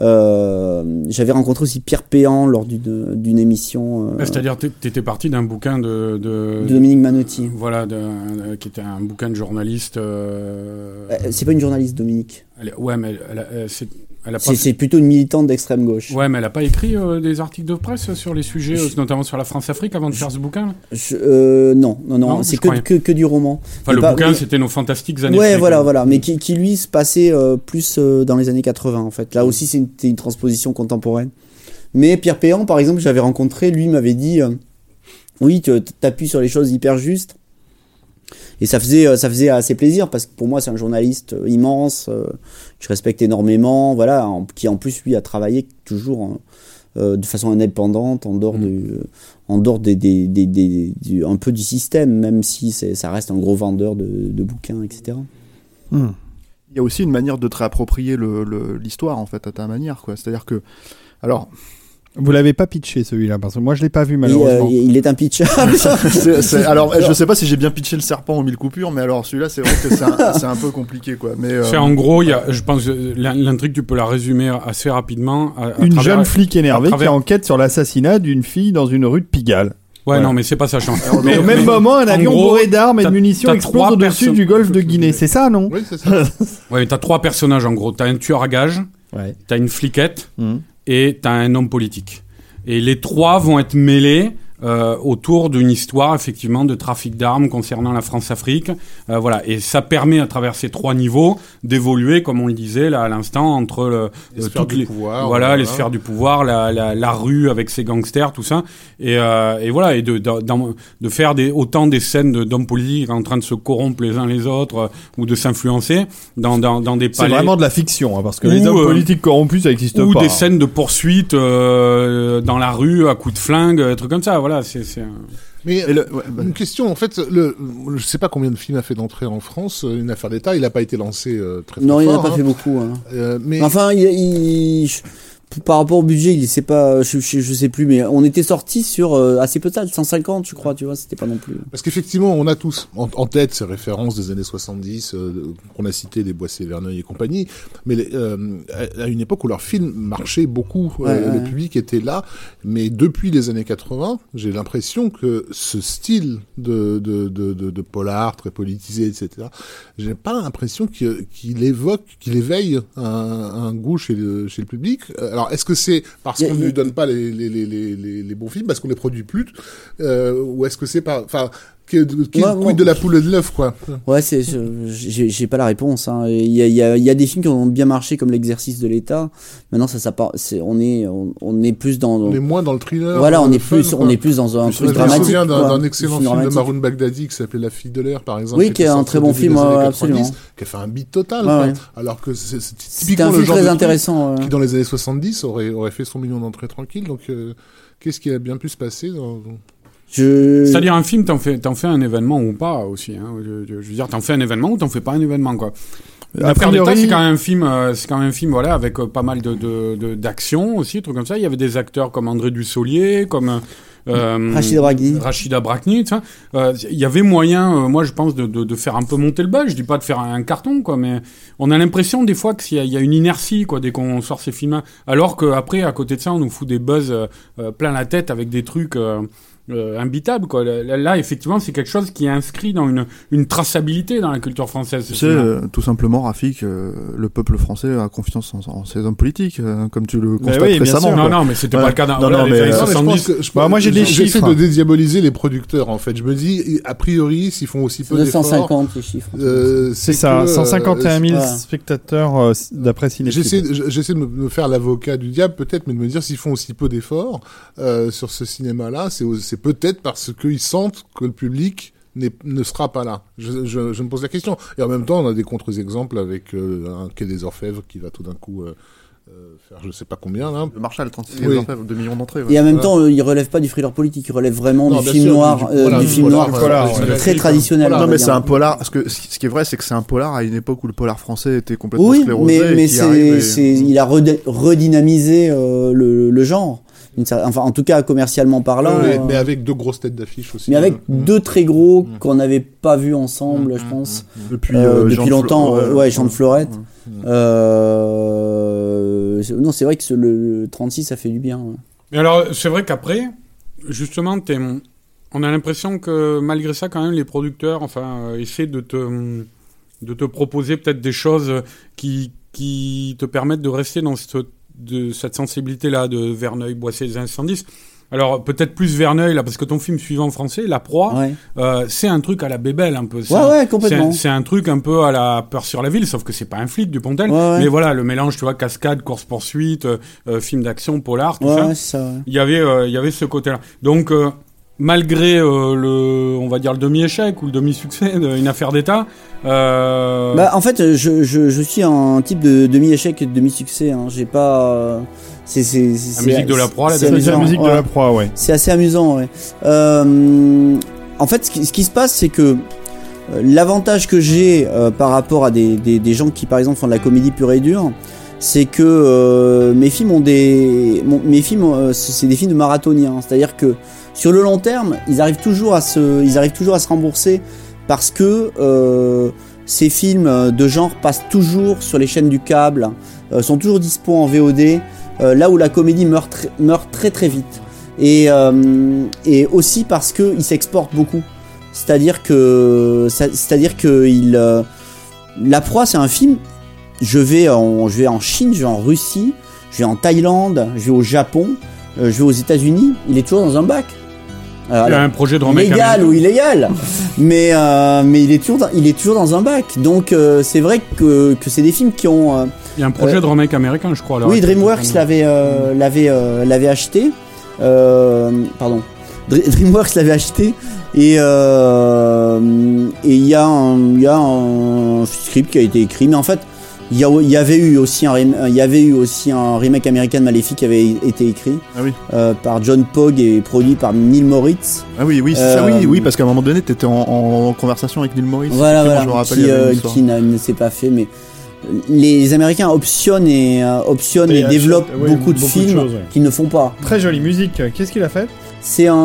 [SPEAKER 7] Euh, j'avais rencontré aussi Pierre Péan lors d'une, d'une émission. Euh,
[SPEAKER 5] C'est-à-dire que t'étais parti d'un bouquin de, de,
[SPEAKER 7] de Dominique Manotti.
[SPEAKER 5] Voilà, de, de, qui était un bouquin de journaliste. Euh...
[SPEAKER 7] Euh, c'est pas une journaliste, Dominique.
[SPEAKER 5] Elle, ouais, mais elle, elle, c'est, elle a pas
[SPEAKER 7] c'est, c'est plutôt une militante d'extrême gauche.
[SPEAKER 5] Ouais, mais elle a pas écrit euh, des articles de presse sur les sujets, je... notamment sur la France-Afrique, avant de faire ce bouquin.
[SPEAKER 7] Je, euh, non, non, non, non c'est que, que, que du roman.
[SPEAKER 5] Enfin, le
[SPEAKER 7] pas,
[SPEAKER 5] bouquin,
[SPEAKER 7] mais...
[SPEAKER 5] c'était nos fantastiques années.
[SPEAKER 7] Ouais,
[SPEAKER 5] fric,
[SPEAKER 7] voilà,
[SPEAKER 5] hein.
[SPEAKER 7] voilà, mais qui, qui lui se passait euh, plus euh, dans les années quatre-vingts en fait. Là aussi, c'est une, c'est une transposition contemporaine. Mais Pierre Péan, par exemple, que j'avais rencontré, lui m'avait dit, euh, oui, tu t'appuies sur les choses hyper justes. Et ça faisait, ça faisait assez plaisir parce que pour moi c'est un journaliste immense, euh, que je respecte énormément, voilà, en, qui en plus lui a travaillé toujours euh, de façon indépendante en dehors mmh. du, en dehors des, des, des, des, du, un peu du système, même si c'est, ça reste un gros vendeur de, de bouquins, et cetera.
[SPEAKER 6] Mmh. Il y a aussi une manière de te réapproprier le, le, l'histoire en fait à ta manière, quoi. C'est-à-dire que, alors.
[SPEAKER 3] Vous l'avez pas pitché celui-là parce que moi je l'ai pas vu malheureusement.
[SPEAKER 7] Et, euh, il est impitchable.
[SPEAKER 6] c'est, c'est, alors je sais pas si j'ai bien pitché le serpent aux mille coupures, mais alors celui-là c'est vrai que c'est un, c'est un peu compliqué quoi. Mais euh...
[SPEAKER 5] c'est en gros, il y a, je pense, l'intrigue tu peux la résumer assez rapidement. À, à
[SPEAKER 3] une
[SPEAKER 5] travers,
[SPEAKER 3] jeune flic énervée
[SPEAKER 5] travers...
[SPEAKER 3] qui enquête sur l'assassinat d'une fille dans une rue de Pigalle.
[SPEAKER 5] Ouais,
[SPEAKER 3] voilà.
[SPEAKER 5] Non, mais c'est pas ça, chance.
[SPEAKER 3] Mais au même moment, un avion
[SPEAKER 5] gros,
[SPEAKER 3] bourré d'armes et de munitions explose au-dessus
[SPEAKER 5] perso-
[SPEAKER 3] du golfe de Guinée. C'est ça, non?
[SPEAKER 4] Oui, c'est ça.
[SPEAKER 5] Ouais, t'as trois personnages en gros. T'as un tueur à gages,
[SPEAKER 3] ouais.
[SPEAKER 5] T'as une fliquette
[SPEAKER 3] mmh.
[SPEAKER 5] et t'as un homme politique. Et les trois vont être mêlés euh, autour d'une histoire effectivement de trafic d'armes concernant la France-Afrique. Euh, voilà, et ça permet à travers ces trois niveaux d'évoluer, comme on le disait là à l'instant, entre le,
[SPEAKER 4] les
[SPEAKER 5] euh,
[SPEAKER 4] sphères
[SPEAKER 5] toutes
[SPEAKER 4] du
[SPEAKER 5] les
[SPEAKER 4] pouvoir,
[SPEAKER 5] voilà,
[SPEAKER 4] voilà
[SPEAKER 5] les sphères du pouvoir, la, la, la rue avec ses gangsters, tout ça, et, euh, et voilà, et de, de, de faire des, autant des scènes de, d'hommes politiques en train de se corrompre les uns les autres euh, ou de s'influencer dans, dans, dans des palais.
[SPEAKER 3] C'est vraiment de la fiction, hein, parce que
[SPEAKER 5] ou,
[SPEAKER 3] les hommes
[SPEAKER 5] euh,
[SPEAKER 3] politiques corrompus, ça n'existe
[SPEAKER 5] ou
[SPEAKER 3] pas.
[SPEAKER 5] Ou des
[SPEAKER 3] hein.
[SPEAKER 5] scènes de poursuite euh, dans la rue à coups de flingue, des trucs comme ça. Voilà, c'est. c'est un...
[SPEAKER 4] Mais
[SPEAKER 6] le, ouais, bah...
[SPEAKER 4] une question, en fait, le, je sais pas combien de films a fait d'entrée en France, Une affaire d'État, il a pas été lancé euh, très, très
[SPEAKER 7] non,
[SPEAKER 4] fort.
[SPEAKER 7] Non, il n'a pas
[SPEAKER 4] hein.
[SPEAKER 7] fait beaucoup. Hein.
[SPEAKER 4] Euh, mais...
[SPEAKER 7] Enfin, il, il, par rapport au budget, il sait pas, je, je, je sais plus, mais on était sortis sur euh, assez peu de ça, cent cinquante, je crois, tu vois, c'était pas non plus.
[SPEAKER 4] Parce qu'effectivement, on a tous en, en tête ces références des années soixante-dix, euh, qu'on a cité les Boissier, Verneuil et compagnie, mais les, euh, à, à une époque où leurs films marchaient beaucoup,
[SPEAKER 7] ouais,
[SPEAKER 4] euh,
[SPEAKER 7] ouais.
[SPEAKER 4] le public était là, mais depuis les années quatre-vingts, j'ai l'impression que ce style de, de, de, de, de polar très politisé, et cetera, j'ai pas l'impression qu'il, qu'il évoque, qu'il éveille un, un goût chez le, chez le public. Alors, est-ce que c'est parce qu'on ne lui donne pas les, les, les, les, les bons films, parce qu'on les produit plus, euh, ou est-ce que c'est par, enfin, qui, qui
[SPEAKER 7] ouais, ouais.
[SPEAKER 4] de la poule et de l'œuf, quoi?
[SPEAKER 7] Ouais, c'est, j'ai, j'ai pas la réponse, hein. Il y a, il y a, il y a des films qui ont bien marché comme L'Exercice de l'État. Maintenant, ça, ça part, c'est, on est, on, on est plus dans,
[SPEAKER 4] on est moins dans le thriller.
[SPEAKER 7] Voilà, on est
[SPEAKER 4] fun,
[SPEAKER 7] plus,
[SPEAKER 4] quoi.
[SPEAKER 7] on est plus dans un
[SPEAKER 4] je
[SPEAKER 7] truc
[SPEAKER 4] me
[SPEAKER 7] dramatique.
[SPEAKER 4] Je me souviens d'un,
[SPEAKER 7] quoi,
[SPEAKER 4] d'un excellent film
[SPEAKER 7] dramatique.
[SPEAKER 4] de Maroun Baghdadi qui s'appelait La Fille de l'air, par exemple.
[SPEAKER 7] Oui, qui est un très bon film, absolument.
[SPEAKER 4] Qui a fait un beat total,
[SPEAKER 7] ouais, ouais.
[SPEAKER 4] Alors que c'est, c'est typiquement
[SPEAKER 7] C'était un
[SPEAKER 4] le
[SPEAKER 7] film
[SPEAKER 4] genre
[SPEAKER 7] très
[SPEAKER 4] de
[SPEAKER 7] intéressant.
[SPEAKER 4] Qui,
[SPEAKER 7] ouais.
[SPEAKER 4] dans les années soixante-dix, aurait, aurait fait son million d'entrées tranquille. Donc, euh, qu'est-ce qui a bien pu se passer dans...
[SPEAKER 7] Je...
[SPEAKER 5] C'est-à-dire un film, t'en fais, t'en fais un événement ou pas aussi. Hein. Je, je, je veux dire, t'en fais un événement ou t'en fais pas un événement, quoi. L'affaire d'État, c'est quand même un film, euh, c'est quand même un film, voilà, avec euh, pas mal de, de, de d'action aussi, trucs comme ça. Il y avait des acteurs comme André Dussolier, comme euh,
[SPEAKER 7] Rachida Brakni.
[SPEAKER 5] Rachida Brakni, tu vois. Euh, il y avait moyen, euh, moi, je pense, de, de, de faire un peu monter le buzz. Je dis pas de faire un, un carton, quoi, mais on a l'impression des fois qu'il y a, il y a une inertie, quoi, dès qu'on sort ces films, alors qu'après, à côté de ça, on nous fout des buzz euh, plein la tête avec des trucs. Euh, Euh, imbitable, quoi. Là, là, effectivement, c'est quelque chose qui est inscrit dans une, une traçabilité dans la culture française.
[SPEAKER 6] C'est euh, tout simplement, Rafik, euh, le peuple français a confiance en, en ses hommes politiques, euh, comme tu le constates
[SPEAKER 3] oui,
[SPEAKER 6] récemment.
[SPEAKER 5] Non, non, mais c'était
[SPEAKER 6] ouais.
[SPEAKER 5] pas le cas dans
[SPEAKER 6] non,
[SPEAKER 5] voilà,
[SPEAKER 6] non,
[SPEAKER 5] les
[SPEAKER 6] mais,
[SPEAKER 5] années
[SPEAKER 6] euh,
[SPEAKER 5] soixante-dix.
[SPEAKER 4] Je pense que, je,
[SPEAKER 3] bah, moi, j'ai des
[SPEAKER 4] j'essaie
[SPEAKER 3] chiffres.
[SPEAKER 4] de dédiaboliser les producteurs, en fait. Je me dis, a priori, s'ils font aussi peu
[SPEAKER 7] deux cent cinquante
[SPEAKER 4] d'efforts,
[SPEAKER 7] les chiffres.
[SPEAKER 4] euh,
[SPEAKER 3] C'est ça,
[SPEAKER 4] que,
[SPEAKER 3] cent cinquante et un mille
[SPEAKER 7] euh,
[SPEAKER 3] spectateurs euh, d'après Ciné.
[SPEAKER 4] J'essaie, j'essaie de me faire l'avocat du diable, peut-être, mais de me dire s'ils font aussi peu d'efforts euh, sur ce cinéma-là, c'est, c'est peut-être parce qu'ils sentent que le public ne sera pas là. Je, je, je me pose la question. Et en même temps, on a des contre-exemples avec euh, un Quai des Orfèvres qui va tout d'un coup euh, euh, faire je sais pas combien là.
[SPEAKER 6] Le Marshall, trente-six
[SPEAKER 4] oui.
[SPEAKER 6] deux millions d'entrées. Ouais.
[SPEAKER 7] Et en même
[SPEAKER 4] voilà.
[SPEAKER 7] temps, euh, il relève pas du thriller politique, il relève vraiment
[SPEAKER 4] non,
[SPEAKER 7] du film
[SPEAKER 4] sûr,
[SPEAKER 7] noir,
[SPEAKER 4] du,
[SPEAKER 7] euh,
[SPEAKER 4] voilà,
[SPEAKER 7] du
[SPEAKER 4] du
[SPEAKER 7] film
[SPEAKER 4] polar,
[SPEAKER 7] noir,
[SPEAKER 4] voilà,
[SPEAKER 7] euh,
[SPEAKER 4] voilà,
[SPEAKER 7] très
[SPEAKER 4] voilà.
[SPEAKER 7] traditionnel.
[SPEAKER 6] Non,
[SPEAKER 7] on va
[SPEAKER 6] mais
[SPEAKER 7] dire.
[SPEAKER 6] c'est un polar. Parce que ce qui est vrai, c'est que c'est un polar à une époque où le polar français était complètement
[SPEAKER 7] Oui,
[SPEAKER 6] sclérosé.
[SPEAKER 7] mais,
[SPEAKER 6] et
[SPEAKER 7] mais
[SPEAKER 6] qui
[SPEAKER 7] c'est,
[SPEAKER 6] arrive et-
[SPEAKER 7] c'est, il a redé- redynamisé euh, le, le genre. Une cer- Enfin, en tout cas, commercialement parlant.
[SPEAKER 4] mais,
[SPEAKER 7] euh,
[SPEAKER 4] mais avec deux grosses têtes d'affiche aussi.
[SPEAKER 7] mais avec
[SPEAKER 4] Mmh.
[SPEAKER 7] deux très gros
[SPEAKER 4] Mmh.
[SPEAKER 7] qu'on n'avait pas vus ensemble,
[SPEAKER 4] Mmh.
[SPEAKER 7] je pense.
[SPEAKER 6] Depuis,
[SPEAKER 7] Euh,
[SPEAKER 6] euh,
[SPEAKER 7] depuis
[SPEAKER 6] Jean de
[SPEAKER 7] longtemps,
[SPEAKER 6] Flo-
[SPEAKER 7] euh, ouais, Jean de Florette.
[SPEAKER 6] Ouais.
[SPEAKER 7] Euh, c'est- non, c'est vrai que ce- le, le trente-six, ça fait du bien. Ouais.
[SPEAKER 5] Mais alors, c'est vrai qu'après, justement, t'es, on a l'impression que malgré ça, quand même, les producteurs, enfin, euh, essaient de te, de te proposer peut-être des choses qui, qui te permettent de rester dans cette, de cette sensibilité-là de Verneuil, Boissier des années soixante-dix. Alors, peut-être plus Verneuil, là, parce que ton film suivant français, La Proie,
[SPEAKER 7] Ouais.
[SPEAKER 5] euh, c'est un truc à la Bébel, un peu. C'est
[SPEAKER 7] Ouais,
[SPEAKER 5] un-
[SPEAKER 7] ouais, complètement.
[SPEAKER 5] C'est, c'est un truc un peu à la Peur sur la ville, sauf que c'est pas un flic, Dupontel.
[SPEAKER 7] Ouais, ouais.
[SPEAKER 5] Mais voilà, le mélange, tu vois, cascade, course-poursuite, euh, euh, film d'action, polar, tout
[SPEAKER 7] Ouais,
[SPEAKER 5] ça.
[SPEAKER 7] ouais, c'est ça. Ouais.
[SPEAKER 5] Il y avait, euh, il y avait ce côté-là. Donc, euh, malgré euh, le, on va dire le demi-échec ou le demi-succès d'une affaire d'État. Euh...
[SPEAKER 7] Bah, en fait, je, je, je suis un type de demi-échec et de demi-succès. Hein. J'ai pas. C'est, c'est, c'est,
[SPEAKER 5] la musique de la proie, la,
[SPEAKER 3] c'est la musique
[SPEAKER 7] ouais.
[SPEAKER 3] de la proie, ouais.
[SPEAKER 7] C'est assez amusant, ouais. Euh, en fait, ce qui, ce qui se passe, c'est que euh, l'avantage que j'ai euh, par rapport à des, des, des gens qui, par exemple, font de la comédie pure et dure, c'est que euh, mes films ont des, mon, mes films, euh, c'est des films de marathoniens. C'est-à-dire que sur le long terme, ils arrivent toujours à se, ils arrivent toujours à se rembourser parce que euh, ces films de genre passent toujours sur les chaînes du câble, euh, sont toujours dispo en V O D. Euh, là où la comédie meurt, tr- meurt très très vite et, euh, et aussi parce qu'ils s'exportent beaucoup, c'est-à-dire que c'est-à-dire que il, euh, La Proie, c'est un film, je vais, en, je vais en Chine, je vais en Russie, je vais en Thaïlande, je vais au Japon, euh, je vais aux États-Unis, il est toujours dans un bac. Alors,
[SPEAKER 5] il y a un projet de remake
[SPEAKER 7] légal
[SPEAKER 5] américain.
[SPEAKER 7] ou illégal, mais euh, mais il est toujours dans, il est toujours dans un bac. Donc euh, c'est vrai que que c'est des films qui ont euh,
[SPEAKER 5] il y a un projet
[SPEAKER 7] euh,
[SPEAKER 5] de remake américain, je crois.
[SPEAKER 7] oui, DreamWorks l'avait euh, l'avait euh, l'avait acheté. Euh, pardon, DreamWorks l'avait acheté et euh, et il y a un il y a un script qui a été écrit, mais en fait il y, a, il y avait eu aussi un il y avait eu aussi un remake américain de Maléfique qui avait été écrit
[SPEAKER 6] ah oui.
[SPEAKER 7] euh, par John Pogg et produit par Neil Moritz.
[SPEAKER 6] Ah oui, oui, c'est
[SPEAKER 7] euh,
[SPEAKER 6] ça, oui, oui, parce qu'à un moment donné, t'étais en, en conversation avec Neil Moritz.
[SPEAKER 7] Voilà, voilà,
[SPEAKER 6] je me rappelle,
[SPEAKER 7] qui,
[SPEAKER 6] il y avait
[SPEAKER 7] euh,
[SPEAKER 6] une histoire.
[SPEAKER 7] qui n'a, ne s'est pas fait, mais les Américains optionnent et euh, optionnent et,
[SPEAKER 3] Et
[SPEAKER 7] développent
[SPEAKER 3] achètent, oui,
[SPEAKER 7] beaucoup de
[SPEAKER 3] beaucoup de
[SPEAKER 7] films
[SPEAKER 3] choses, ouais.
[SPEAKER 7] qu'ils ne font pas.
[SPEAKER 3] Très jolie musique. Qu'est-ce qu'il a fait?
[SPEAKER 7] C'est un,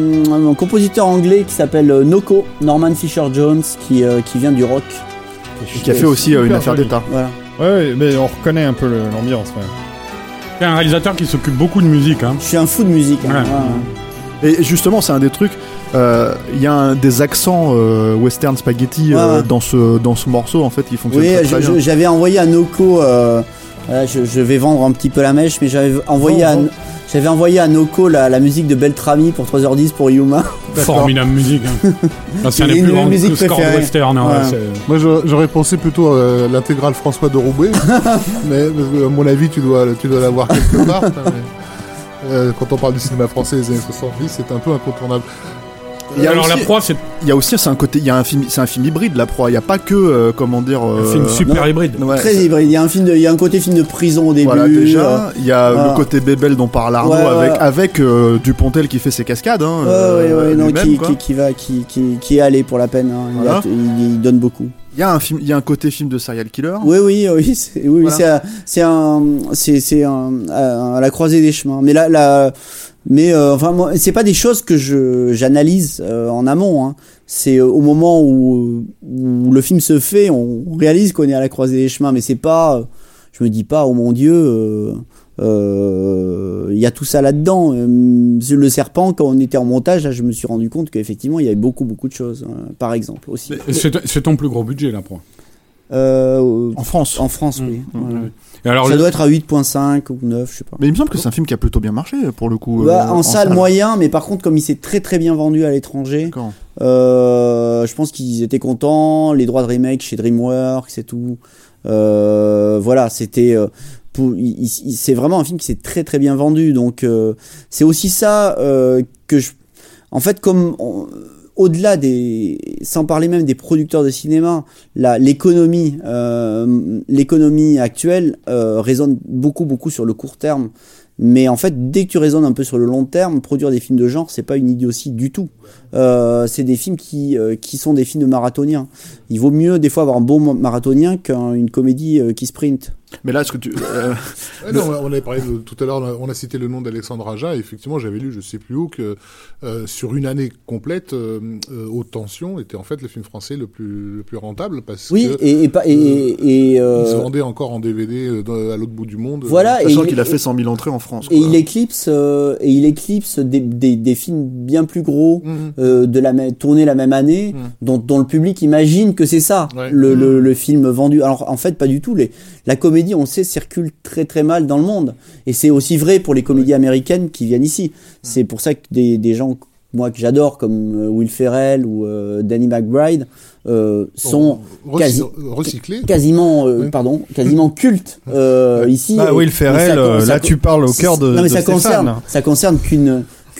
[SPEAKER 7] un compositeur anglais qui s'appelle Noko, Norman Fisher-Jones, qui euh, qui vient du rock.
[SPEAKER 6] Et qui a fait aussi euh, une
[SPEAKER 3] Super
[SPEAKER 6] affaire
[SPEAKER 3] joli.
[SPEAKER 6] d'État.
[SPEAKER 7] Voilà.
[SPEAKER 3] Ouais, ouais, mais on reconnaît un peu le- l'ambiance. Ouais.
[SPEAKER 5] C'est un réalisateur qui s'occupe beaucoup de musique. Hein.
[SPEAKER 7] Je suis un fou de musique. Hein.
[SPEAKER 5] Ouais.
[SPEAKER 7] Ouais.
[SPEAKER 6] Et justement, c'est un des trucs. euh, Il y a un, des accents euh, western spaghetti
[SPEAKER 7] Ouais,
[SPEAKER 6] euh,
[SPEAKER 7] ouais.
[SPEAKER 6] dans ce dans ce morceau en fait qui fonctionne
[SPEAKER 7] Oui,
[SPEAKER 6] très,
[SPEAKER 7] je-
[SPEAKER 6] très
[SPEAKER 7] je-
[SPEAKER 6] bien.
[SPEAKER 7] j'avais envoyé à Noko. Euh, voilà, je, je vais vendre un petit peu la mèche, mais j'avais envoyé
[SPEAKER 3] Vends,
[SPEAKER 7] à
[SPEAKER 3] vends.
[SPEAKER 7] j'avais envoyé à Noko la, la musique de Beltrami pour trois heures dix pour Yuma.
[SPEAKER 5] Formidable musique. Hein. Ah, c'est un
[SPEAKER 7] C'est
[SPEAKER 5] des
[SPEAKER 7] une
[SPEAKER 5] plus grands
[SPEAKER 7] musique
[SPEAKER 5] scores de
[SPEAKER 7] préférée.
[SPEAKER 5] western. Ouais,
[SPEAKER 7] Ouais.
[SPEAKER 5] c'est-
[SPEAKER 4] Moi, j'aurais- j'aurais pensé plutôt à l'intégrale François de Roubaix, mais euh, à mon avis, tu dois, tu dois l'avoir quelque part. hein, mais, euh, quand on parle du cinéma français des années soixante-dix, c'est un peu incontournable.
[SPEAKER 6] Il y a
[SPEAKER 5] Alors
[SPEAKER 6] aussi-
[SPEAKER 5] La Proie, c'est
[SPEAKER 6] Il y a aussi c'est un côté, il y a un film, c'est un film hybride La Proie. Il y a pas que euh, comment dire.
[SPEAKER 5] un
[SPEAKER 6] euh,
[SPEAKER 5] film super
[SPEAKER 7] non.
[SPEAKER 5] hybride.
[SPEAKER 6] ouais,
[SPEAKER 7] Très
[SPEAKER 6] c'est-
[SPEAKER 7] hybride. Il y a un film, de, il y a un côté film de prison au début.
[SPEAKER 6] Voilà
[SPEAKER 7] euh,
[SPEAKER 6] déjà, il y a
[SPEAKER 7] voilà.
[SPEAKER 6] le côté bébel dont parle Arnaud
[SPEAKER 7] Ouais,
[SPEAKER 6] avec
[SPEAKER 7] ouais.
[SPEAKER 6] avec euh, Dupontel qui fait ses cascades. Hein,
[SPEAKER 7] Ouais,
[SPEAKER 6] euh,
[SPEAKER 7] ouais, ouais, non,
[SPEAKER 6] lui-même,
[SPEAKER 7] qui,
[SPEAKER 6] quoi.
[SPEAKER 7] qui, qui va, qui, qui, qui est allé pour la peine. Hein. Il,
[SPEAKER 6] Voilà.
[SPEAKER 7] a- il, il donne beaucoup.
[SPEAKER 6] Il y a un film, il y a un côté film de serial killer.
[SPEAKER 7] Oui, oui, oui, c'est, oui,
[SPEAKER 6] Voilà.
[SPEAKER 7] c'est, un- c'est un, c'est, c'est un, à, à la croisée des chemins. Mais là, là, mais euh, enfin, moi, c'est pas des choses que je, j'analyse euh, en amont. Hein. C'est euh, au moment où, où le film se fait, on, on réalise qu'on est à la croisée des chemins. Mais c'est pas, euh, je me dis pas, oh mon Dieu. Euh, euh, il y a tout ça là-dedans. Euh, le serpent, quand on était en montage, là, je me suis rendu compte qu'effectivement, il y avait beaucoup, beaucoup de choses. euh, par exemple, aussi.
[SPEAKER 5] Et C'est c'est ton plus gros budget, La Proie.
[SPEAKER 7] Euh,
[SPEAKER 6] En France.
[SPEAKER 7] en France, oui.
[SPEAKER 5] Mmh,
[SPEAKER 7] Voilà.
[SPEAKER 5] ouais. Et alors,
[SPEAKER 7] Ça
[SPEAKER 5] le-
[SPEAKER 7] doit être à huit virgule cinq ou neuf, je sais pas.
[SPEAKER 6] Mais il me semble que c'est un film qui a plutôt bien marché pour le coup.
[SPEAKER 7] Bah,
[SPEAKER 6] euh,
[SPEAKER 7] en, salle, moyen, mais par contre, comme il s'est très très bien vendu à l'étranger,
[SPEAKER 6] D'accord.
[SPEAKER 7] euh, je pense qu'ils étaient contents. Les droits de remake chez DreamWorks et tout. Euh, voilà, c'était. Euh, pour- il- il- c'est vraiment un film qui s'est très très bien vendu. Donc, euh, c'est aussi ça euh, que je. En fait, comme. On, au-delà des, sans parler même des producteurs de cinéma, la, l'économie, euh, l'économie actuelle euh, résonne beaucoup, beaucoup sur le court terme. Mais en fait, dès que tu raisonnes un peu sur le long terme, produire des films de genre, c'est pas une idiotie du tout. Euh, c'est des films qui, euh, qui sont des films de marathoniens. Il vaut mieux des fois avoir un bon marathonien qu'une comédie euh, qui sprint.
[SPEAKER 6] Mais là, est-ce que tu. euh,
[SPEAKER 4] Ouais, non, on avait parlé de, tout à l'heure, on a- on a cité le nom d'Alexandre Aja, et effectivement, j'avais lu, je sais plus où, que euh, sur une année complète, euh, euh, Haute Tension était en fait le film français le plus, le plus rentable, parce
[SPEAKER 7] Oui,
[SPEAKER 4] que
[SPEAKER 7] et, et, pas- et, et, et, euh,
[SPEAKER 4] il se vendait encore en D V D euh, dans- à l'autre bout du monde.
[SPEAKER 7] voilà.
[SPEAKER 6] Sachant
[SPEAKER 7] et,
[SPEAKER 6] qu'il a
[SPEAKER 7] et-
[SPEAKER 6] fait cent mille entrées en France.
[SPEAKER 7] Et
[SPEAKER 6] quoi.
[SPEAKER 7] il éclipse, euh, et il éclipse des, des, des films bien plus gros
[SPEAKER 4] Mhm.
[SPEAKER 7] euh, de la même, tournés la même année,
[SPEAKER 4] Mhm.
[SPEAKER 7] dont, dont le public imagine que c'est ça,
[SPEAKER 4] Ouais.
[SPEAKER 7] le,
[SPEAKER 4] Mhm.
[SPEAKER 7] le, le film vendu. Alors en fait, pas du tout. Les, la comédie, on le sait, circule très très mal dans le monde, et c'est aussi vrai pour les comédies américaines qui viennent ici. C'est pour ça que des, des gens moi que j'adore comme euh, Will Ferrell ou euh, Danny McBride euh, sont
[SPEAKER 4] Recy-
[SPEAKER 7] quasi-
[SPEAKER 4] recyclés.
[SPEAKER 7] quasiment euh,
[SPEAKER 4] Oui.
[SPEAKER 7] pardon quasiment cultes euh, ici.
[SPEAKER 3] Bah,
[SPEAKER 7] Et-
[SPEAKER 3] Will
[SPEAKER 7] et
[SPEAKER 3] Ferrell,
[SPEAKER 7] ça-
[SPEAKER 3] euh,
[SPEAKER 7] ça-
[SPEAKER 3] là tu parles au cœur de,
[SPEAKER 7] non mais
[SPEAKER 3] de
[SPEAKER 7] ça
[SPEAKER 3] Stéphane.
[SPEAKER 7] concerne ça concerne qu'une qu'une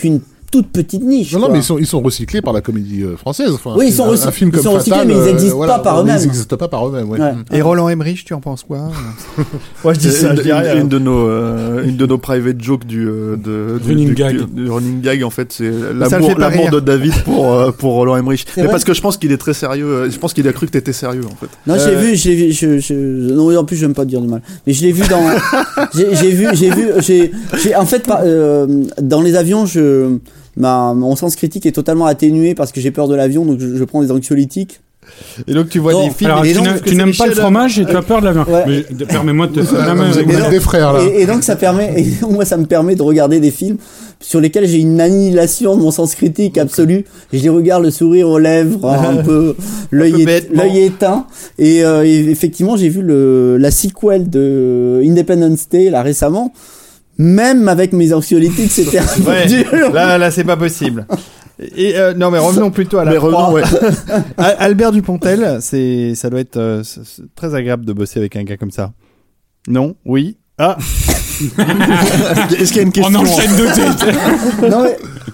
[SPEAKER 7] toute petite niche.
[SPEAKER 4] Non, non,
[SPEAKER 7] quoi.
[SPEAKER 4] mais ils sont, ils sont recyclés par la comédie euh, française. Enfin,
[SPEAKER 7] Oui,
[SPEAKER 4] un
[SPEAKER 7] ils sont
[SPEAKER 4] film-
[SPEAKER 7] recyclés-
[SPEAKER 4] un film
[SPEAKER 7] ils
[SPEAKER 4] comme
[SPEAKER 7] sont recyclés,
[SPEAKER 4] Fatal,
[SPEAKER 7] mais ils
[SPEAKER 4] euh,
[SPEAKER 7] existent
[SPEAKER 4] voilà,
[SPEAKER 7] pas par
[SPEAKER 4] mais
[SPEAKER 7] eux-mêmes.
[SPEAKER 4] Ils n'existent pas par eux-mêmes, ouais.
[SPEAKER 7] Ouais.
[SPEAKER 4] Mm.
[SPEAKER 3] Et Roland Emmerich, tu en penses quoi? Moi, je dis
[SPEAKER 6] C'est
[SPEAKER 3] ça,
[SPEAKER 6] une,
[SPEAKER 3] je dis
[SPEAKER 6] une-
[SPEAKER 3] rien.
[SPEAKER 6] une de nos euh, une de nos private jokes du euh, de, du,
[SPEAKER 5] Running
[SPEAKER 6] du,
[SPEAKER 5] gag.
[SPEAKER 6] du- du running gag en fait, c'est
[SPEAKER 3] Ça le
[SPEAKER 6] l'amour
[SPEAKER 3] fait pas
[SPEAKER 6] l'amour
[SPEAKER 3] rire.
[SPEAKER 6] de David pour euh, pour Roland Emmerich. Mais
[SPEAKER 7] vrai
[SPEAKER 6] parce que je pense qu'il est très sérieux. euh, Je pense qu'il a cru que t'étais sérieux en fait.
[SPEAKER 7] Non, j'ai vu, j'ai vu, je, je, non, en plus, j'aime pas dire du mal. Mais je l'ai vu dans, j'ai, j'ai vu, j'ai vu, j'ai, j'ai, en fait, par- euh, dans les avions, je, ma, mon sens critique est totalement atténué parce que j'ai peur de l'avion, donc je, je prends des anxiolytiques.
[SPEAKER 3] Et donc, tu vois
[SPEAKER 7] Non,
[SPEAKER 3] des films.
[SPEAKER 5] Alors,
[SPEAKER 3] et
[SPEAKER 5] tu
[SPEAKER 3] donc,
[SPEAKER 5] n'aimes-
[SPEAKER 3] que
[SPEAKER 5] tu
[SPEAKER 3] c'est
[SPEAKER 5] n'aimes
[SPEAKER 3] des
[SPEAKER 5] pas le
[SPEAKER 3] chefs-d'œuvre.
[SPEAKER 5] fromage et tu as peur de l'avion.
[SPEAKER 7] Ouais.
[SPEAKER 5] Mais d- permets-moi de te...
[SPEAKER 4] Ah,
[SPEAKER 5] non, mais-
[SPEAKER 4] vous êtes- vous êtes des frères, là.
[SPEAKER 7] Et, et donc, ça permet, et donc, moi, ça me permet de regarder des films sur lesquels j'ai une annihilation de mon sens critique absolu. Et je les regarde le sourire aux lèvres, hein, un peu, l'œil,
[SPEAKER 3] Un peu
[SPEAKER 7] é-
[SPEAKER 3] bêtement.
[SPEAKER 7] l'œil éteint. Et, euh, et effectivement, j'ai vu le, la sequel de Independence Day, là, récemment. Même avec mes anxiolytiques, c'était un peu
[SPEAKER 3] Ouais,
[SPEAKER 7] dur.
[SPEAKER 3] là, là, c'est pas possible. Et euh, non, mais revenons plutôt à la
[SPEAKER 6] Mais revenons,
[SPEAKER 3] proie.
[SPEAKER 6] ouais.
[SPEAKER 3] Al- Albert Dupontel, c'est, ça doit être euh, c'est- c'est très agréable de bosser avec un gars comme ça. Non? Oui? Ah!
[SPEAKER 6] Est-ce qu'il y a une question?
[SPEAKER 5] On enchaîne de tête.
[SPEAKER 7] Non, mais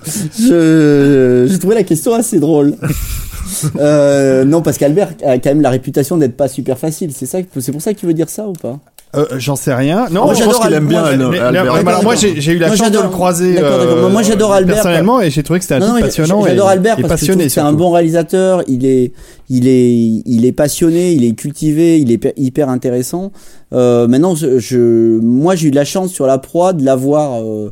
[SPEAKER 7] je, j'ai trouvé la question assez drôle. Euh, non, parce qu'Albert a quand même la réputation d'être pas super facile. C'est ça, c'est pour ça que tu veux dire ça ou pas?
[SPEAKER 3] Euh, j'en sais rien. Non,
[SPEAKER 7] Moi,
[SPEAKER 6] je
[SPEAKER 7] j'adore
[SPEAKER 6] pense qu'il aime bien
[SPEAKER 7] Albert.
[SPEAKER 6] Al-
[SPEAKER 3] Mais-
[SPEAKER 6] Albert.
[SPEAKER 3] mais- mais alors, moi, j'ai, j'ai eu la
[SPEAKER 7] Moi,
[SPEAKER 3] chance de
[SPEAKER 7] j'adore-
[SPEAKER 3] le croiser.
[SPEAKER 7] D'accord, d'accord.
[SPEAKER 3] euh,
[SPEAKER 7] Moi, j'adore Albert.
[SPEAKER 3] Personnellement, et j'ai trouvé que c'était un
[SPEAKER 7] Non,
[SPEAKER 3] type
[SPEAKER 7] non, mais
[SPEAKER 3] passionnant.
[SPEAKER 7] j'adore
[SPEAKER 3] et,
[SPEAKER 7] Albert
[SPEAKER 3] et
[SPEAKER 7] parce que je trouve
[SPEAKER 3] passionné,
[SPEAKER 7] que c'est un
[SPEAKER 3] surtout.
[SPEAKER 7] bon réalisateur. Il est, il est, il est passionné, il est cultivé, il est hyper- hyper intéressant. Euh, maintenant, je, je- moi, j'ai eu de la chance sur la proie de l'avoir euh,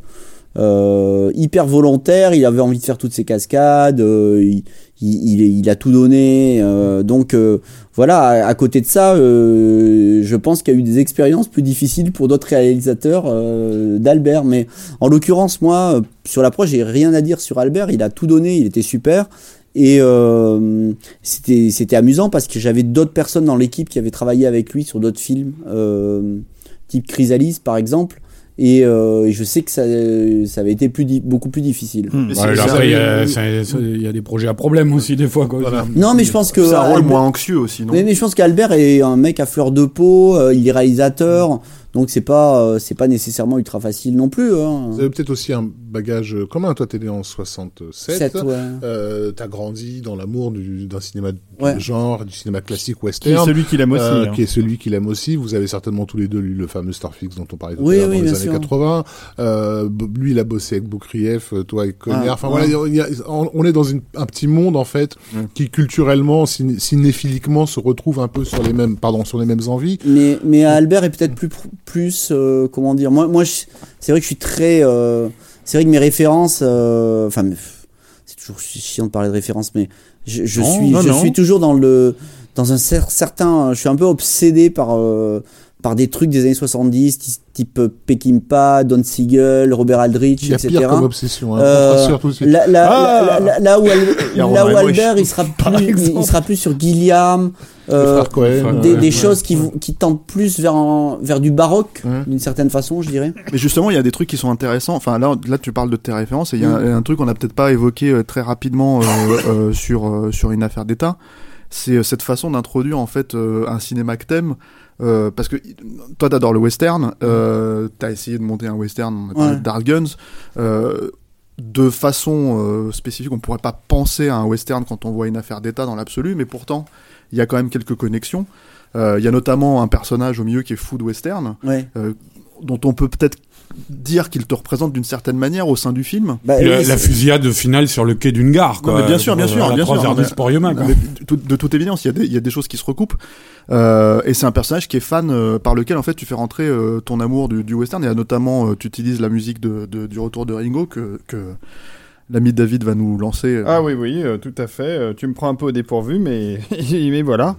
[SPEAKER 7] euh, hyper volontaire. Il avait envie de faire toutes ses cascades. Euh, il, il, il, il a tout donné. Euh, donc euh, voilà. À, à côté de ça, euh, je pense qu'il y a eu des expériences plus difficiles pour d'autres réalisateurs euh, d'Albert. Mais en l'occurrence, moi, euh, sur la proie, j'ai rien à dire sur Albert. Il a tout donné. Il était super. Et euh, c'était c'était amusant parce que j'avais d'autres personnes dans l'équipe qui avaient travaillé avec lui sur d'autres films, euh, type Chrysalis par exemple. Et, euh, et je sais que ça, ça avait été plus di- beaucoup plus difficile.
[SPEAKER 3] Hmm.
[SPEAKER 6] Mais
[SPEAKER 5] Ouais,
[SPEAKER 6] c'est-
[SPEAKER 5] là,
[SPEAKER 6] c'est
[SPEAKER 5] après,
[SPEAKER 6] un-
[SPEAKER 5] il y, a- ça- ça- il y a des projets à problème aussi, des fois. Quoi.
[SPEAKER 7] Non, mais je pense que
[SPEAKER 6] c'est un rôle
[SPEAKER 7] Albert-
[SPEAKER 6] moins anxieux aussi, non?
[SPEAKER 7] mais, mais je pense qu'Albert est un mec à fleur de peau. Euh, il est réalisateur, donc c'est pas euh, c'est pas nécessairement ultra facile non plus. Hein.
[SPEAKER 4] Vous avez peut-être aussi un bagage commun. Toi, t'es né en soixante-sept.
[SPEAKER 7] Sept, ouais.
[SPEAKER 4] Euh, t'as grandi dans l'amour du- d'un cinéma de
[SPEAKER 7] Ouais.
[SPEAKER 4] genre, du cinéma classique
[SPEAKER 3] Qui est
[SPEAKER 4] western.
[SPEAKER 3] celui qu'il aime aussi.
[SPEAKER 4] euh,
[SPEAKER 3] hein.
[SPEAKER 4] qui est celui qu'il aime aussi. Vous avez certainement tous les deux lu le fameux Starfix dont on parlait tout
[SPEAKER 7] Oui,
[SPEAKER 4] à l'heure
[SPEAKER 7] oui,
[SPEAKER 4] dans les
[SPEAKER 7] bien
[SPEAKER 4] années
[SPEAKER 7] sûr.
[SPEAKER 4] quatre-vingts. Euh, b- lui, il a bossé avec Boukrieff, euh, toi avec Conner.
[SPEAKER 7] Ah,
[SPEAKER 4] enfin
[SPEAKER 7] ouais.
[SPEAKER 4] voilà, il y a- on on est dans une, un petit monde en fait
[SPEAKER 6] Mm.
[SPEAKER 4] qui culturellement, ciné- cinéphiliquement, se retrouve un peu sur les mêmes, pardon, sur les mêmes envies.
[SPEAKER 7] Mais, mais Albert est peut-être plus, plus euh, comment dire. Moi, moi je- c'est vrai que je suis très. euh, c'est vrai que mes références. euh, Enfin, mais, pff, c'est toujours chiant de parler de références, mais je, je,
[SPEAKER 3] Non,
[SPEAKER 7] suis,
[SPEAKER 3] non,
[SPEAKER 7] je
[SPEAKER 3] non.
[SPEAKER 7] suis toujours dans le. Dans un cer- certain. Je suis un peu obsédé par. euh, par des trucs des années soixante-dix, ty- type euh, Peckinpah, Don Siegel, Robert Aldrich,
[SPEAKER 4] Il y a
[SPEAKER 7] et cetera.
[SPEAKER 4] pire comme obsession. Hein,
[SPEAKER 7] Euh,
[SPEAKER 4] on te rassure tout de suite.
[SPEAKER 7] Là, là,
[SPEAKER 3] Ah
[SPEAKER 7] là, là, là où, Al-
[SPEAKER 6] Il y a
[SPEAKER 7] là
[SPEAKER 6] Roland
[SPEAKER 7] où
[SPEAKER 6] Emmerich,
[SPEAKER 7] Albert, il sera
[SPEAKER 3] par
[SPEAKER 7] plus, il,
[SPEAKER 3] exemple.
[SPEAKER 7] il sera plus sur Gilliam,
[SPEAKER 4] Le
[SPEAKER 7] euh,
[SPEAKER 4] frère Cohen.
[SPEAKER 7] des,
[SPEAKER 4] euh,
[SPEAKER 7] des
[SPEAKER 4] ouais.
[SPEAKER 7] choses qui, vont- qui tentent plus vers, un- vers du baroque,
[SPEAKER 4] Hum.
[SPEAKER 7] d'une certaine façon, je dirais.
[SPEAKER 6] Mais justement, il y a des trucs qui sont intéressants. Enfin, là, là, tu parles de tes références et il y a un, un truc qu'on n'a peut-être pas évoqué euh, très rapidement euh, euh, sur euh, sur une affaire d'État. C'est euh, cette façon d'introduire en fait euh, un cinéma que t'aimes. Euh, parce que toi, t'adores le western. Euh, t'as essayé de monter un western. On a parlé
[SPEAKER 7] Ouais.
[SPEAKER 6] de Dark Guns. Euh, de façon euh, spécifique, on pourrait pas penser à un western quand on voit une affaire d'État dans l'absolu, mais pourtant, il y a quand même quelques connexions. Euh, Il y a notamment un personnage au milieu qui est fou de western,
[SPEAKER 7] Ouais.
[SPEAKER 6] euh, dont on peut peut-être dire qu'il te représente d'une certaine manière au sein du film.
[SPEAKER 7] Bah,
[SPEAKER 5] Et la,
[SPEAKER 7] oui,
[SPEAKER 5] la
[SPEAKER 7] c'est-
[SPEAKER 5] fusillade finale sur le quai d'une gare, quoi.
[SPEAKER 6] Non, mais bien sûr, bien sûr,
[SPEAKER 5] À la
[SPEAKER 6] bien
[SPEAKER 5] trois
[SPEAKER 6] sûr,
[SPEAKER 5] heures
[SPEAKER 6] mais-
[SPEAKER 5] dix pour Yuma, quoi.
[SPEAKER 6] Mais de, tout- de toute évidence, il y, a des- il y a des choses qui se recoupent. Euh, et c'est un personnage qui est fan, euh, par lequel en fait tu fais rentrer euh, ton amour du, du western. Et notamment, euh, tu utilises la musique de, de- du retour de Ringo que, que l'ami David va nous lancer. euh.
[SPEAKER 3] Ah oui, oui, euh, tout à fait. Euh, tu me prends un peu au dépourvu, mais, mais voilà.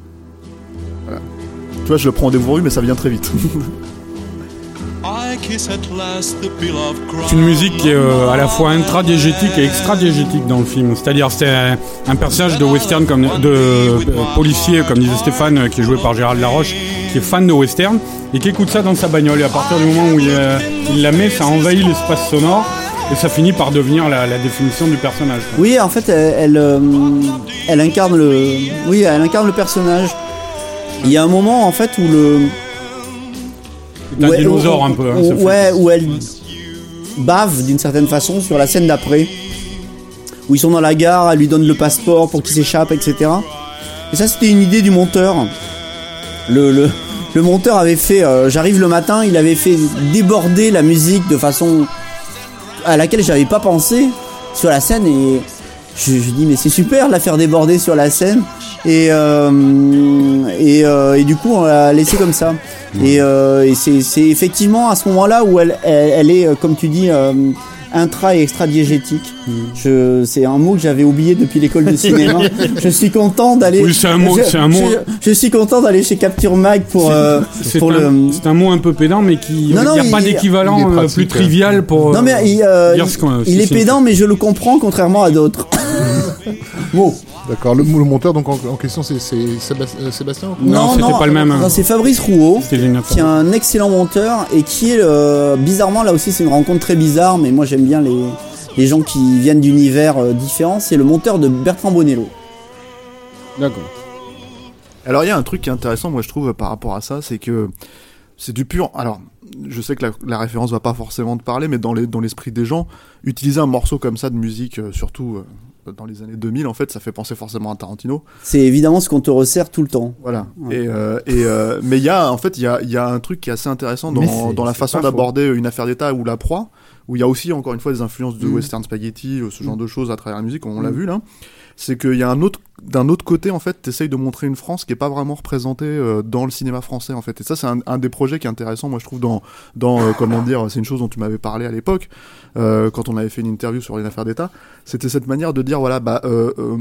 [SPEAKER 6] Tu vois, je le prends au dépourvu, mais ça vient très vite.
[SPEAKER 5] C'est une musique qui est euh, à la fois intradiégétique et extradiégétique dans le film. C'est-à-dire, c'est un, un personnage de western, comme de euh, policier, comme disait Stéphane, euh, qui est joué par Gérald Laroche, qui est fan de western et qui écoute ça dans sa bagnole. Et à partir du moment où il, euh, il la met, ça envahit l'espace sonore et ça finit par devenir la, la définition du personnage, quoi.
[SPEAKER 7] Oui, en fait, elle, elle, euh, elle incarne le, oui, elle incarne le personnage. Il y a un moment, en fait, où le,
[SPEAKER 5] C'est un
[SPEAKER 7] Ouais,
[SPEAKER 5] dinosaure
[SPEAKER 7] où-
[SPEAKER 5] un peu. hein,
[SPEAKER 7] où-
[SPEAKER 5] ce film.
[SPEAKER 7] ouais, où elle bave d'une certaine façon sur la scène d'après. où ils sont dans la gare, elle lui donne le passeport pour qu'il s'échappe, et cetera. Et ça, c'était une idée du monteur. Le, le, le monteur avait fait, euh, j'arrive le matin, il avait fait déborder la musique de façon à laquelle j'avais pas pensé sur la scène, et je, je dis mais c'est super de la faire déborder sur la scène, et euh, et, euh, et du coup on l'a laissé comme ça. Et, euh, et c'est, c'est effectivement à ce moment-là où elle, elle, elle est, comme tu dis, euh, intra et extra-diégétique. Mmh. Je, c'est un mot que j'avais oublié depuis l'école de cinéma. Je suis content d'aller.
[SPEAKER 5] Oui, c'est un mot.
[SPEAKER 7] Je,
[SPEAKER 5] c'est un mot.
[SPEAKER 7] Je, je suis content d'aller chez Capture Mag pour.
[SPEAKER 5] C'est,
[SPEAKER 7] euh,
[SPEAKER 5] c'est,
[SPEAKER 7] pour
[SPEAKER 5] un,
[SPEAKER 7] le...
[SPEAKER 5] c'est un mot un peu pédant, mais qui. Il
[SPEAKER 7] n'y
[SPEAKER 5] a pas d'équivalent
[SPEAKER 4] il est pratique,
[SPEAKER 5] plus trivial pour.
[SPEAKER 7] Non mais il, euh,
[SPEAKER 5] dire ce qu'on,
[SPEAKER 7] il
[SPEAKER 5] si
[SPEAKER 7] est
[SPEAKER 5] c'est...
[SPEAKER 7] pédant, mais je le comprends contrairement à d'autres. Bon.
[SPEAKER 4] D'accord. Le, le monteur donc en, en question c'est, c'est Sébastien, Sébastien ou...
[SPEAKER 5] Non,
[SPEAKER 7] Non,
[SPEAKER 5] c'était
[SPEAKER 7] non,
[SPEAKER 5] pas le même.
[SPEAKER 7] non, c'est Fabrice Rouault,
[SPEAKER 5] C'était
[SPEAKER 7] qui est un excellent monteur et qui est euh, bizarrement là aussi c'est une rencontre très bizarre, mais moi j'aime bien les les gens qui viennent d'univers euh, différents. C'est le monteur de Bertrand Bonello.
[SPEAKER 5] D'accord.
[SPEAKER 6] Alors il y a un truc qui est intéressant, moi je trouve, par rapport à ça, c'est que c'est du pur. Alors, je sais que la, la référence va pas forcément te parler, mais dans, les, dans l'esprit des gens, utiliser un morceau comme ça de musique, euh, surtout euh, dans les années deux mille, en fait, ça fait penser forcément à Tarantino.
[SPEAKER 7] C'est évidemment ce qu'on te resserre tout le temps.
[SPEAKER 6] Voilà.
[SPEAKER 7] Ouais.
[SPEAKER 6] Et, euh, et euh, mais il y a, en fait, il y a, il y a un truc qui est assez intéressant dans, dans la façon d'aborder faux. Une affaire d'État ou La Proie, où il y a aussi, encore une fois, des influences de mmh. western spaghetti, ce genre mmh. de choses à travers la musique, on mmh. l'a vu là. C'est qu'il y a un autre, d'un autre côté, en fait, t'essayes de montrer une France qui est pas vraiment représentée euh, dans le cinéma français, en fait. Et ça, c'est un, un des projets qui est intéressant, moi, je trouve, dans, dans euh, comment dire, c'est une chose dont tu m'avais parlé à l'époque, euh, quand on avait fait une interview sur une affaire d'État. C'était cette manière de dire, voilà, bah, euh, euh,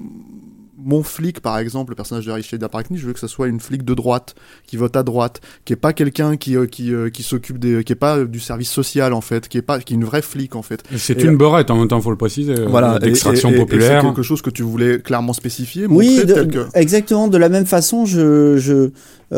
[SPEAKER 6] mon flic, par exemple, le personnage de Richard Daprakni, je veux que ça soit une flic de droite, qui vote à droite, qui est pas quelqu'un qui euh, qui euh, qui s'occupe des, qui est pas euh, du service social en fait, qui est pas, qui est une vraie flic en fait.
[SPEAKER 5] Et c'est
[SPEAKER 6] et
[SPEAKER 5] une
[SPEAKER 6] euh,
[SPEAKER 5] beurette en même temps, faut le préciser.
[SPEAKER 6] Voilà,
[SPEAKER 5] d'extraction
[SPEAKER 6] et, et,
[SPEAKER 5] populaire.
[SPEAKER 6] Et c'est quelque chose que tu voulais clairement spécifier.
[SPEAKER 7] Oui, de,
[SPEAKER 6] tel que...
[SPEAKER 7] exactement. De la même façon, je je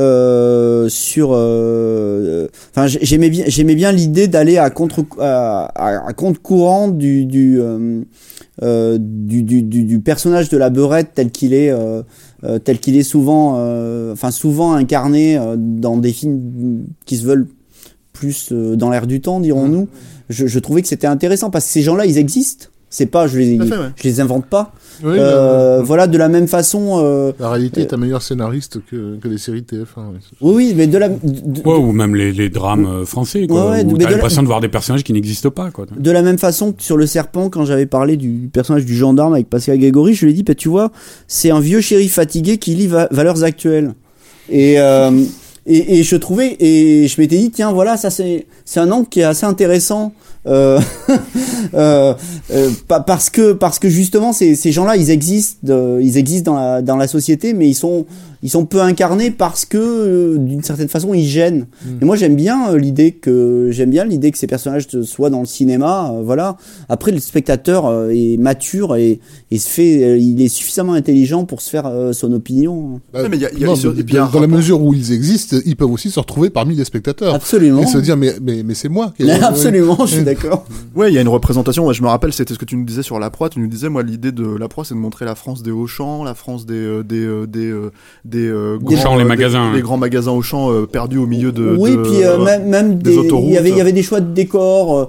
[SPEAKER 7] euh, sur, enfin, euh, j'aimais bien j'aimais bien l'idée d'aller à contre à, à, à contre courant du du euh, Euh, du, du, du, du personnage de la beurette tel qu'il est, euh, euh, tel qu'il est souvent, euh, enfin souvent incarné euh, dans des films qui se veulent plus euh, dans l'air du temps, dirons-nous. Je, je trouvais que c'était intéressant parce que ces gens-là, ils existent. C'est pas, je les, fait, ouais. je les invente pas.
[SPEAKER 4] Oui,
[SPEAKER 7] euh, voilà, de la même façon. Euh,
[SPEAKER 4] la réalité
[SPEAKER 7] euh,
[SPEAKER 4] est un meilleur scénariste que, que les séries T F un. Ouais.
[SPEAKER 7] Oui, oui, mais de la. De,
[SPEAKER 5] ouais, ou même les, les drames français, quoi.
[SPEAKER 7] Ouais, ouais,
[SPEAKER 5] où t'as l'impression
[SPEAKER 7] la...
[SPEAKER 5] de voir des personnages qui n'existent pas, quoi.
[SPEAKER 7] De la même façon que sur Le Serpent, quand j'avais parlé du personnage du gendarme avec Pascal Grégory, je lui ai dit, bah, tu vois, c'est un vieux shérif fatigué qui lit va- Valeurs Actuelles. Et, euh, et, et je trouvais, et je m'étais dit, tiens, voilà, ça c'est, c'est un angle qui est assez intéressant. Euh, euh, euh, parce que parce que justement ces ces gens-là ils existent euh, ils existent dans la dans la société, mais ils sont ils sont peu incarnés parce que euh, d'une certaine façon ils gênent. Mmh. Et moi j'aime bien euh, l'idée que j'aime bien l'idée que ces personnages soient dans le cinéma, euh, voilà. Après le spectateur euh, est mature et et se fait euh, il est suffisamment intelligent pour se faire euh, son opinion.
[SPEAKER 4] Bah, ouais, mais y a, y a, non, mais, bien dans rapport. La mesure où ils existent, ils peuvent aussi se retrouver parmi les spectateurs.
[SPEAKER 7] Absolument.
[SPEAKER 4] Et se dire mais mais mais c'est moi.
[SPEAKER 7] Qui absolument, je suis d'accord.
[SPEAKER 6] Ouais, il y a une représentation. Moi, je me rappelle, c'était ce que tu nous disais sur La Proie. Tu nous disais, moi, l'idée de La Proie, c'est de montrer la France des Auchan, la France des euh, des euh, des euh, des, euh,
[SPEAKER 5] grands, Auchan, les magasins,
[SPEAKER 6] des, des grands magasins Auchan euh, perdus au milieu de.
[SPEAKER 7] Oui,
[SPEAKER 6] de,
[SPEAKER 7] puis euh, même même
[SPEAKER 6] des,
[SPEAKER 7] des,
[SPEAKER 6] autoroutes.
[SPEAKER 7] Il y avait il y avait des choix de décors. Euh,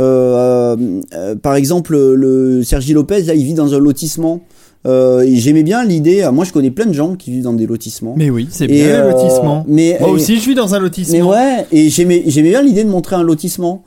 [SPEAKER 7] euh, euh, par exemple, le Sergi Lopez, là, il vit dans un lotissement. Euh, et j'aimais bien l'idée. Moi, je connais plein de gens qui vivent dans des lotissements.
[SPEAKER 8] Mais oui, c'est bien
[SPEAKER 7] euh,
[SPEAKER 8] le lotissement.
[SPEAKER 7] Mais
[SPEAKER 8] moi
[SPEAKER 7] et,
[SPEAKER 8] aussi, je vis dans un lotissement.
[SPEAKER 7] Mais ouais, et j'aimais j'aimais bien l'idée de montrer un lotissement.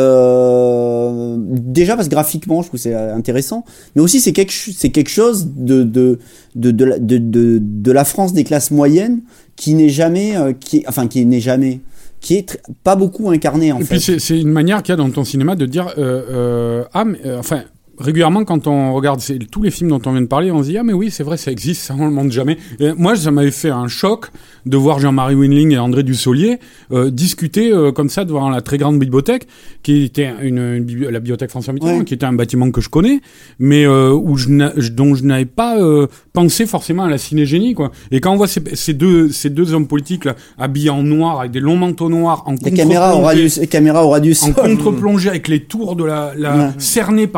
[SPEAKER 7] Euh, déjà parce que graphiquement, je trouve c'est intéressant, mais aussi c'est quelque c'est quelque chose de de de de la, de, de, de la France des classes moyennes qui n'est jamais euh, qui enfin qui n'est jamais qui est tr- pas beaucoup incarné en
[SPEAKER 5] et
[SPEAKER 7] fait.
[SPEAKER 5] Et puis c'est, c'est une manière qu'il y a dans ton cinéma de dire euh, euh, ah mais euh, enfin régulièrement, quand on regarde ces, tous les films dont on vient de parler, on se dit « Ah mais oui, c'est vrai, ça existe, ça on le montre jamais ». Et moi, ça m'avait fait un choc de voir Jean-Marie Winling et André Dussolier euh, discuter euh, comme ça devant la très grande bibliothèque, qui était une, une, une la bibliothèque François Mitterrand, ouais. qui était un bâtiment que je connais, mais euh, où je dont je n'avais pas euh, pensé forcément à la cinégénie, quoi. Et quand on voit ces, ces deux ces deux hommes politiques là, habillés en noir, avec des longs manteaux noirs, en
[SPEAKER 7] contre-plongée, caméras au radius, caméras au radius,
[SPEAKER 5] en contre-plongée avec les tours de la, la
[SPEAKER 7] ouais.
[SPEAKER 5] cernées par les quatre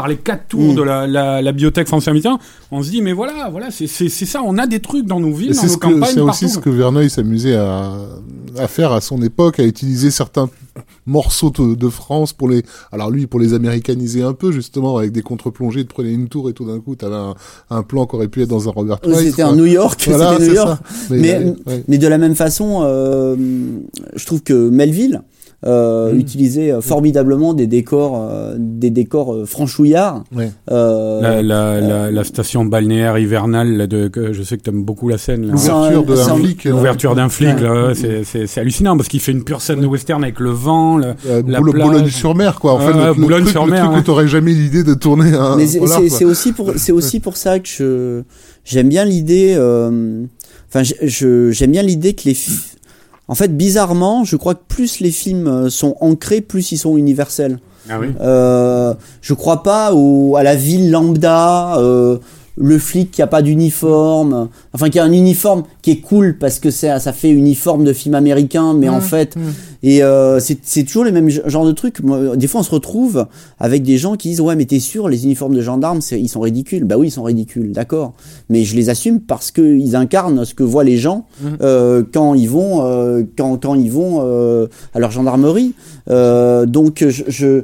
[SPEAKER 5] autour
[SPEAKER 4] Mmh.
[SPEAKER 5] de la, la, la bibliothèque François Mitterrand, on se dit mais voilà, voilà, c'est, c'est, c'est ça, on a des trucs dans nos villes,
[SPEAKER 4] Et
[SPEAKER 5] dans
[SPEAKER 4] c'est
[SPEAKER 5] nos
[SPEAKER 4] ce que,
[SPEAKER 5] campagnes,
[SPEAKER 4] c'est
[SPEAKER 5] partout.
[SPEAKER 4] aussi ce que Verneuil s'amusait à, à faire à son époque, à utiliser certains morceaux de, de France pour les, alors lui, pour les américaniser un peu, justement, avec des contre-plongées, de prenais une tour et tout d'un coup, t'avais un, un plan qui aurait pu être dans un Robert Wise.
[SPEAKER 7] C'était
[SPEAKER 4] quoi.
[SPEAKER 7] un New York,
[SPEAKER 4] Voilà,
[SPEAKER 7] c'était New
[SPEAKER 4] c'est
[SPEAKER 7] York.
[SPEAKER 4] ça.
[SPEAKER 7] Mais,
[SPEAKER 4] Mais,
[SPEAKER 7] mais,
[SPEAKER 4] ouais.
[SPEAKER 7] mais de la même façon, euh, je trouve que Melville, Euh,
[SPEAKER 4] Mm.
[SPEAKER 7] utilisait euh, formidablement des décors, euh, des décors euh, franchouillards.
[SPEAKER 4] Ouais.
[SPEAKER 7] Euh,
[SPEAKER 5] La, la, la, la station balnéaire hivernale, là, de, que je sais que t'aimes beaucoup la scène. Là.
[SPEAKER 4] L'ouverture de
[SPEAKER 7] Sans-
[SPEAKER 4] un flic. euh,
[SPEAKER 5] L'ouverture d'un flic,
[SPEAKER 7] Ouais.
[SPEAKER 5] là, ouais, c'est, c'est, c'est hallucinant parce qu'il fait une pure scène de western avec le vent, le,
[SPEAKER 4] euh,
[SPEAKER 5] la
[SPEAKER 4] Boul-
[SPEAKER 5] plage.
[SPEAKER 4] Boulogne-sur-Mer, quoi. En
[SPEAKER 5] Ouais,
[SPEAKER 4] fait,
[SPEAKER 5] ouais,
[SPEAKER 4] le, le
[SPEAKER 5] Boulogne
[SPEAKER 4] truc,
[SPEAKER 5] sur
[SPEAKER 4] le
[SPEAKER 5] mer,
[SPEAKER 4] truc
[SPEAKER 5] ouais.
[SPEAKER 4] où t'aurais jamais l'idée de tourner un
[SPEAKER 7] Mais c'est,
[SPEAKER 4] polar,
[SPEAKER 7] c'est,
[SPEAKER 4] quoi.
[SPEAKER 7] c'est aussi pour, c'est aussi pour ça que je, j'aime bien l'idée, euh, enfin, je, je- j'aime bien l'idée que les, fi- en fait, bizarrement, je crois que plus les films sont ancrés, plus ils sont universels.
[SPEAKER 5] Ah oui.
[SPEAKER 7] Euh, je crois pas au, à la ville lambda, euh, le flic qui a pas d'uniforme, enfin qui a un uniforme qui est cool parce que ça, ça fait uniforme de film américain, mais
[SPEAKER 4] Mmh,
[SPEAKER 7] en fait,
[SPEAKER 4] mmh.
[SPEAKER 7] et euh, c'est, c'est toujours les mêmes genres de trucs. Moi, des fois, on se retrouve avec des gens qui disent ouais, mais t'es sûr, les uniformes de gendarmes, c'est, ils sont ridicules. Bah oui, ils sont ridicules, d'accord. Mais je les assume parce que ils incarnent ce que voient les gens
[SPEAKER 4] Mmh.
[SPEAKER 7] euh, quand ils vont, euh, quand quand ils vont euh, à leur gendarmerie. Euh, donc je je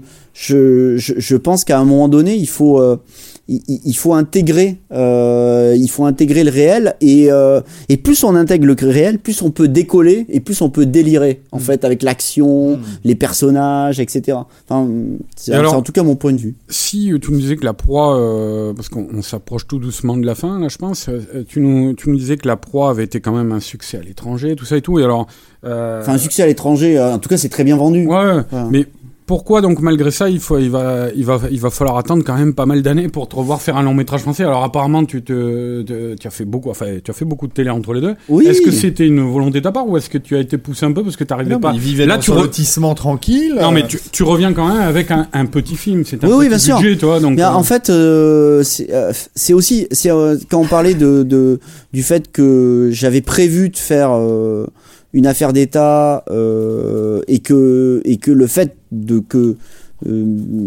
[SPEAKER 7] je je, je pense qu'à un moment donné, il faut euh, il, il faut intégrer euh, il faut intégrer le réel et euh, et plus on intègre le réel, plus on peut décoller et plus on peut délirer en fait avec l'action, les personnages, et cetera. Enfin, c'est,
[SPEAKER 5] Et alors-
[SPEAKER 7] c'est en tout cas mon point de vue.
[SPEAKER 5] Si euh, tu nous disais que la proie, euh, parce qu'on on s'approche tout doucement de la fin, là, je pense, euh, tu nous, tu nous disais que la proie avait été quand même un succès à l'étranger, tout ça et tout. Et alors, euh,
[SPEAKER 7] Enfin, un succès à l'étranger, euh, en tout cas, c'est très bien vendu.
[SPEAKER 5] ouais, ouais.
[SPEAKER 7] Voilà.
[SPEAKER 5] Mais pourquoi donc malgré ça, il faut, il va, il va, il va falloir attendre quand même pas mal d'années pour te revoir faire un long métrage français. Alors apparemment, tu te, te- tu as fait beaucoup, enfin, tu as fait beaucoup de télé entre les deux.
[SPEAKER 7] Oui.
[SPEAKER 5] Est-ce que c'était une volonté de ta part ou est-ce que tu as été poussé un peu parce que t'arrivais
[SPEAKER 3] Non,
[SPEAKER 5] pas?
[SPEAKER 3] mais il vivait
[SPEAKER 5] Là,
[SPEAKER 3] dans
[SPEAKER 5] tu
[SPEAKER 3] son
[SPEAKER 5] re-
[SPEAKER 3] lotissement tranquille.
[SPEAKER 5] Non,
[SPEAKER 3] euh,
[SPEAKER 5] mais tu, tu reviens quand même avec un, un petit film. C'est un
[SPEAKER 7] Oui, oui,
[SPEAKER 5] petit
[SPEAKER 7] bien sûr.
[SPEAKER 5] budget, toi. Donc,
[SPEAKER 7] Mais
[SPEAKER 5] euh,
[SPEAKER 7] en fait, euh, c'est, euh, c'est aussi c'est euh, quand on parlait de, de du fait que j'avais prévu de faire euh, une affaire d'État euh, et que et que le fait de que euh,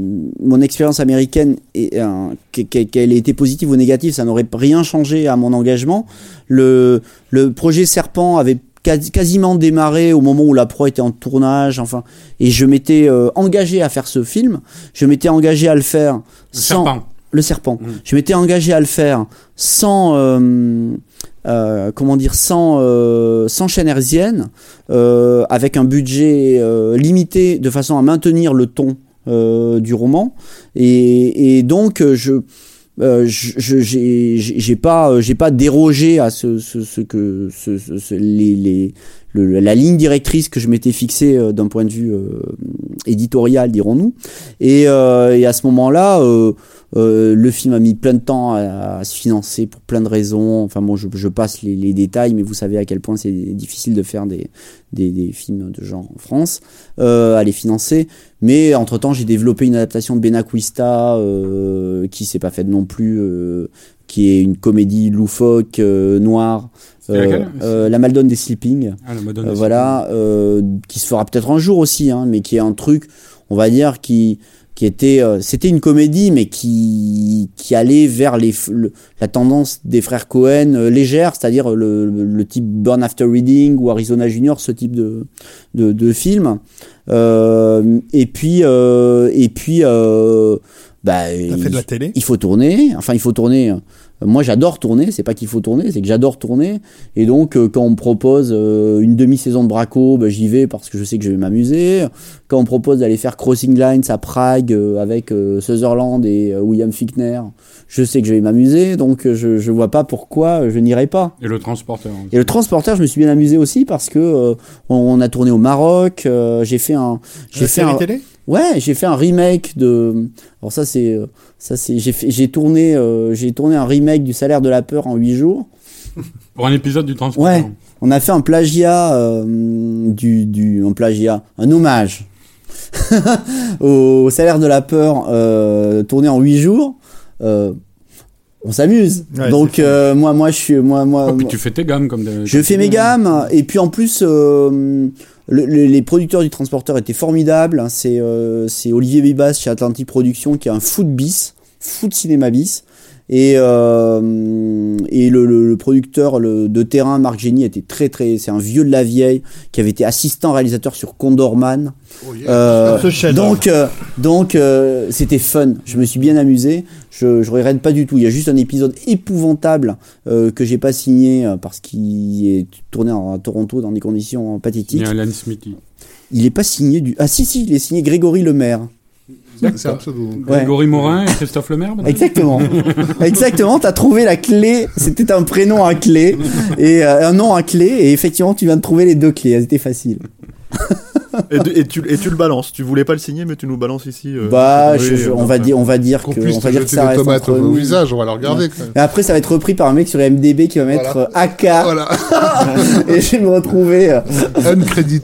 [SPEAKER 7] mon expérience américaine et euh, qu'elle ait été positive ou négative, ça n'aurait rien changé à mon engagement. Le le projet Serpent avait quasi- quasiment démarré au moment où la proie était en tournage, enfin, et je m'étais euh, engagé à faire ce film. Je m'étais engagé à le faire
[SPEAKER 5] le
[SPEAKER 7] sans
[SPEAKER 5] serpent.
[SPEAKER 7] le serpent.
[SPEAKER 5] Mmh.
[SPEAKER 7] Je m'étais engagé à le faire sans euh, euh, comment dire sans euh, sans chaîne hertzienne, euh, avec un budget euh, limité de façon à maintenir le ton euh, du roman et, et donc je euh, je, je- j'ai, j'ai j'ai pas j'ai pas dérogé à ce, ce, ce que ce, ce- ce- les, les le, la ligne directrice que je m'étais fixée euh, d'un point de vue euh, éditorial, dirons-nous, et, euh, et à ce moment-là euh, euh, le film a mis plein de temps à, à se financer pour plein de raisons. Enfin bon, je, je passe les, les détails, mais vous savez à quel point c'est difficile de faire des, des, des films de genre en France, euh, à les financer. Mais entre-temps, j'ai développé une adaptation de Benacquista euh, qui s'est pas faite non plus, euh, qui est une comédie loufoque, euh, noire.
[SPEAKER 5] C'est laquelle
[SPEAKER 7] euh, La Maldonne des Sleeping.
[SPEAKER 5] Ah, la Madone
[SPEAKER 7] Euh,
[SPEAKER 5] des
[SPEAKER 7] voilà, euh, qui se fera peut-être un jour aussi, hein, mais qui est un truc, on va dire, qui qui était, euh, c'était une comédie, mais qui qui allait vers les f- le- la tendance des frères Cohen euh, légère, c'est-à-dire le, le, le type Burn After Reading ou Arizona Junior, ce type de de, de film. Euh, et puis euh, et puis euh, bah,
[SPEAKER 3] T'as
[SPEAKER 7] il,
[SPEAKER 3] fait de la télé.
[SPEAKER 7] il faut tourner. Enfin, il faut tourner. Moi, j'adore tourner. C'est pas qu'il faut tourner, c'est que j'adore tourner. Et donc, euh, quand on me propose euh, une demi-saison de Braco, bah, j'y vais parce que je sais que je vais m'amuser. Quand on me propose d'aller faire Crossing Lines à Prague euh, avec euh, Sutherland et euh, William Fichtner, je sais que je vais m'amuser. Donc, euh, je je vois pas pourquoi euh, je n'irai pas.
[SPEAKER 5] Et le transporteur.
[SPEAKER 7] Et le transporteur, je me suis bien amusé aussi parce que euh, on, on a tourné au Maroc. euh, j'ai fait un, j'ai
[SPEAKER 3] La
[SPEAKER 7] fait
[SPEAKER 3] série
[SPEAKER 7] un,
[SPEAKER 3] télé.
[SPEAKER 7] ouais, j'ai fait un remake de. Alors ça c'est, euh, ça c'est, j'ai fait, j'ai tourné, euh, j'ai tourné un remake du Salaire de la peur en huit jours.
[SPEAKER 5] Pour un épisode du transporteur.
[SPEAKER 7] Ouais. On a fait un plagiat euh, du, du, un plagiat, un hommage au Salaire de la peur euh, tourné en huit jours. Euh, on s'amuse.
[SPEAKER 3] Ouais,
[SPEAKER 7] Donc
[SPEAKER 3] c'est
[SPEAKER 7] euh, moi, moi je suis, moi, moi.
[SPEAKER 5] Oh, puis
[SPEAKER 7] moi-
[SPEAKER 5] tu fais tes gammes comme des-
[SPEAKER 7] je
[SPEAKER 5] comme
[SPEAKER 7] fais
[SPEAKER 5] tu
[SPEAKER 7] mes
[SPEAKER 5] dis, hein.
[SPEAKER 7] gammes et puis en plus euh, le- le- les producteurs du transporteur étaient formidables. C'est euh, c'est Olivier Bibas chez Atlantic Productions qui est un fou de bis. fou de cinéma bis. Et, euh, et le, le, le producteur le, de terrain, Marc Génie, était très très, c'est un vieux de la vieille qui avait été assistant réalisateur sur Condorman. Oh yeah. euh, donc euh, donc euh, c'était fun. Je me suis bien amusé. Je je regrette pas du tout. Il y a juste un épisode épouvantable euh, que j'ai pas signé euh, parce qu'il est tourné en, à Toronto dans des conditions pathétiques.
[SPEAKER 5] Il y a Alan Smithy.
[SPEAKER 7] Il est pas signé du. Ah si si, il est signé Grégory Lemaire.
[SPEAKER 4] C'est un pseudo.
[SPEAKER 5] Grégory ouais. Morin et Christophe Lemaire.
[SPEAKER 7] Exactement. Exactement. T'as trouvé la clé. C'était un prénom à clé et euh, un nom à clé. Et effectivement, tu viens de trouver les deux clés. C'était facile.
[SPEAKER 6] et, et, tu, et tu le balances. Tu voulais pas le signer, mais tu nous balances ici. Euh,
[SPEAKER 7] bah, je, je, on, va dire, on va dire que, on va dire que ça reste
[SPEAKER 4] entre nous. Au visage, on va le regarder. Ouais.
[SPEAKER 7] Et après, ça va être repris par un mec sur M D B qui va mettre voilà. A K. Voilà. Et je vais me retrouver euh...
[SPEAKER 4] uncredited.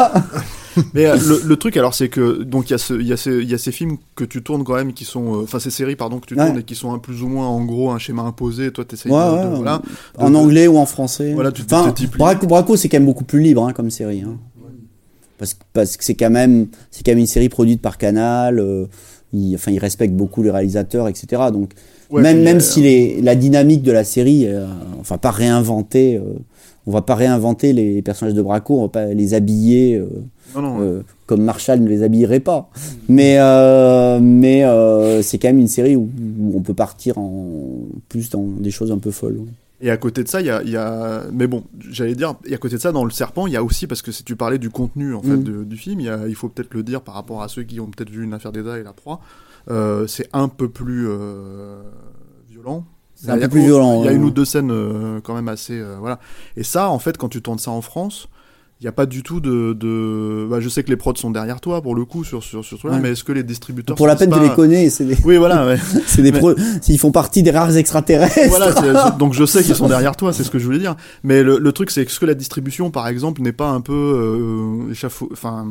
[SPEAKER 6] Mais euh, le, le truc alors c'est que donc il y a ce il y a ces il y a ces films que tu tournes quand même qui sont enfin euh, ces séries pardon que tu ouais. tournes et qui sont un plus ou moins en gros un schéma imposé, toi t'essayes
[SPEAKER 7] ouais,
[SPEAKER 6] de,
[SPEAKER 7] ouais,
[SPEAKER 6] de, voilà
[SPEAKER 7] en
[SPEAKER 6] de,
[SPEAKER 7] anglais ou en français.
[SPEAKER 6] Voilà, tu
[SPEAKER 7] enfin, Braco, Braco c'est quand même beaucoup plus libre hein, comme série hein. Parce parce que c'est quand même c'est quand même une série produite par Canal, euh, il enfin il respecte beaucoup les réalisateurs et cetera. Donc ouais, même même euh, si les la dynamique de la série euh, enfin pas réinventer euh, on va pas réinventer les personnages de Braco, on va pas les habiller euh, Non, non, ouais. euh, comme Marshall ne les habillerait pas, mais euh, mais euh, c'est quand même une série où, où on peut partir en plus dans des choses un peu folles.
[SPEAKER 6] Et à côté de ça, il y a, y a, mais bon, j'allais dire, et à côté de ça, dans Le Serpent, il y a aussi, parce que si tu parlais du contenu en fait mmh. de, du film, y a, il faut peut-être le dire par rapport à ceux qui ont peut-être vu Une affaire d'État et La Proie, euh, c'est un peu plus euh, violent.
[SPEAKER 7] C'est un peu plus violent.
[SPEAKER 6] Il y a
[SPEAKER 7] ouais.
[SPEAKER 6] une ou deux scènes euh, quand même assez, euh, voilà. Et ça, en fait, quand tu tournes ça en France. Il n'y a pas du tout de... de... Bah, je sais que les prods sont derrière toi, pour le coup, sur, sur, sur ce truc-là, ouais. mais est-ce que les distributeurs...
[SPEAKER 7] Pour la peine,
[SPEAKER 6] pas...
[SPEAKER 7] tu les connais, c'est des...
[SPEAKER 6] Oui, voilà, ouais.
[SPEAKER 7] c'est des mais... pro... Ils font partie des rares extraterrestres.
[SPEAKER 6] Voilà, c'est... donc je sais qu'ils sont derrière toi, c'est ce que je voulais dire. Mais le, le truc, c'est que, est-ce que la distribution, par exemple, n'est pas un peu euh, échafaud... Enfin...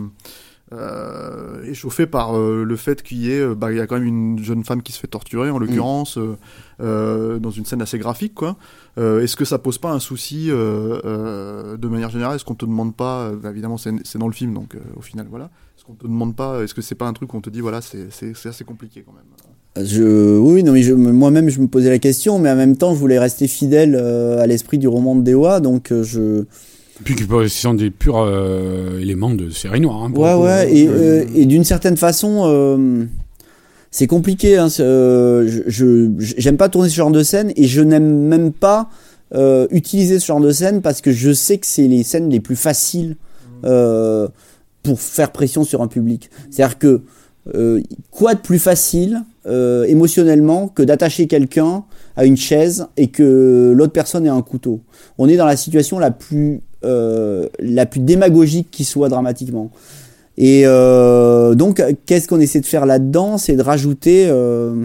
[SPEAKER 6] Euh, échauffé par euh, le fait qu'il y ait, euh, bah, il y a quand même une jeune femme qui se fait torturer, en l'occurrence, mmh. euh, dans une scène assez graphique, quoi. Euh, est-ce que ça pose pas un souci euh, euh, de manière générale? Est-ce qu'on te demande pas, euh, évidemment c'est, c'est dans le film, donc euh, au final, voilà. Est-ce qu'on te demande pas, est-ce que c'est pas un truc où on te dit, voilà, c'est, c'est, c'est assez compliqué quand même?
[SPEAKER 7] Je, oui, non, mais je, moi-même je me posais la question, mais en même temps je voulais rester fidèle euh, à l'esprit du roman de Dewa, donc euh, je.
[SPEAKER 5] Puis ce sont des purs euh, éléments de série noire. Hein,
[SPEAKER 7] ouais, ouais, coup, et, euh, et d'une certaine façon, euh, c'est compliqué. Hein, c'est, euh, je, je, j'aime pas tourner ce genre de scène et je n'aime même pas euh, utiliser ce genre de scène parce que je sais que c'est les scènes les plus faciles euh, pour faire pression sur un public. C'est-à-dire que euh, quoi de plus facile euh, émotionnellement que d'attacher quelqu'un à une chaise et que l'autre personne ait un couteau. On est dans la situation la plus Euh, la plus démagogique qui soit dramatiquement. Et euh, donc, qu'est-ce qu'on essaie de faire là-dedans? C'est de rajouter, euh,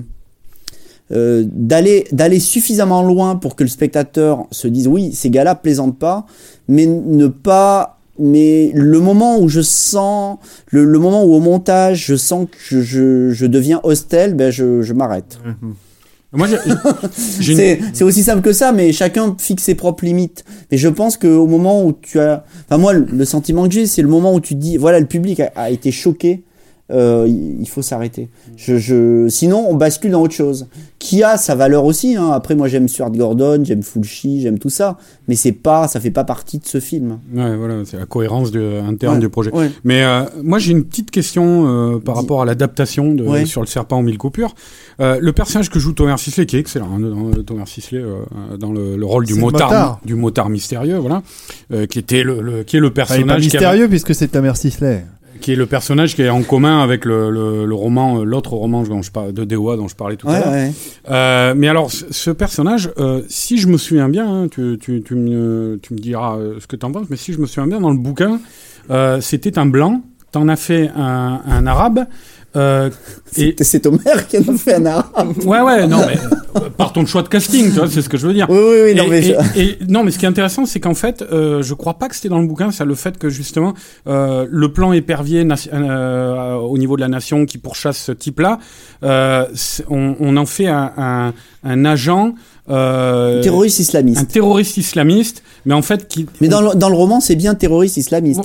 [SPEAKER 7] euh, d'aller, d'aller suffisamment loin pour que le spectateur se dise oui, ces gars-là plaisantent pas, mais ne pas. Mais le moment où je sens, le, le moment où au montage je sens que je, je, je deviens hostile, ben je, je m'arrête. Mmh.
[SPEAKER 5] Moi, j'ai, j'ai une...
[SPEAKER 7] c'est, c'est aussi simple que ça, mais chacun fixe ses propres limites. Mais je pense qu'au moment où tu as... Enfin, moi, le, le sentiment que j'ai, c'est le moment où tu te dis, voilà, le public a, a été choqué, euh, il faut s'arrêter. Je, je... Sinon, on bascule dans autre chose. Qui a sa valeur aussi, hein. Après, moi, j'aime Stuart Gordon, j'aime Fulci, j'aime tout ça. Mais c'est pas, ça fait pas partie de ce film.
[SPEAKER 5] Ouais, voilà, c'est la cohérence de, interne
[SPEAKER 7] ouais,
[SPEAKER 5] du projet.
[SPEAKER 7] Ouais.
[SPEAKER 5] Mais euh, moi, j'ai une petite question euh, par Dis... rapport à l'adaptation de ouais. sur Le Serpent aux mille coupures. Euh, le personnage que joue Thomas Sisley, qui est excellent, hein, dans, Thomas Sisley euh, dans le, le rôle du motard, motard, du motard mystérieux, voilà, euh, qui était le, le, qui est le personnage
[SPEAKER 3] ah, il est pas mystérieux
[SPEAKER 5] avait...
[SPEAKER 3] puisque c'est Thomas Sisley.
[SPEAKER 5] Qui est le personnage qui est en commun avec le, le, le roman, l'autre roman dont je par... de Dewa dont je parlais tout
[SPEAKER 7] ouais,
[SPEAKER 5] à l'heure.
[SPEAKER 7] Ouais.
[SPEAKER 5] Euh, mais alors, ce personnage, euh, si je me souviens bien, hein, tu, tu, tu, me, tu me diras ce que t'en penses, mais si je me souviens bien, dans le bouquin, euh, c'était un blanc, t'en as fait un, un arabe. Euh,
[SPEAKER 7] et... c'est, c'est Homer qui en a fait un arabe.
[SPEAKER 5] Ouais, ouais, non, mais euh, par ton choix de casting, tu vois, c'est ce que je veux dire.
[SPEAKER 7] Oui, oui, oui, non,
[SPEAKER 5] et,
[SPEAKER 7] mais je...
[SPEAKER 5] et, et, non, mais ce qui est intéressant, c'est qu'en fait, euh, je crois pas que c'était dans le bouquin, c'est le fait que justement, euh, le plan épervier na- euh, au niveau de la nation qui pourchasse ce type-là, euh, on, on en fait un, un, un agent. Euh,
[SPEAKER 7] terroriste islamiste.
[SPEAKER 5] Un terroriste islamiste, mais en fait qui.
[SPEAKER 7] Mais dans le, dans le roman, c'est bien terroriste islamiste, hein.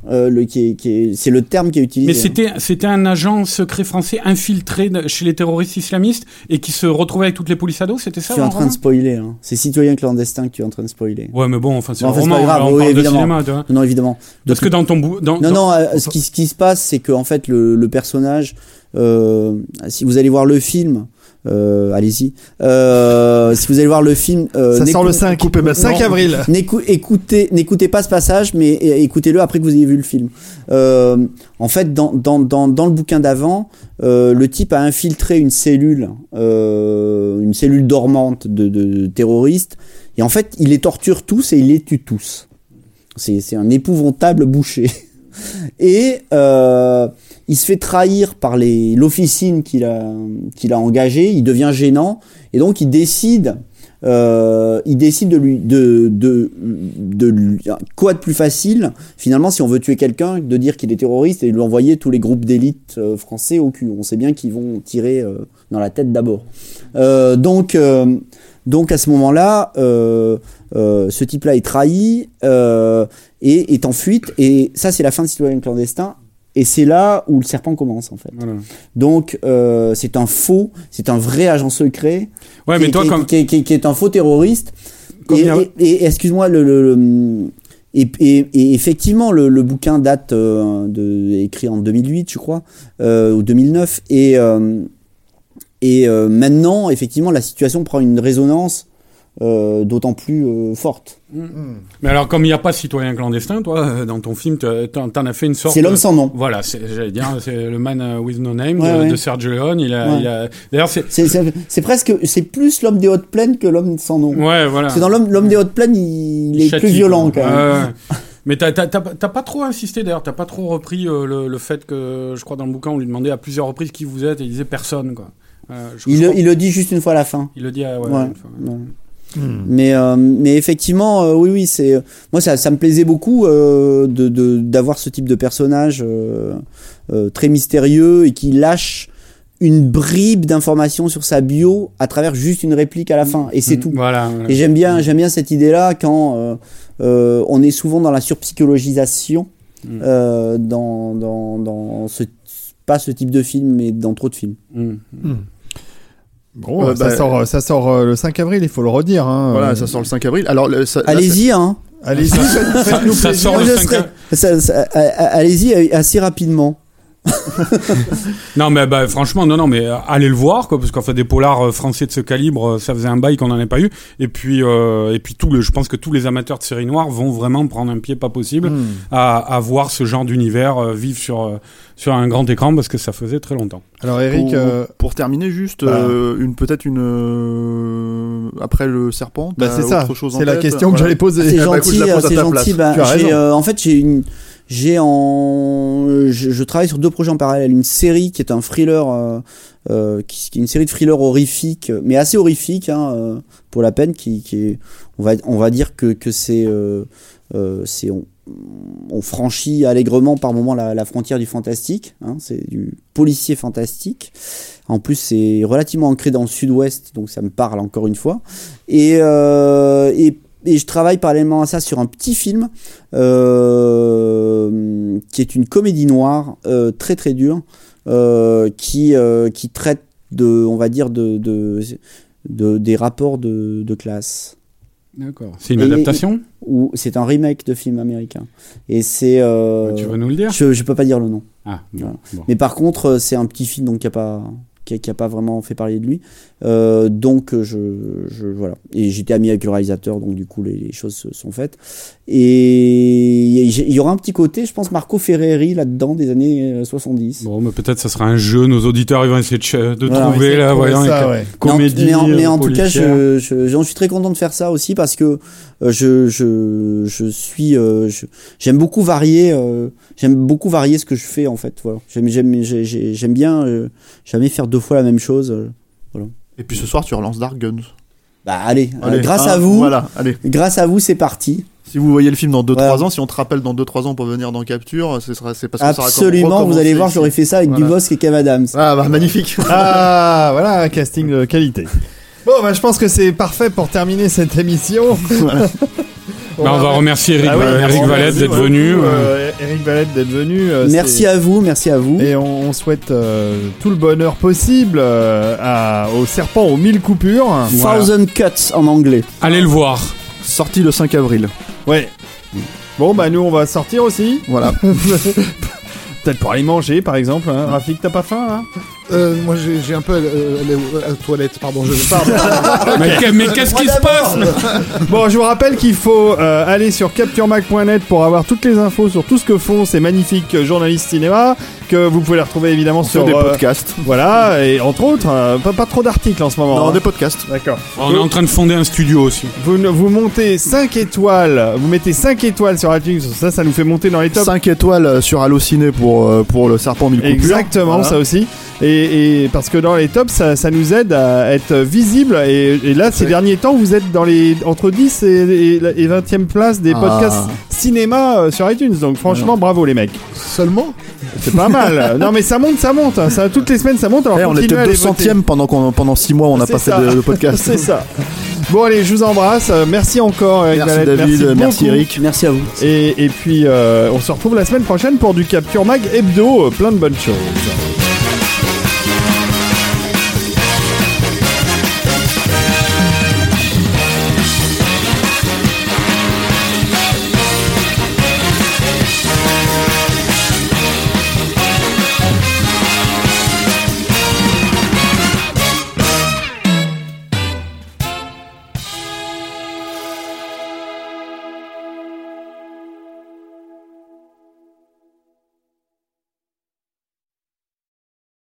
[SPEAKER 7] euh, le qui est, qui est, c'est le terme qui est utilisé.
[SPEAKER 5] Mais c'était c'était un agent secret français infiltré de- chez les terroristes islamistes et qui se retrouvait avec toutes les polices ados, c'était ça
[SPEAKER 7] Tu es en
[SPEAKER 5] le
[SPEAKER 7] train de
[SPEAKER 5] roman
[SPEAKER 7] spoiler. Hein. C'est Citoyen clandestin que tu es en train de spoiler.
[SPEAKER 5] Ouais, mais bon, enfin c'est
[SPEAKER 7] Bon,
[SPEAKER 5] un
[SPEAKER 7] enfin, c'est
[SPEAKER 5] roman,
[SPEAKER 7] pas grave,
[SPEAKER 5] là, on
[SPEAKER 7] oui,
[SPEAKER 5] parle
[SPEAKER 7] évidemment.
[SPEAKER 5] de cinéma, tu vois.
[SPEAKER 7] Non, évidemment. De
[SPEAKER 5] Parce que dans ton bout, dans,
[SPEAKER 7] Non,
[SPEAKER 5] dans-
[SPEAKER 7] non, euh, ce, qui, ce qui se passe, c'est que en fait, le, le personnage, euh, si vous allez voir le film, euh, allez-y, euh, si vous allez voir le film... Euh,
[SPEAKER 3] Ça sort
[SPEAKER 7] n'écou-
[SPEAKER 3] le cinq,
[SPEAKER 6] coupez ma-
[SPEAKER 3] cinq
[SPEAKER 7] Non,
[SPEAKER 3] avril.
[SPEAKER 7] n'écou- écoutez, n'écoutez pas ce passage, mais é- écoutez-le après que vous ayez vu le film. Euh, en fait, dans, dans, dans, dans le bouquin d'avant, euh, le type a infiltré une cellule, euh, une cellule dormante de, de, de terroristes, et en fait, il les torture tous et il les tue tous. C'est, c'est un épouvantable boucher. Et euh, il se fait trahir par les, l'officine qu'il a, qu'il a engagée, il devient gênant, et donc il décide, euh, il décide de lui, de, de, de lui, quoi de plus facile, finalement, si on veut tuer quelqu'un, de dire qu'il est terroriste et de lui envoyer tous les groupes d'élite euh, français au cul. On sait bien qu'ils vont tirer euh, dans la tête d'abord. Euh, donc, euh, donc à ce moment-là, euh, euh, ce type-là est trahi euh, et est en fuite. Et ça, c'est la fin de Citoyen clandestin. Et c'est là où le serpent commence, en fait.
[SPEAKER 5] Voilà.
[SPEAKER 7] Donc, euh, c'est un faux, c'est un vrai agent secret.
[SPEAKER 5] Ouais,
[SPEAKER 7] qui,
[SPEAKER 5] mais toi,
[SPEAKER 7] qui,
[SPEAKER 5] comme-
[SPEAKER 7] qui, qui- qui est un faux terroriste.
[SPEAKER 5] Comme
[SPEAKER 7] Et,
[SPEAKER 5] il y a-
[SPEAKER 7] et- et excuse-moi, le, le, le- et, et, et effectivement, le, le bouquin date euh, de, écrit en deux mille huit, je crois, euh, ou deux mille neuf. Et, euh, et euh, maintenant, effectivement, la situation prend une résonance euh, d'autant plus euh, forte.
[SPEAKER 5] Mais alors, comme il n'y a pas Citoyen clandestin, toi, euh, dans ton film, t'as- t'en t'en as fait une sorte.
[SPEAKER 7] C'est l'homme
[SPEAKER 5] de-
[SPEAKER 7] sans nom.
[SPEAKER 5] Voilà, c'est- j'allais dire, c'est le Man euh, with No Name
[SPEAKER 7] Ouais,
[SPEAKER 5] de,
[SPEAKER 7] ouais.
[SPEAKER 5] de Sergio Leone. Il a,
[SPEAKER 7] Ouais.
[SPEAKER 5] il a... D'ailleurs, c'est.
[SPEAKER 7] C'est, c'est, c'est presque, c'est plus l'homme des hautes plaines que l'homme sans nom.
[SPEAKER 5] Ouais, voilà.
[SPEAKER 7] Parce que dans l'homme, l'homme des hautes plaines, il, il est
[SPEAKER 5] Châtie,
[SPEAKER 7] plus violent
[SPEAKER 5] quoi.
[SPEAKER 7] quand même.
[SPEAKER 5] Ouais, ouais. Mais t'as, t'as, t'as, t'as pas trop insisté d'ailleurs, t'as pas trop repris euh, le, le fait que, je crois dans le bouquin, on lui demandait à plusieurs reprises qui vous êtes et il disait personne, quoi. Euh, je-
[SPEAKER 7] Il,
[SPEAKER 5] je
[SPEAKER 7] le,
[SPEAKER 5] crois-
[SPEAKER 7] il le dit juste une fois à la fin.
[SPEAKER 5] il le dit à, ouais,
[SPEAKER 7] Ouais.
[SPEAKER 5] une fois, ouais.
[SPEAKER 7] Ouais. Mais euh, mais effectivement, euh, oui, oui, c'est moi ça, ça me plaisait beaucoup euh, de, de d'avoir ce type de personnage euh, euh, très mystérieux et qui lâche une bribe d'informations sur sa bio à travers juste une réplique à la fin et c'est tout.
[SPEAKER 5] Voilà. voilà.
[SPEAKER 7] Et j'aime bien, j'aime bien cette idée-là quand euh, euh, on est souvent dans la surpsychologisation
[SPEAKER 5] Mm.
[SPEAKER 7] euh, dans dans dans ce pas ce type de film mais dans trop de films.
[SPEAKER 5] Mm.
[SPEAKER 3] Bon,
[SPEAKER 6] Euh,
[SPEAKER 3] ça,
[SPEAKER 6] bah,
[SPEAKER 3] sort, ça sort euh, le cinq avril, il faut le redire. Hein.
[SPEAKER 6] Voilà, ça sort le cinq avril. Alors, le- ça- là,
[SPEAKER 7] Allez-y, hein.
[SPEAKER 3] Allez-y, faites- faites-nous
[SPEAKER 5] ça
[SPEAKER 3] plaisir.
[SPEAKER 5] sort
[SPEAKER 7] Moi,
[SPEAKER 5] le
[SPEAKER 7] je
[SPEAKER 5] cinq
[SPEAKER 7] serais- ça- ça- a- a- allez-y assez rapidement.
[SPEAKER 5] Non, mais bah, franchement, non, non, mais euh, allez le voir, quoi, parce qu'en fait, des polars euh, français de ce calibre, euh, ça faisait un bail qu'on n'en ait pas eu. Et puis, euh, et puis tout le, je pense que tous les amateurs de séries noires vont vraiment prendre un pied pas possible
[SPEAKER 3] Hmm.
[SPEAKER 5] à, à voir ce genre d'univers euh, vivre sur, euh, sur un grand écran, parce que ça faisait très longtemps.
[SPEAKER 3] Alors Eric,
[SPEAKER 6] pour,
[SPEAKER 3] euh,
[SPEAKER 6] pour terminer, juste
[SPEAKER 3] bah.
[SPEAKER 6] euh, une peut-être une euh, après le serpent.
[SPEAKER 3] bah,
[SPEAKER 6] t'as
[SPEAKER 3] c'est ça,
[SPEAKER 6] autre chose en
[SPEAKER 3] c'est la
[SPEAKER 6] tête
[SPEAKER 3] question que
[SPEAKER 6] Voilà.
[SPEAKER 3] j'allais poser.
[SPEAKER 7] C'est
[SPEAKER 6] Ah bah, écoute,
[SPEAKER 7] gentil,
[SPEAKER 6] je la pose à
[SPEAKER 7] c'est
[SPEAKER 6] ta
[SPEAKER 7] gentil.
[SPEAKER 6] place.
[SPEAKER 7] Bah,
[SPEAKER 3] Tu as
[SPEAKER 7] j'ai,
[SPEAKER 3] raison.
[SPEAKER 7] euh, en fait, j'ai une, j'ai en, je, je travaille sur deux projets en parallèle. Une série qui est un thriller, euh, euh, qui, qui est une série de thrillers horrifiques, mais assez horrifique, hein, euh, pour la peine, qui, qui est, on va, on va dire que que c'est, euh, euh, c'est on, on franchit allègrement par moment la, la frontière du fantastique. Hein, c'est du policier fantastique. En plus, c'est relativement ancré dans le sud-ouest, donc ça me parle encore une fois. Et, euh, et, et je travaille parallèlement à ça sur un petit film euh, qui est une comédie noire euh, très très dure, euh, qui, euh, qui traite de, on va dire, de, de, de, des rapports de, de classe.
[SPEAKER 5] D'accord. C'est une
[SPEAKER 7] Et-
[SPEAKER 5] adaptation
[SPEAKER 7] Ou c'est un remake de film américain. Et c'est. Euh,
[SPEAKER 5] Tu veux nous le dire
[SPEAKER 7] je, je peux pas dire le nom.
[SPEAKER 5] Ah, bon,
[SPEAKER 7] Voilà.
[SPEAKER 5] bon.
[SPEAKER 7] Mais par contre, euh, c'est un petit film donc qui a pas qui a, qui a pas vraiment fait parler de lui. Euh, donc je, je voilà. Et j'étais ami avec le réalisateur, donc du coup les, les choses se sont faites. Et il y aura un petit côté, je pense, Marco Ferreri là-dedans des années euh, soixante-dix.
[SPEAKER 5] Bon, mais peut-être ça sera un jeu, nos auditeurs ils vont essayer de, ch- de
[SPEAKER 7] Voilà,
[SPEAKER 5] trouver
[SPEAKER 3] essayer de
[SPEAKER 5] là,
[SPEAKER 3] trouver
[SPEAKER 5] voyons,
[SPEAKER 3] ça,
[SPEAKER 5] les
[SPEAKER 3] ouais.
[SPEAKER 5] comédies.
[SPEAKER 7] Mais en, mais en
[SPEAKER 5] euh,
[SPEAKER 7] tout cas,
[SPEAKER 5] policières.
[SPEAKER 7] je, je, j'en suis très content de faire ça aussi parce que euh, je, je, je suis, euh, je- j'aime beaucoup varier, euh, j'aime beaucoup varier ce que je fais en fait. Voilà. J'aime, j'aime, j'ai- j'ai- j'aime bien euh, jamais faire deux fois la même chose. euh.
[SPEAKER 6] Et puis ce soir, tu relances Dark Guns.
[SPEAKER 7] Bah allez, euh,
[SPEAKER 6] Allez,
[SPEAKER 7] grâce
[SPEAKER 6] hein,
[SPEAKER 7] à vous,
[SPEAKER 6] Voilà, allez.
[SPEAKER 7] grâce à vous, c'est parti.
[SPEAKER 6] Si vous voyez le film dans deux trois
[SPEAKER 7] Ouais.
[SPEAKER 6] ans, si on te rappelle dans deux trois ans pour venir dans Capture, ce sera, c'est parce que ça sera
[SPEAKER 7] Absolument, vous allez voir, j'aurais fait ça avec
[SPEAKER 6] Voilà.
[SPEAKER 7] Dubosc et Kev Adams.
[SPEAKER 6] Ah bah magnifique.
[SPEAKER 3] Ah, voilà un casting de qualité. Bon, bah, je pense que c'est parfait pour terminer cette émission.
[SPEAKER 5] Bah, on va remercier Eric,
[SPEAKER 3] Ah oui,
[SPEAKER 5] Eric
[SPEAKER 3] merci,
[SPEAKER 5] Valette d'être
[SPEAKER 3] beaucoup,
[SPEAKER 5] venu.
[SPEAKER 3] euh, Eric Valette d'être venu. euh,
[SPEAKER 7] Merci
[SPEAKER 3] c'est-
[SPEAKER 7] à vous, merci à vous.
[SPEAKER 3] Et on, on souhaite euh, tout le bonheur possible euh, à, au serpent aux mille coupures.
[SPEAKER 5] Voilà.
[SPEAKER 7] Thousand Cuts en anglais.
[SPEAKER 5] Allez le voir.
[SPEAKER 6] Sorti le cinq avril.
[SPEAKER 3] Ouais. Bon, bah nous on va sortir aussi.
[SPEAKER 6] Voilà.
[SPEAKER 3] Peut-être pour aller manger par exemple. Hein. Rafik, t'as pas faim hein
[SPEAKER 4] Euh, moi, j'ai j'ai un peu euh, aller à la toilette, pardon. Je pardon.
[SPEAKER 5] Mais, qu'est- mais qu'est-ce qui se passe?
[SPEAKER 3] Bon, je vous rappelle qu'il faut euh, aller sur capture mag point net pour avoir toutes les infos sur tout ce que font ces magnifiques journalistes cinéma, que vous pouvez les retrouver évidemment
[SPEAKER 6] On
[SPEAKER 3] sur
[SPEAKER 6] fait des
[SPEAKER 3] euh,
[SPEAKER 6] podcasts.
[SPEAKER 3] voilà, et entre autres, euh, pas, pas trop d'articles en ce moment.
[SPEAKER 6] Non,
[SPEAKER 3] hein.
[SPEAKER 6] des podcasts.
[SPEAKER 3] D'accord.
[SPEAKER 5] On est en train de fonder un studio aussi.
[SPEAKER 3] Vous, vous montez cinq étoiles, vous mettez cinq étoiles sur iTunes, ça, ça nous fait monter dans les tops.
[SPEAKER 6] cinq étoiles sur Allociné pour, euh, pour le serpent mille coupures.
[SPEAKER 3] Exactement,
[SPEAKER 6] Voilà.
[SPEAKER 3] ça aussi. Et, et parce que dans les tops, ça, ça nous aide à être visible. Et, et là, ces
[SPEAKER 6] C'est-
[SPEAKER 3] derniers temps, vous êtes dans les entre dix et, et, et vingtième place des
[SPEAKER 6] Ah.
[SPEAKER 3] podcasts cinéma euh, sur iTunes. Donc franchement, bravo les mecs.
[SPEAKER 4] Seulement
[SPEAKER 3] C'est pas mal. Non mais ça monte, ça monte. hein. Ça, toutes les semaines, ça monte. Alors
[SPEAKER 6] Eh, on
[SPEAKER 3] continuez
[SPEAKER 6] était
[SPEAKER 3] à aller
[SPEAKER 6] deux centièmes pendant, qu'on, pendant six mois, on n'a
[SPEAKER 3] C'est
[SPEAKER 6] pas
[SPEAKER 3] ça.
[SPEAKER 6] fait de, de podcast.
[SPEAKER 3] voter. C'est ça. Bon allez, je vous embrasse. Euh, Merci encore. Eric
[SPEAKER 6] Merci
[SPEAKER 3] Valette.
[SPEAKER 6] David, merci,
[SPEAKER 3] beaucoup.
[SPEAKER 6] Eric.
[SPEAKER 7] Merci à vous.
[SPEAKER 3] Et, et puis, euh, on se retrouve la semaine prochaine pour du Capture Mag Hebdo. Euh, Plein de bonnes choses.